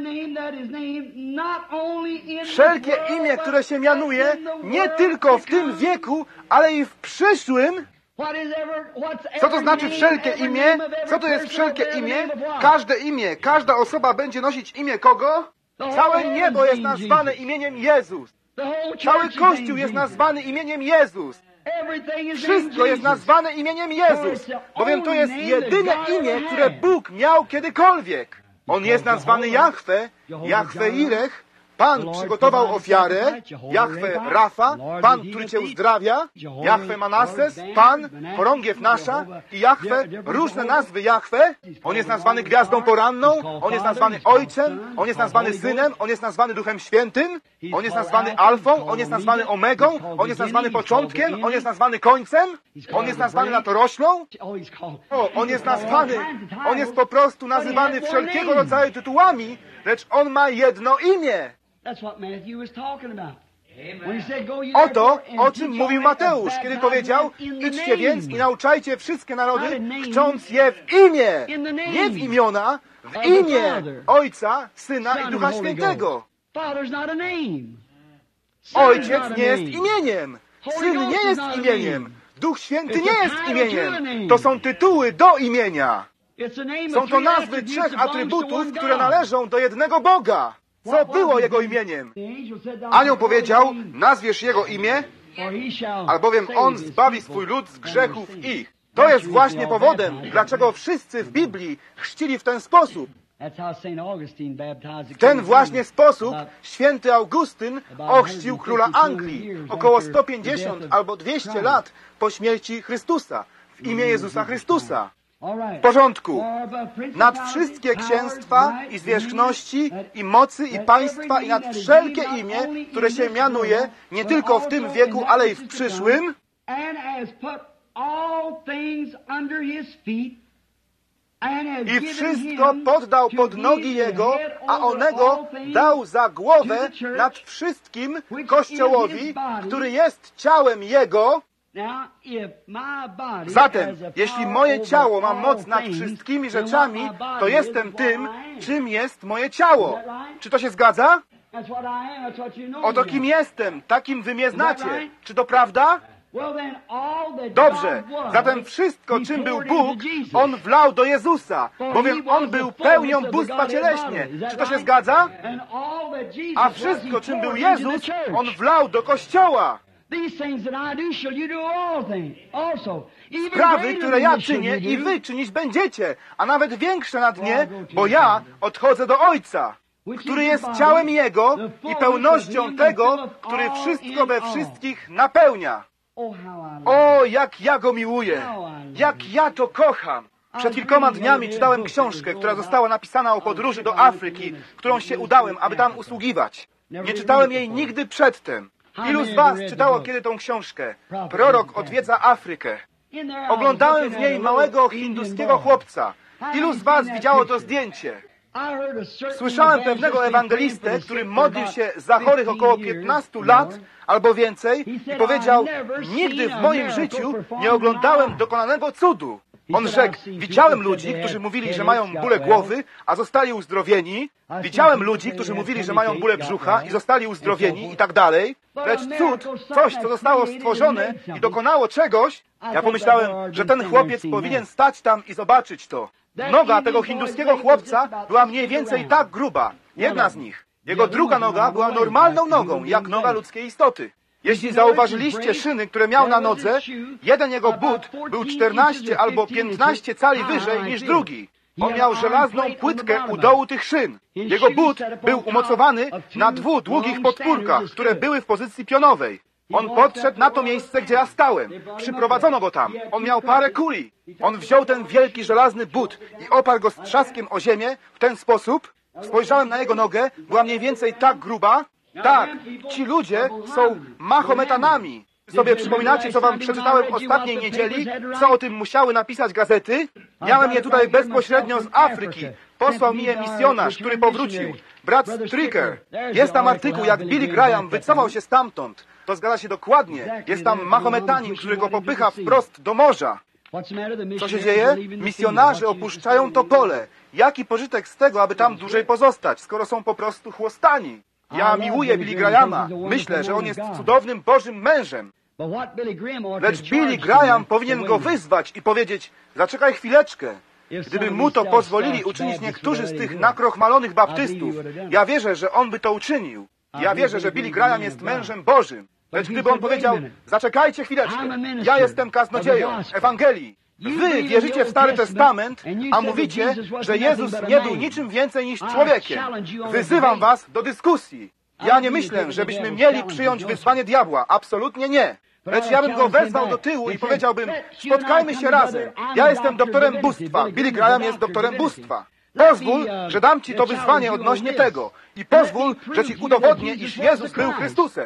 Wszelkie imię, które się mianuje, nie tylko w tym wieku, ale i w przyszłym. Co to znaczy wszelkie imię? Co to jest wszelkie imię? Każde imię, każda osoba będzie nosić imię kogo? Całe niebo jest nazwane imieniem Jezus. Cały Kościół jest nazwany imieniem Jezus. Wszystko jest nazwane imieniem Jezus. Bowiem to jest jedyne imię, które Bóg miał kiedykolwiek. On jest nazwany Jahwe, Jahwe Irech. Pan przygotował ofiarę, Jahwe Rafa, Pan, który Cię uzdrawia, Jahwe Manasses, Pan, chorągiew nasza i Jahwe, różne nazwy Jahwe. On jest nazwany Gwiazdą Poranną, On jest nazwany Ojcem, On jest nazwany Synem, On jest nazwany Duchem Świętym, On jest nazwany Alfą, On jest nazwany Omegą, On jest nazwany początkiem, On jest nazwany końcem, On jest nazwany latoroślą. On jest nazwany, On jest po prostu nazywany wszelkiego rodzaju tytułami, lecz On ma jedno imię. Oto, o czym mówił Mateusz, kiedy powiedział: idźcie więc i nauczajcie wszystkie narody, chrzcząc je w imię, nie w imiona, w imię Ojca, Syna i Ducha Świętego. Ojciec nie jest imieniem, Syn nie jest imieniem, Duch Święty nie jest imieniem. To są tytuły do imienia. Są to nazwy trzech atrybutów, które należą do jednego Boga. Co było Jego imieniem? Anioł powiedział: nazwiesz Jego imię, albowiem On zbawi swój lud z grzechów ich. To jest właśnie powodem, dlaczego wszyscy w Biblii chrzcili w ten sposób. W ten właśnie sposób święty Augustyn ochrzcił króla Anglii około 150 albo 200 lat po śmierci Chrystusa, w imię Jezusa Chrystusa. W porządku. Nad wszystkie księstwa i zwierzchności i mocy i państwa i nad wszelkie imię, które się mianuje nie tylko w tym wieku, ale i w przyszłym, i wszystko poddał pod nogi Jego, a onego dał za głowę nad wszystkim Kościołowi, który jest ciałem Jego. Zatem, jeśli moje ciało ma moc nad wszystkimi rzeczami, to jestem tym, czym jest moje ciało. Czy to się zgadza? Oto kim jestem, takim wy mnie znacie. Czy to prawda? Dobrze, zatem wszystko, czym był Bóg, On wlał do Jezusa, bowiem On był pełnią bóstwa cieleśnie. Czy to się zgadza? A wszystko, czym był Jezus, On wlał do Kościoła. Sprawy, które ja czynię, i wy czynić będziecie, a nawet większe nad nie, bo ja odchodzę do Ojca, który jest ciałem Jego i pełnością tego, który wszystko we wszystkich napełnia. O, jak ja Go miłuję! Jak ja to kocham! Przed kilkoma dniami czytałem książkę, która została napisana o podróży do Afryki, którą się udałem, aby tam usługiwać. Nie czytałem jej nigdy przedtem. Ilu z was czytało kiedy tą książkę? Prorok odwiedza Afrykę. Oglądałem w niej małego hinduskiego chłopca. Ilu z was widziało to zdjęcie? Słyszałem pewnego ewangelistę, który modlił się za chorych około 15 lat albo więcej i powiedział: nigdy w moim życiu nie oglądałem dokonanego cudu. On rzekł: widziałem ludzi, którzy mówili, że mają bóle głowy, a zostali uzdrowieni. Widziałem ludzi, którzy mówili, że mają bóle brzucha i zostali uzdrowieni i tak dalej. Lecz cud, coś, co zostało stworzone i dokonało czegoś, ja pomyślałem, że ten chłopiec powinien stać tam i zobaczyć to. Noga tego hinduskiego chłopca była mniej więcej tak gruba, jedna z nich. Jego druga noga była normalną nogą, jak noga ludzkiej istoty. Jeśli zauważyliście szyny, które miał na nodze, jeden jego but był 14 albo 15 cali wyżej niż drugi. On miał żelazną płytkę u dołu tych szyn. Jego but był umocowany na 2 długich podpórkach, które były w pozycji pionowej. On podszedł na to miejsce, gdzie ja stałem. Przyprowadzono go tam. On miał parę kuli. On wziął ten wielki żelazny but i oparł go z trzaskiem o ziemię w ten sposób. Spojrzałem na jego nogę, była mniej więcej tak gruba. Tak, ci ludzie są Mahometanami. Sobie przypominacie, co wam przeczytałem ostatniej niedzieli? Co o tym musiały napisać gazety? Miałem je tutaj bezpośrednio z Afryki. Posłał mi je misjonarz, który powrócił. Brat Stricker. Jest tam artykuł, jak Billy Graham wycofał się stamtąd. To zgadza się dokładnie. Jest tam Mahometanin, który go popycha wprost do morza. Co się dzieje? Misjonarze opuszczają to pole. Jaki pożytek z tego, aby tam dłużej pozostać, skoro są po prostu chłostani? Ja miłuję Billy Grahama. Myślę, że on jest cudownym Bożym mężem. Lecz Billy Graham powinien go wyzwać i powiedzieć: zaczekaj chwileczkę. Gdyby mu to pozwolili uczynić niektórzy z tych nakrochmalonych baptystów, ja wierzę, że on by to uczynił. Ja wierzę, że Billy Graham jest mężem Bożym. Lecz gdyby on powiedział: zaczekajcie chwileczkę, ja jestem kaznodzieją Ewangelii. Wy wierzycie w Stary Testament, a mówicie, że Jezus nie był niczym więcej niż człowiekiem. Wyzywam was do dyskusji. Ja nie myślę, żebyśmy mieli przyjąć wyzwanie diabła. Absolutnie nie. Lecz ja bym go wezwał do tyłu i powiedziałbym: spotkajmy się razem. Ja jestem doktorem bóstwa. Billy Graham jest doktorem bóstwa. Pozwól, że dam ci to wyzwanie odnośnie tego. I pozwól, że ci udowodnię, iż Jezus był Chrystusem.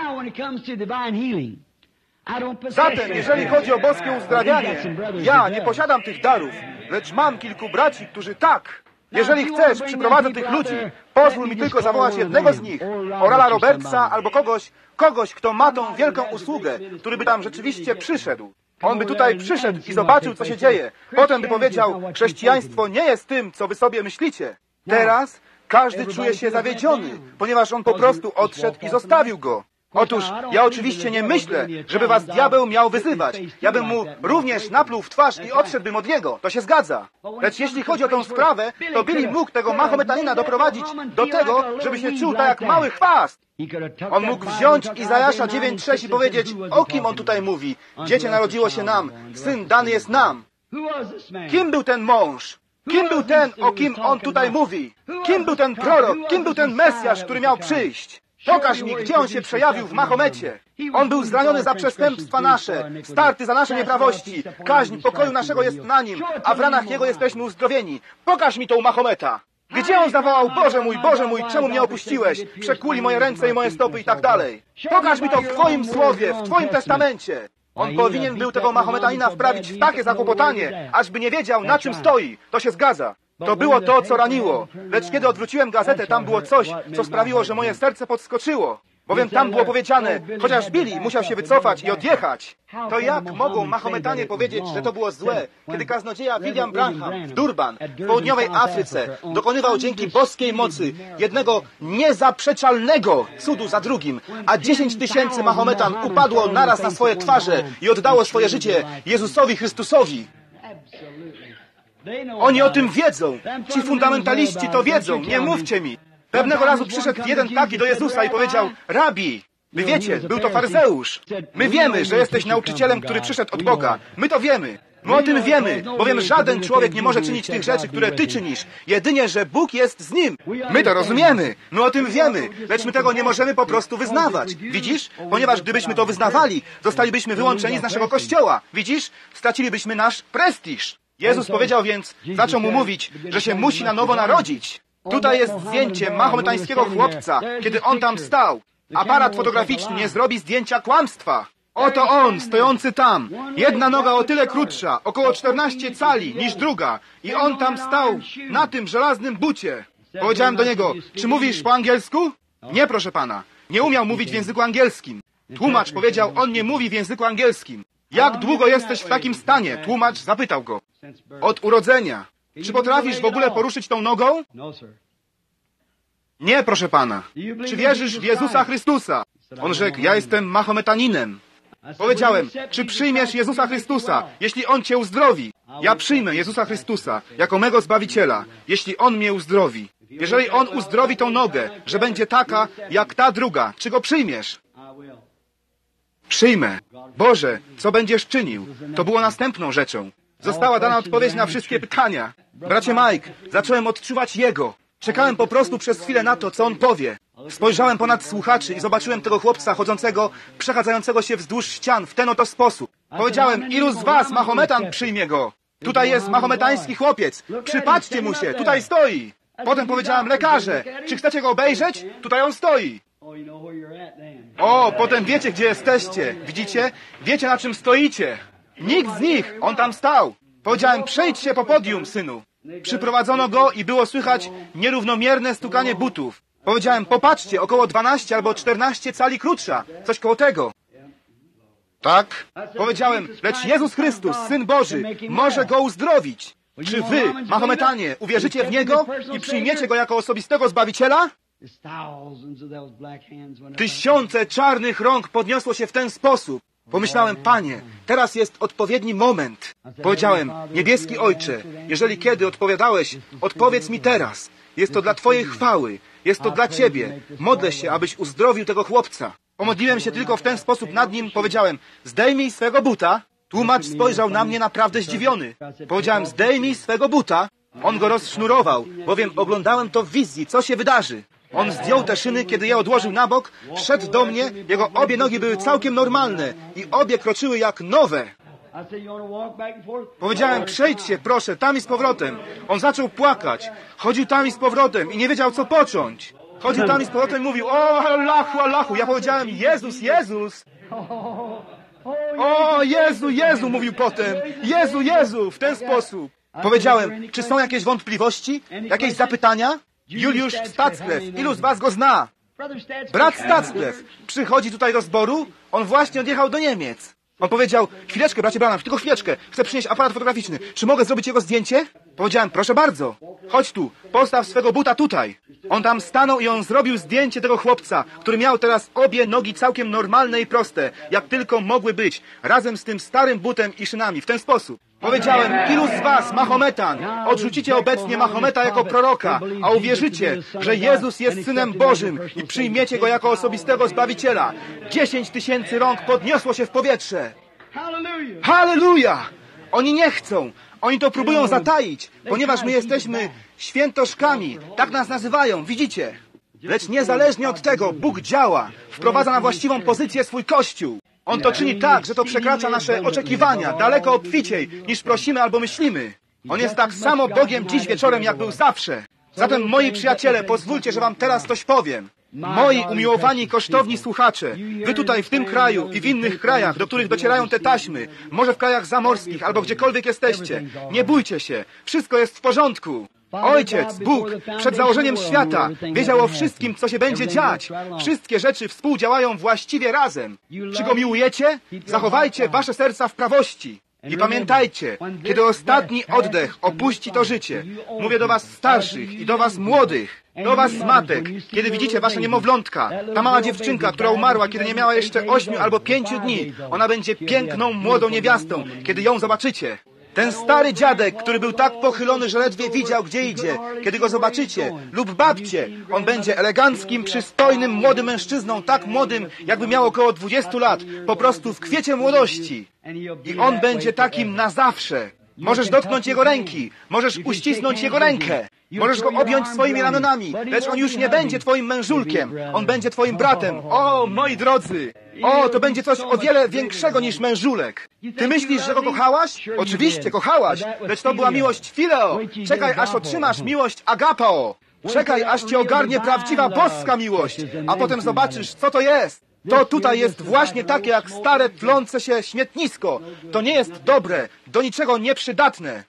Zatem, jeżeli chodzi o boskie uzdrawianie, ja nie posiadam tych darów, lecz mam kilku braci, którzy tak. Jeżeli chcesz, przyprowadzę tych ludzi. Pozwól mi tylko zawołać jednego z nich. Orala Robertsa albo kogoś, kto ma tą wielką usługę, który by tam rzeczywiście przyszedł. On by tutaj przyszedł i zobaczył, co się dzieje. Potem by powiedział, chrześcijaństwo nie jest tym, co wy sobie myślicie. Teraz każdy czuje się zawiedziony, ponieważ on po prostu odszedł i zostawił go. Otóż ja oczywiście nie myślę, żeby was diabeł miał wyzywać. Ja bym mu również napluł w twarz i odszedłbym od niego. To się zgadza. Lecz jeśli chodzi o tą sprawę, to Billy mógł tego Mahometanina doprowadzić do tego, żeby się czuł tak jak mały chwast. On mógł wziąć Izajasza 9:6 i powiedzieć, o kim on tutaj mówi? Dziecię narodziło się nam, syn dany jest nam. Kim był ten mąż? Kim był ten, o kim on tutaj mówi? Kim był ten prorok? Kim był ten Mesjasz, który miał przyjść? Pokaż mi, gdzie on się przejawił w Mahomecie. On był zraniony za przestępstwa nasze, starty za nasze nieprawości. Kaźń pokoju naszego jest na nim, a w ranach jego jesteśmy uzdrowieni. Pokaż mi tą Mahometa. Gdzie on zawołał, Boże mój, czemu mnie opuściłeś? Przekuli moje ręce i moje stopy i tak dalej. Pokaż mi to w Twoim słowie, w Twoim testamencie. On powinien był tego Mahometanina wprawić w takie zakłopotanie, ażby nie wiedział, na czym stoi. To się zgadza. To było to, co raniło. Lecz kiedy odwróciłem gazetę, tam było coś, co sprawiło, że moje serce podskoczyło. Bowiem tam było powiedziane, chociaż Billy musiał się wycofać i odjechać. To jak mogą Mahometanie powiedzieć, że to było złe, kiedy kaznodzieja William Branham w Durban, w południowej Afryce, dokonywał dzięki boskiej mocy jednego niezaprzeczalnego cudu za drugim, a 10 000 Mahometan upadło naraz na swoje twarze i oddało swoje życie Jezusowi Chrystusowi. Oni o tym wiedzą. Ci fundamentaliści to wiedzą. Nie mówcie mi. Pewnego razu przyszedł jeden taki do Jezusa i powiedział, Rabi, wy wiecie, był to faryzeusz. My wiemy, że jesteś nauczycielem, który przyszedł od Boga. My to wiemy. My o tym wiemy, bowiem żaden człowiek nie może czynić tych rzeczy, które ty czynisz. Jedynie, że Bóg jest z nim. My to rozumiemy. My o tym wiemy. Lecz my tego nie możemy po prostu wyznawać. Widzisz? Ponieważ gdybyśmy to wyznawali, zostalibyśmy wyłączeni z naszego kościoła. Widzisz? Stracilibyśmy nasz prestiż. Jezus powiedział więc, zaczął mu mówić, że się musi na nowo narodzić. Tutaj jest zdjęcie mahometańskiego chłopca, kiedy on tam stał. Aparat fotograficzny nie zrobi zdjęcia kłamstwa. Oto on, stojący tam. Jedna noga o tyle krótsza, około 14 cali niż druga. I on tam stał, na tym żelaznym bucie. Powiedziałem do niego, czy mówisz po angielsku? Nie, proszę pana. Nie umiał mówić w języku angielskim. Tłumacz powiedział, on nie mówi w języku angielskim. Jak długo jesteś w takim stanie? Tłumacz zapytał go. Od urodzenia. Czy potrafisz w ogóle poruszyć tą nogą? Nie, proszę pana. Czy wierzysz w Jezusa Chrystusa? On rzekł, ja jestem Mahometaninem. Powiedziałem, czy przyjmiesz Jezusa Chrystusa, jeśli On cię uzdrowi? Ja przyjmę Jezusa Chrystusa jako mego Zbawiciela, jeśli On mnie uzdrowi. Jeżeli On uzdrowi tą nogę, że będzie taka, jak ta druga, czy Go przyjmiesz? Przyjmę. Boże, co będziesz czynił? To było następną rzeczą. Została dana odpowiedź na wszystkie pytania. Bracie Mike, zacząłem odczuwać Jego. Czekałem po prostu przez chwilę na to, co On powie. Spojrzałem ponad słuchaczy i zobaczyłem tego chłopca chodzącego, przechadzającego się wzdłuż ścian w ten oto sposób. Powiedziałem, ilu z was Mahometan przyjmie go? Tutaj jest mahometański chłopiec. Przypatrzcie mu się, tutaj stoi. Potem powiedziałem, lekarze, czy chcecie go obejrzeć? Tutaj on stoi. O, potem wiecie, gdzie jesteście. Widzicie? Wiecie, na czym stoicie. Nikt z nich, on tam stał. Powiedziałem, przejdź się po podium, synu. Przyprowadzono go i było słychać nierównomierne stukanie butów. Powiedziałem, popatrzcie, około 12 albo 14 cali krótsza. Coś koło tego. Tak? Powiedziałem, lecz Jezus Chrystus, Syn Boży, może go uzdrowić. Czy wy, Mahometanie, uwierzycie w Niego i przyjmiecie Go jako osobistego Zbawiciela? Tysiące czarnych rąk podniosło się w ten sposób. Pomyślałem, Panie, teraz jest odpowiedni moment. Powiedziałem, niebieski Ojcze, jeżeli kiedy odpowiadałeś, odpowiedz mi teraz. Jest to dla Twojej chwały. Jest to dla Ciebie. Modlę się, abyś uzdrowił tego chłopca. Pomodliłem się tylko w ten sposób nad nim. Powiedziałem, zdejmij swego buta. Tłumacz spojrzał na mnie naprawdę zdziwiony. Powiedziałem, zdejmij swego buta. On go rozsznurował, bowiem oglądałem to w wizji, co się wydarzy. On zdjął te szyny, kiedy je odłożył na bok, wszedł do mnie, jego obie nogi były całkiem normalne i obie kroczyły jak nowe. Powiedziałem, przejdźcie, proszę, tam i z powrotem. On zaczął płakać. Chodził tam i z powrotem i nie wiedział, co począć. Chodził tam i z powrotem i mówił, o, Allahu, Allahu. Ja powiedziałem, Jezus, Jezus. O, Jezu, Jezu, mówił potem. Jezu, Jezu, w ten sposób. Powiedziałem, czy są jakieś wątpliwości? Jakieś zapytania? Juliusz Stacklef, ilu z was go zna? Brat Stacklef przychodzi tutaj do zboru, on właśnie odjechał do Niemiec. On powiedział, chwileczkę, bracie Branham, tylko chwileczkę, chcę przynieść aparat fotograficzny. Czy mogę zrobić jego zdjęcie? Powiedziałem, proszę bardzo, chodź tu, postaw swego buta tutaj. On tam stanął i on zrobił zdjęcie tego chłopca, który miał teraz obie nogi całkiem normalne i proste, jak tylko mogły być, razem z tym starym butem i szynami, w ten sposób. Powiedziałem, ilu z was, Mahometan, odrzucicie obecnie Mahometa jako proroka, a uwierzycie, że Jezus jest Synem Bożym i przyjmiecie Go jako osobistego Zbawiciela. 10 000 rąk podniosło się w powietrze. Halleluja! Oni nie chcą. Oni to próbują zataić, ponieważ my jesteśmy świętoszkami. Tak nas nazywają, widzicie? Lecz niezależnie od tego, Bóg działa. Wprowadza na właściwą pozycję swój Kościół. On to czyni tak, że to przekracza nasze oczekiwania, daleko obficiej, niż prosimy albo myślimy. On jest tak samo Bogiem dziś wieczorem, jak był zawsze. Zatem, moi przyjaciele, pozwólcie, że wam teraz coś powiem. Moi umiłowani, kosztowni słuchacze, wy tutaj w tym kraju i w innych krajach, do których docierają te taśmy, może w krajach zamorskich albo gdziekolwiek jesteście, nie bójcie się, wszystko jest w porządku. Ojciec, Bóg, przed założeniem świata wiedział o wszystkim, co się będzie dziać. Wszystkie rzeczy współdziałają właściwie razem. Czy Go miłujecie? Zachowajcie wasze serca w prawości. I pamiętajcie, kiedy ostatni oddech opuści to życie, mówię do was starszych i do was młodych, do was matek, kiedy widzicie wasze niemowlątka, ta mała dziewczynka, która umarła, kiedy nie miała jeszcze 8 albo 5 dni, ona będzie piękną, młodą niewiastą, kiedy ją zobaczycie. Ten stary dziadek, który był tak pochylony, że ledwie widział, gdzie idzie, kiedy go zobaczycie, lub babcie, on będzie eleganckim, przystojnym, młodym mężczyzną, tak młodym, jakby miał około 20 lat, po prostu w kwiecie młodości. I on będzie takim na zawsze. Możesz dotknąć jego ręki, możesz uścisnąć jego rękę, możesz go objąć swoimi ramionami, lecz on już nie będzie twoim mężulkiem, on będzie twoim bratem. O, moi drodzy! O, to będzie coś o wiele większego niż mężulek. Ty myślisz, że go kochałaś? Oczywiście kochałaś, lecz to była miłość fileo. Czekaj, aż otrzymasz miłość agapao. Czekaj, aż cię ogarnie prawdziwa boska miłość, a potem zobaczysz, co to jest. To tutaj jest właśnie takie jak stare, tlące się śmietnisko. To nie jest dobre, do niczego nieprzydatne.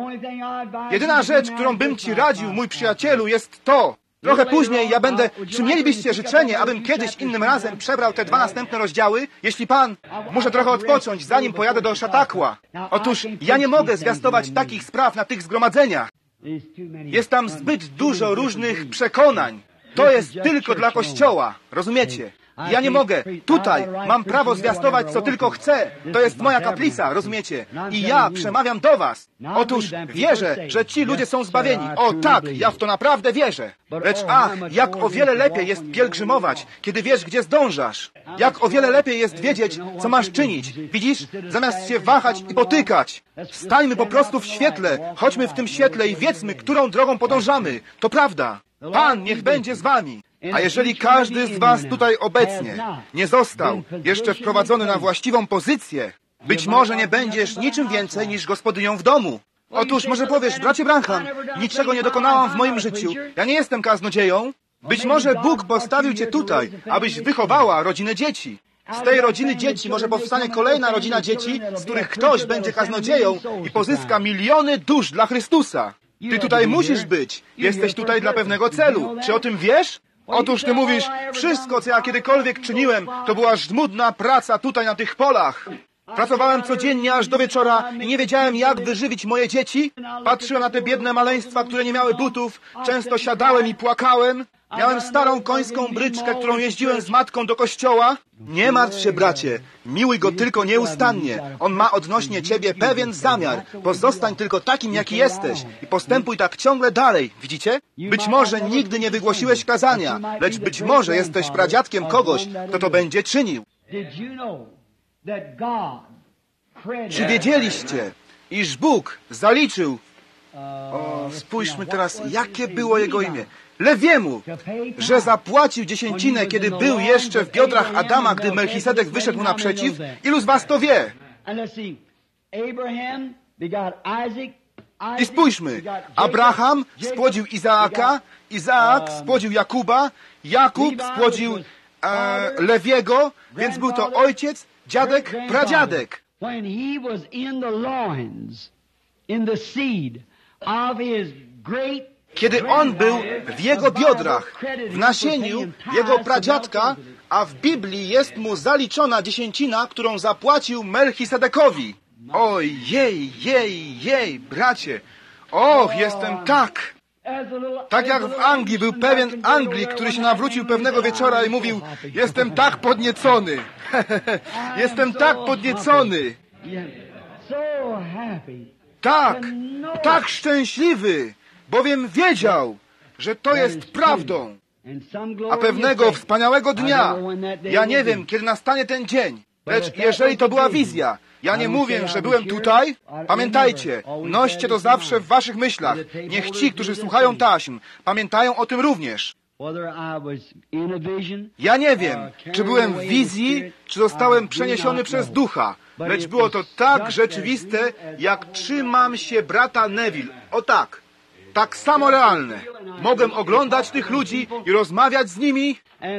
Jedyna rzecz, którą bym ci radził, mój przyjacielu, jest to. Trochę później ja będę... Czy mielibyście życzenie, abym kiedyś innym razem przebrał te 2 następne rozdziały? Jeśli pan... Muszę trochę odpocząć, zanim pojadę do Chautauqua. Otóż ja nie mogę zwiastować takich spraw na tych zgromadzeniach. Jest tam zbyt dużo różnych przekonań. To jest tylko dla Kościoła. Rozumiecie? Ja nie mogę. Tutaj mam prawo zwiastować, co tylko chcę. To jest moja kaplica, rozumiecie? I ja przemawiam do was. Otóż wierzę, że ci ludzie są zbawieni. O tak, ja w to naprawdę wierzę. Lecz ach, jak o wiele lepiej jest pielgrzymować, kiedy wiesz, gdzie zdążasz. Jak o wiele lepiej jest wiedzieć, co masz czynić. Widzisz? Zamiast się wahać i potykać. Stańmy po prostu w świetle. Chodźmy w tym świetle i wiedzmy, którą drogą podążamy. To prawda. Pan niech będzie z wami. A jeżeli każdy z was tutaj obecnie nie został jeszcze wprowadzony na właściwą pozycję, być może nie będziesz niczym więcej niż gospodynią w domu. Otóż może powiesz, bracie Branham, niczego nie dokonałam w moim życiu, ja nie jestem kaznodzieją. Być może Bóg postawił cię tutaj, abyś wychowała rodzinę dzieci. Z tej rodziny dzieci może powstanie kolejna rodzina dzieci, z których ktoś będzie kaznodzieją i pozyska miliony dusz dla Chrystusa. Ty tutaj musisz być. Jesteś tutaj dla pewnego celu. Czy o tym wiesz? Otóż ty mówisz, wszystko, co ja kiedykolwiek czyniłem, to była żmudna praca tutaj na tych polach. Pracowałem codziennie aż do wieczora i nie wiedziałem, jak wyżywić moje dzieci. Patrzyłem na te biedne maleństwa, które nie miały butów. Często siadałem i płakałem. Miałem starą końską bryczkę, którą jeździłem z matką do kościoła. Nie martw się, bracie. Miłuj go tylko nieustannie. On ma odnośnie ciebie pewien zamiar. Pozostań tylko takim, jaki jesteś. I postępuj tak ciągle dalej. Widzicie? Być może nigdy nie wygłosiłeś kazania, lecz być może jesteś pradziadkiem kogoś, kto to będzie czynił. Czy wiedzieliście, iż Bóg zaliczył... O, spójrzmy teraz, jakie było jego imię. Lewiemu, że zapłacił dziesięcinę, kiedy był jeszcze w biodrach Adama, gdy Melchisedek wyszedł mu naprzeciw? Ilu z was to wie? I spójrzmy, Abraham spłodził Izaaka, Izaak spłodził Jakuba, Jakub spłodził Lewiego, więc był to ojciec, dziadek, pradziadek. Kiedy on był w jego biodrach, w nasieniu jego pradziadka, a w Biblii jest mu zaliczona dziesięcina, którą zapłacił Melchisedekowi. Oj, jej, bracie. Och, jestem tak jak w Anglii był pewien Anglik, który się nawrócił pewnego wieczora i mówił: jestem tak podniecony. Jestem tak podniecony. Tak szczęśliwy, bowiem wiedział, że to jest prawdą. A pewnego wspaniałego dnia, ja nie wiem, kiedy nastanie ten dzień, lecz jeżeli to była wizja, ja nie mówię, że byłem tutaj. Pamiętajcie, noście to zawsze w waszych myślach. Niech ci, którzy słuchają taśm, pamiętają o tym również. Ja nie wiem, czy byłem w wizji, czy zostałem przeniesiony przez ducha, lecz było to tak rzeczywiste, jak trzymam się brata Neville. O tak samo realne. Mogłem oglądać tych ludzi i rozmawiać z nimi.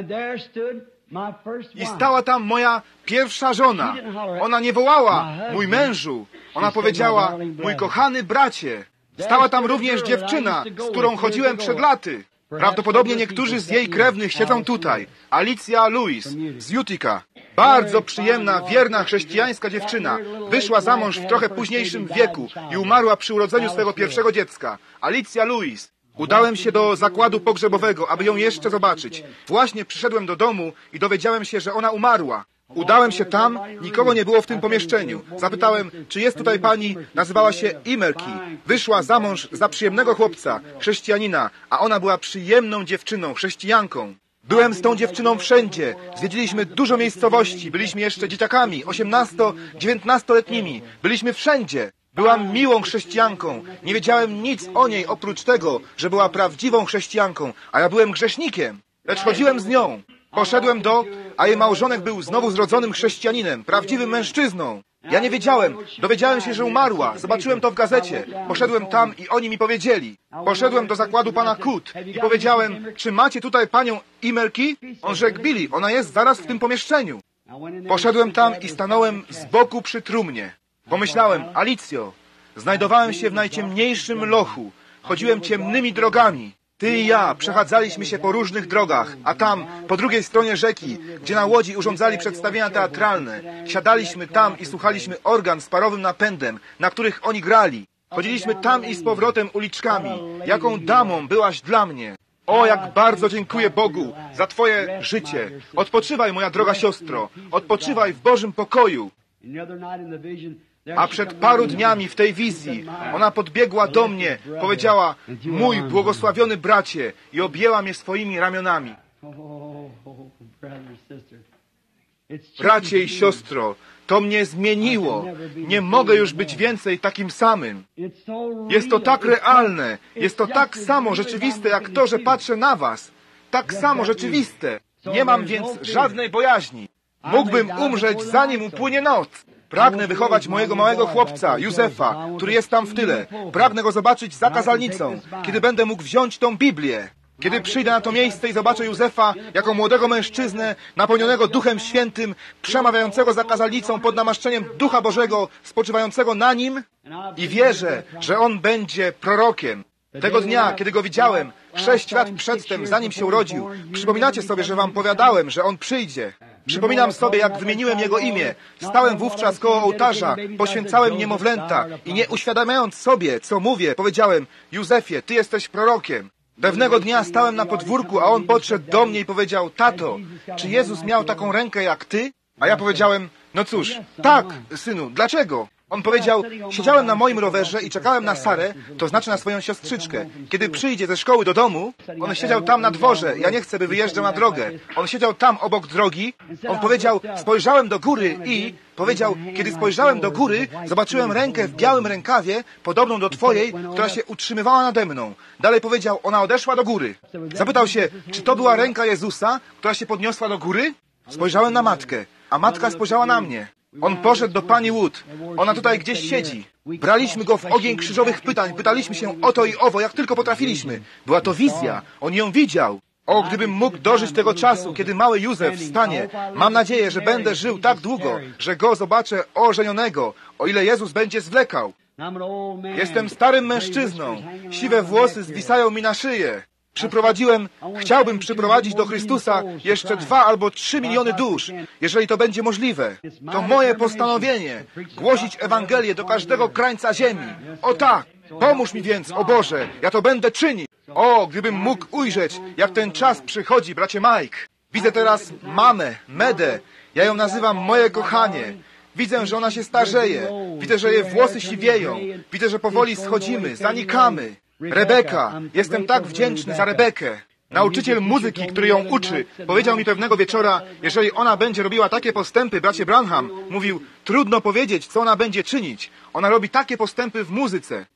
I stała tam moja pierwsza żona. Ona nie wołała: mój mężu. Ona powiedziała: mój kochany bracie. Stała tam również dziewczyna, z którą chodziłem przed laty. Prawdopodobnie niektórzy z jej krewnych siedzą tutaj. Alicia Lewis z Utica. Bardzo przyjemna, wierna chrześcijańska dziewczyna. Wyszła za mąż w trochę późniejszym wieku i umarła przy urodzeniu swego pierwszego dziecka. Alicia Lewis. Udałem się do zakładu pogrzebowego, aby ją jeszcze zobaczyć. Właśnie przyszedłem do domu i dowiedziałem się, że ona umarła. Udałem się tam, nikogo nie było w tym pomieszczeniu. Zapytałem, czy jest tutaj pani, nazywała się Imelki. Wyszła za mąż za przyjemnego chłopca, chrześcijanina, a ona była przyjemną dziewczyną, chrześcijanką. Byłem z tą dziewczyną wszędzie. Zwiedziliśmy dużo miejscowości, byliśmy jeszcze dzieciakami, 18-19-letnimi. Byliśmy wszędzie. Byłam miłą chrześcijanką. Nie wiedziałem nic o niej oprócz tego, że była prawdziwą chrześcijanką, a ja byłem grzesznikiem. Lecz chodziłem z nią. Poszedłem a jej małżonek był znowu zrodzonym chrześcijaninem, prawdziwym mężczyzną. Ja nie wiedziałem. Dowiedziałem się, że umarła. Zobaczyłem to w gazecie. Poszedłem tam i oni mi powiedzieli. Poszedłem do zakładu pana Kut i powiedziałem: czy macie tutaj panią Imelki? On rzekł: Billy, ona jest zaraz w tym pomieszczeniu. Poszedłem tam i stanąłem z boku przy trumnie. Pomyślałem: Alicjo, znajdowałem się w najciemniejszym lochu. Chodziłem ciemnymi drogami. Ty i ja przechadzaliśmy się po różnych drogach, a tam, po drugiej stronie rzeki, gdzie na łodzi urządzali przedstawienia teatralne, siadaliśmy tam i słuchaliśmy organ z parowym napędem, na których oni grali. Chodziliśmy tam i z powrotem uliczkami. Jaką damą byłaś dla mnie. O, jak bardzo dziękuję Bogu za Twoje życie. Odpoczywaj, moja droga siostro. Odpoczywaj w Bożym pokoju. A przed paru dniami w tej wizji ona podbiegła do mnie, powiedziała: mój błogosławiony bracie, i objęła mnie swoimi ramionami. Bracie i siostro, to mnie zmieniło. Nie mogę już być więcej takim samym. Jest to tak realne, jest to tak samo rzeczywiste, jak to, że patrzę na was. Tak samo rzeczywiste. Nie mam więc żadnej bojaźni. Mógłbym umrzeć, zanim upłynie noc. Pragnę wychować mojego małego chłopca, Józefa, który jest tam w tyle. Pragnę go zobaczyć za kazalnicą, kiedy będę mógł wziąć tą Biblię. Kiedy przyjdę na to miejsce i zobaczę Józefa jako młodego mężczyznę, napełnionego Duchem Świętym, przemawiającego za kazalnicą pod namaszczeniem Ducha Bożego, spoczywającego na nim, i wierzę, że on będzie prorokiem. Tego dnia, kiedy go widziałem, 6 lat przedtem, zanim się urodził, przypominacie sobie, że wam powiadałem, że on przyjdzie. Przypominam sobie, jak wymieniłem jego imię. Stałem wówczas koło ołtarza, poświęcałem niemowlęta i nie uświadamiając sobie, co mówię, powiedziałem: Józefie, ty jesteś prorokiem. Pewnego dnia stałem na podwórku, a on podszedł do mnie i powiedział: tato, czy Jezus miał taką rękę jak ty? A ja powiedziałem: no cóż, tak, synu, dlaczego? On powiedział: siedziałem na moim rowerze i czekałem na Sarę, to znaczy na swoją siostrzyczkę. Kiedy przyjdzie ze szkoły do domu, on siedział tam na dworze. Ja nie chcę, by wyjeżdżał na drogę. On siedział tam obok drogi. On powiedział: spojrzałem do góry i... Powiedział: kiedy spojrzałem do góry, zobaczyłem rękę w białym rękawie, podobną do twojej, która się utrzymywała nade mną. Dalej powiedział: ona odeszła do góry. Zapytał się, czy to była ręka Jezusa, która się podniosła do góry? Spojrzałem na matkę, a matka spojrzała na mnie. On poszedł do pani Wood. Ona tutaj gdzieś siedzi. Braliśmy go w ogień krzyżowych pytań. Pytaliśmy się o to i owo, jak tylko potrafiliśmy. Była to wizja. On ją widział. O, gdybym mógł dożyć tego czasu, kiedy mały Józef wstanie. Mam nadzieję, że będę żył tak długo, że go zobaczę ożenionego, o ile Jezus będzie zwlekał. Jestem starym mężczyzną. Siwe włosy zwisają mi na szyję. Chciałbym przyprowadzić do Chrystusa jeszcze 2 albo 3 miliony dusz, jeżeli to będzie możliwe. To moje postanowienie, głosić Ewangelię do każdego krańca ziemi. O tak, pomóż mi więc, o Boże, ja to będę czynić. O, gdybym mógł ujrzeć, jak ten czas przychodzi, bracie Mike. Widzę teraz mamę, Medę, ja ją nazywam moje kochanie. Widzę, że ona się starzeje, widzę, że jej włosy siwieją, widzę, że powoli schodzimy, zanikamy. Rebeka, jestem tak wdzięczny za Rebekę. Nauczyciel muzyki, który ją uczy, powiedział mi pewnego wieczora, jeżeli ona będzie robiła takie postępy, bracie Branham, mówił, trudno powiedzieć, co ona będzie czynić. Ona robi takie postępy w muzyce.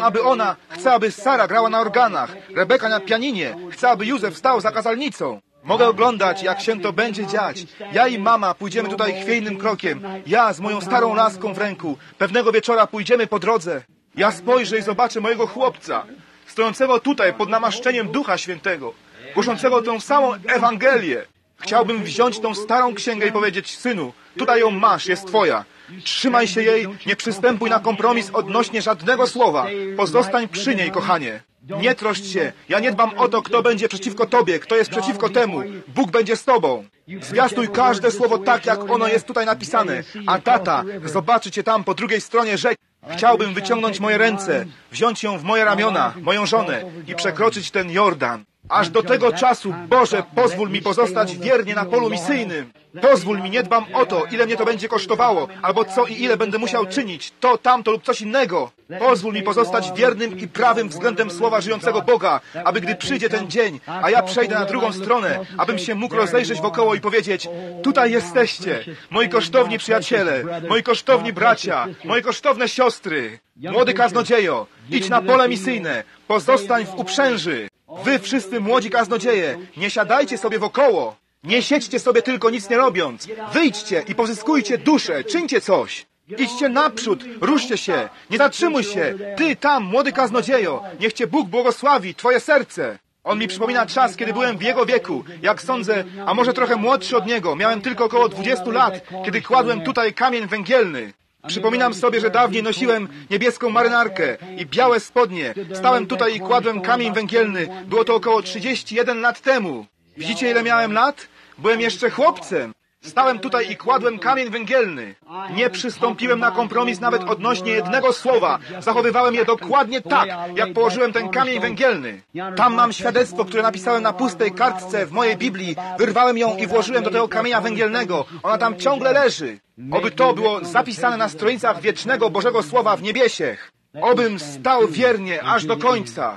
Chcę, aby Sara grała na organach, Rebeka na pianinie, chcę, aby Józef stał za kazalnicą. Mogę oglądać, jak się to będzie dziać. Ja i mama pójdziemy tutaj chwiejnym krokiem. Ja z moją starą laską w ręku. Pewnego wieczora pójdziemy po drodze. Ja spojrzę i zobaczę mojego chłopca, stojącego tutaj pod namaszczeniem Ducha Świętego, głoszącego tą samą Ewangelię. Chciałbym wziąć tą starą księgę i powiedzieć, synu, tutaj ją masz, jest twoja. Trzymaj się jej, nie przystępuj na kompromis odnośnie żadnego słowa. Pozostań przy niej, kochanie. Nie troszcz się, ja nie dbam o to, kto będzie przeciwko tobie, kto jest przeciwko temu. Bóg będzie z tobą. Zwiastuj każde słowo tak, jak ono jest tutaj napisane. A tata zobaczy cię tam po drugiej stronie rzeki. Chciałbym wyciągnąć moje ręce, wziąć ją w moje ramiona, moją żonę i przekroczyć ten Jordan. Aż do tego czasu, Boże, pozwól mi pozostać wiernie na polu misyjnym. Pozwól mi, nie dbam o to, ile mnie to będzie kosztowało, albo co i ile będę musiał czynić, to, tamto lub coś innego. Pozwól mi pozostać wiernym i prawym względem słowa żyjącego Boga, aby gdy przyjdzie ten dzień, a ja przejdę na drugą stronę, abym się mógł rozejrzeć wokoło i powiedzieć, tutaj jesteście, moi kosztowni przyjaciele, moi kosztowni bracia, moje kosztowne siostry. Młody kaznodziejo, idź na pole misyjne, pozostań w uprzęży. Wy wszyscy młodzi kaznodzieje, nie siadajcie sobie wokoło. Nie siedźcie sobie tylko nic nie robiąc. Wyjdźcie i pozyskujcie duszę, czyńcie coś. Idźcie naprzód, ruszcie się, nie zatrzymuj się. Ty tam, młody kaznodziejo, niech cię Bóg błogosławi, twoje serce. On mi przypomina czas, kiedy byłem w jego wieku, jak sądzę, a może trochę młodszy od niego. Miałem tylko około 20 lat, kiedy kładłem tutaj kamień węgielny. Przypominam sobie, że dawniej nosiłem niebieską marynarkę i białe spodnie. Stałem tutaj i kładłem kamień węgielny. Było to około 31 lat temu. Widzicie, ile miałem lat? Byłem jeszcze chłopcem. Stałem tutaj i kładłem kamień węgielny. Nie przystąpiłem na kompromis nawet odnośnie jednego słowa. Zachowywałem je dokładnie tak, jak położyłem ten kamień węgielny. Tam mam świadectwo, które napisałem na pustej kartce w mojej Biblii. Wyrwałem ją i włożyłem do tego kamienia węgielnego. Ona tam ciągle leży. Oby to było zapisane na stronicach wiecznego Bożego Słowa w niebiesiech. Obym stał wiernie aż do końca.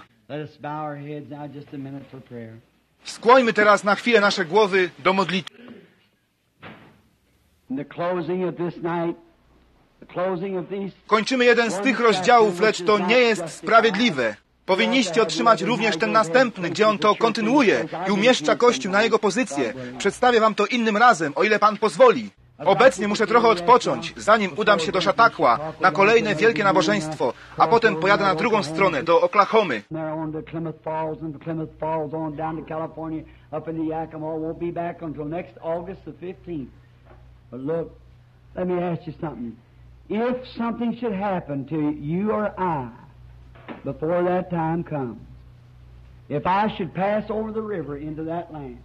Skłońmy teraz na chwilę nasze głowy do modlitwy. Kończymy jeden z tych rozdziałów, lecz to nie jest sprawiedliwe. Powinniście otrzymać również ten następny, gdzie on to kontynuuje i umieszcza Kościół na jego pozycję. Przedstawię wam to innym razem, o ile Pan pozwoli. Obecnie muszę trochę odpocząć, zanim udam się do Chautauqua na kolejne wielkie nabożeństwo, a potem pojadę na drugą stronę, do Oklahomy. But look, let me ask you something. If something should happen to you or I before that time comes, if I should pass over the river into that land,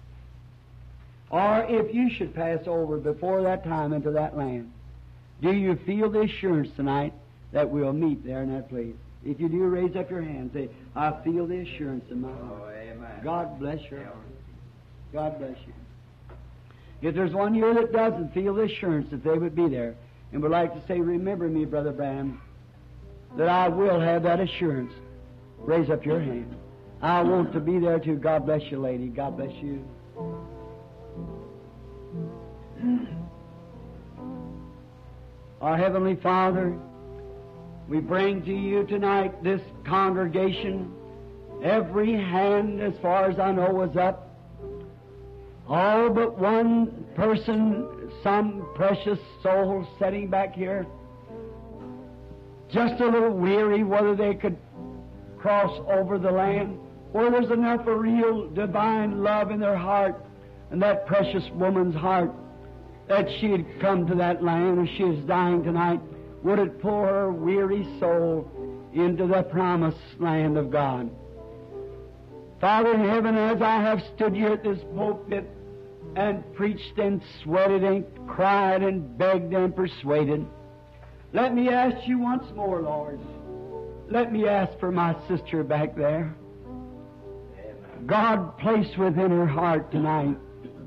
or if you should pass over before that time into that land, do you feel the assurance tonight that we'll meet there in that place? If you do, raise up your hand and say, I feel the assurance in my heart. Oh, amen. God bless your heart. God bless you. If there's one here that doesn't feel the assurance that they would be there and would like to say, remember me, Brother Branham, that I will have that assurance, raise up your hand. I want to be there too. God bless you, lady. God bless you. Our Heavenly Father, we bring to you tonight this congregation. Every hand, as far as I know, was up. All but one person, some precious soul sitting back here, just a little weary whether they could cross over the land, or there's enough of real divine love in their heart and that precious woman's heart that she had come to that land and she is dying tonight. would it pull her weary soul into the promised land of God. Father in heaven, as I have stood here at this pulpit and preached and sweated and cried and begged and persuaded, let me ask you once more, Lord. Let me ask for my sister back there. God placed within her heart tonight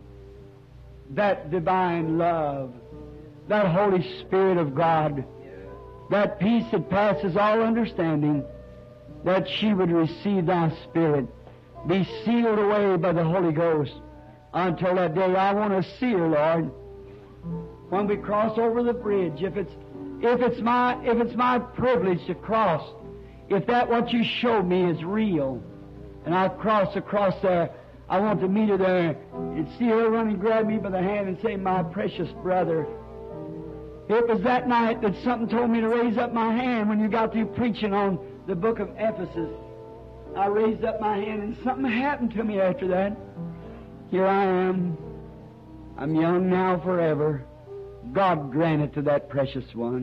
that divine love, that Holy Spirit of God, that peace that passes all understanding, that she would receive Thy Spirit, be sealed away by the Holy Ghost until that day. I want to see her, Lord, when we cross over the bridge. If it's my privilege to cross, if that what You showed me is real, and I cross across there, I want to meet her there and see her run and grab me by the hand and say, my precious brother. It was that night that something told me to raise up my hand when you got through preaching on the book of Ephesus. I raised up my hand and something happened to me after that. Here I am. I'm young now forever. God grant it to that precious one.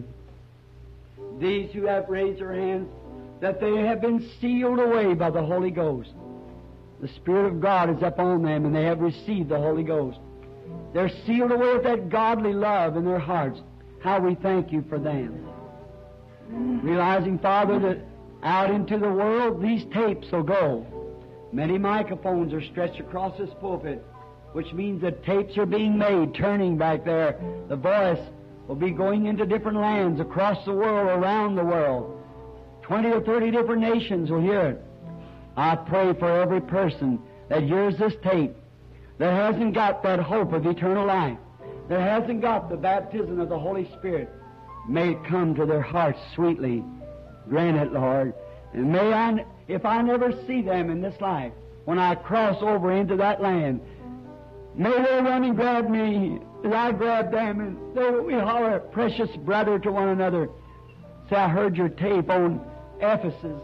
These who have raised their hands, that they have been sealed away by the Holy Ghost. The Spirit of God is upon them and they have received the Holy Ghost. They're sealed away with that godly love in their hearts. How we thank You for them. Realizing, Father, that out into the world these tapes will go. Many microphones are stretched across this pulpit, which means that tapes are being made, turning back there. The voice will be going into different lands across the world, around the world. 20 or 30 different nations will hear it. I pray for every person that hears this tape that hasn't got that hope of eternal life, that hasn't got the baptism of the Holy Spirit. May it come to their hearts sweetly. Grant it, Lord. And may I, if I never see them in this life, when I cross over into that land, may they run and grab me as I grab them, and we holler, precious brother, to one another. Say, I heard your tape on Ephesus,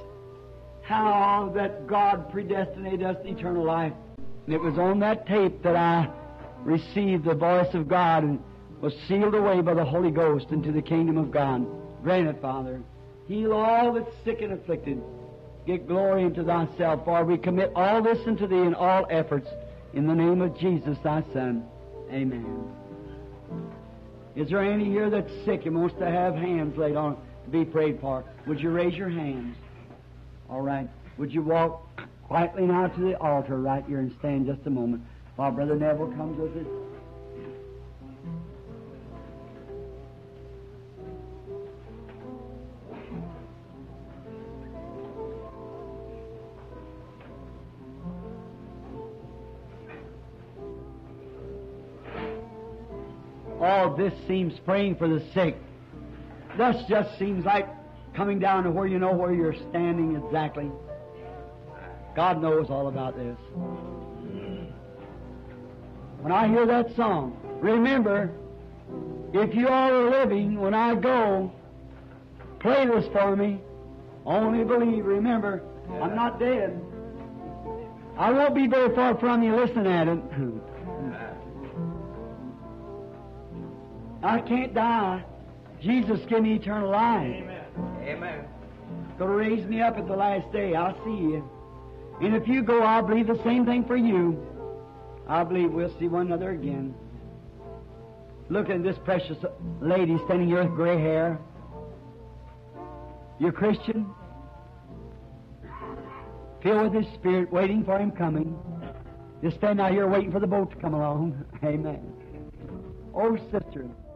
how that God predestinated us to eternal life. And it was on that tape that I received the voice of God and was sealed away by the Holy Ghost into the kingdom of God. Grant it, Father. Heal all that's sick and afflicted. Get glory into Thyself, for we commit all this unto Thee in all efforts. In the name of Jesus, Thy Son. Amen. Is there any here that's sick and wants to have hands laid on to be prayed for? Would you raise your hands? All right. Would you walk quietly now to the altar right here and stand just a moment while Brother Neville comes with us? Oh, this seems praying for the sick. This just seems like coming down to where you know where you're standing exactly. God knows all about this. When I hear that song, remember, if you all are living, when I go, play this for me. Only believe. Remember, I'm not dead. I won't be very far from you. Listen at it. I can't die. Jesus give me eternal life. Amen. Amen. Going to raise me up at the last day. I'll see you. And if you go, I'll believe the same thing for you. I believe we'll see one another again. Look at this precious lady standing here with gray hair. You're Christian? Filled with His Spirit, waiting for Him coming. Just stand out here waiting for the boat to come along. Amen. Oh, sister.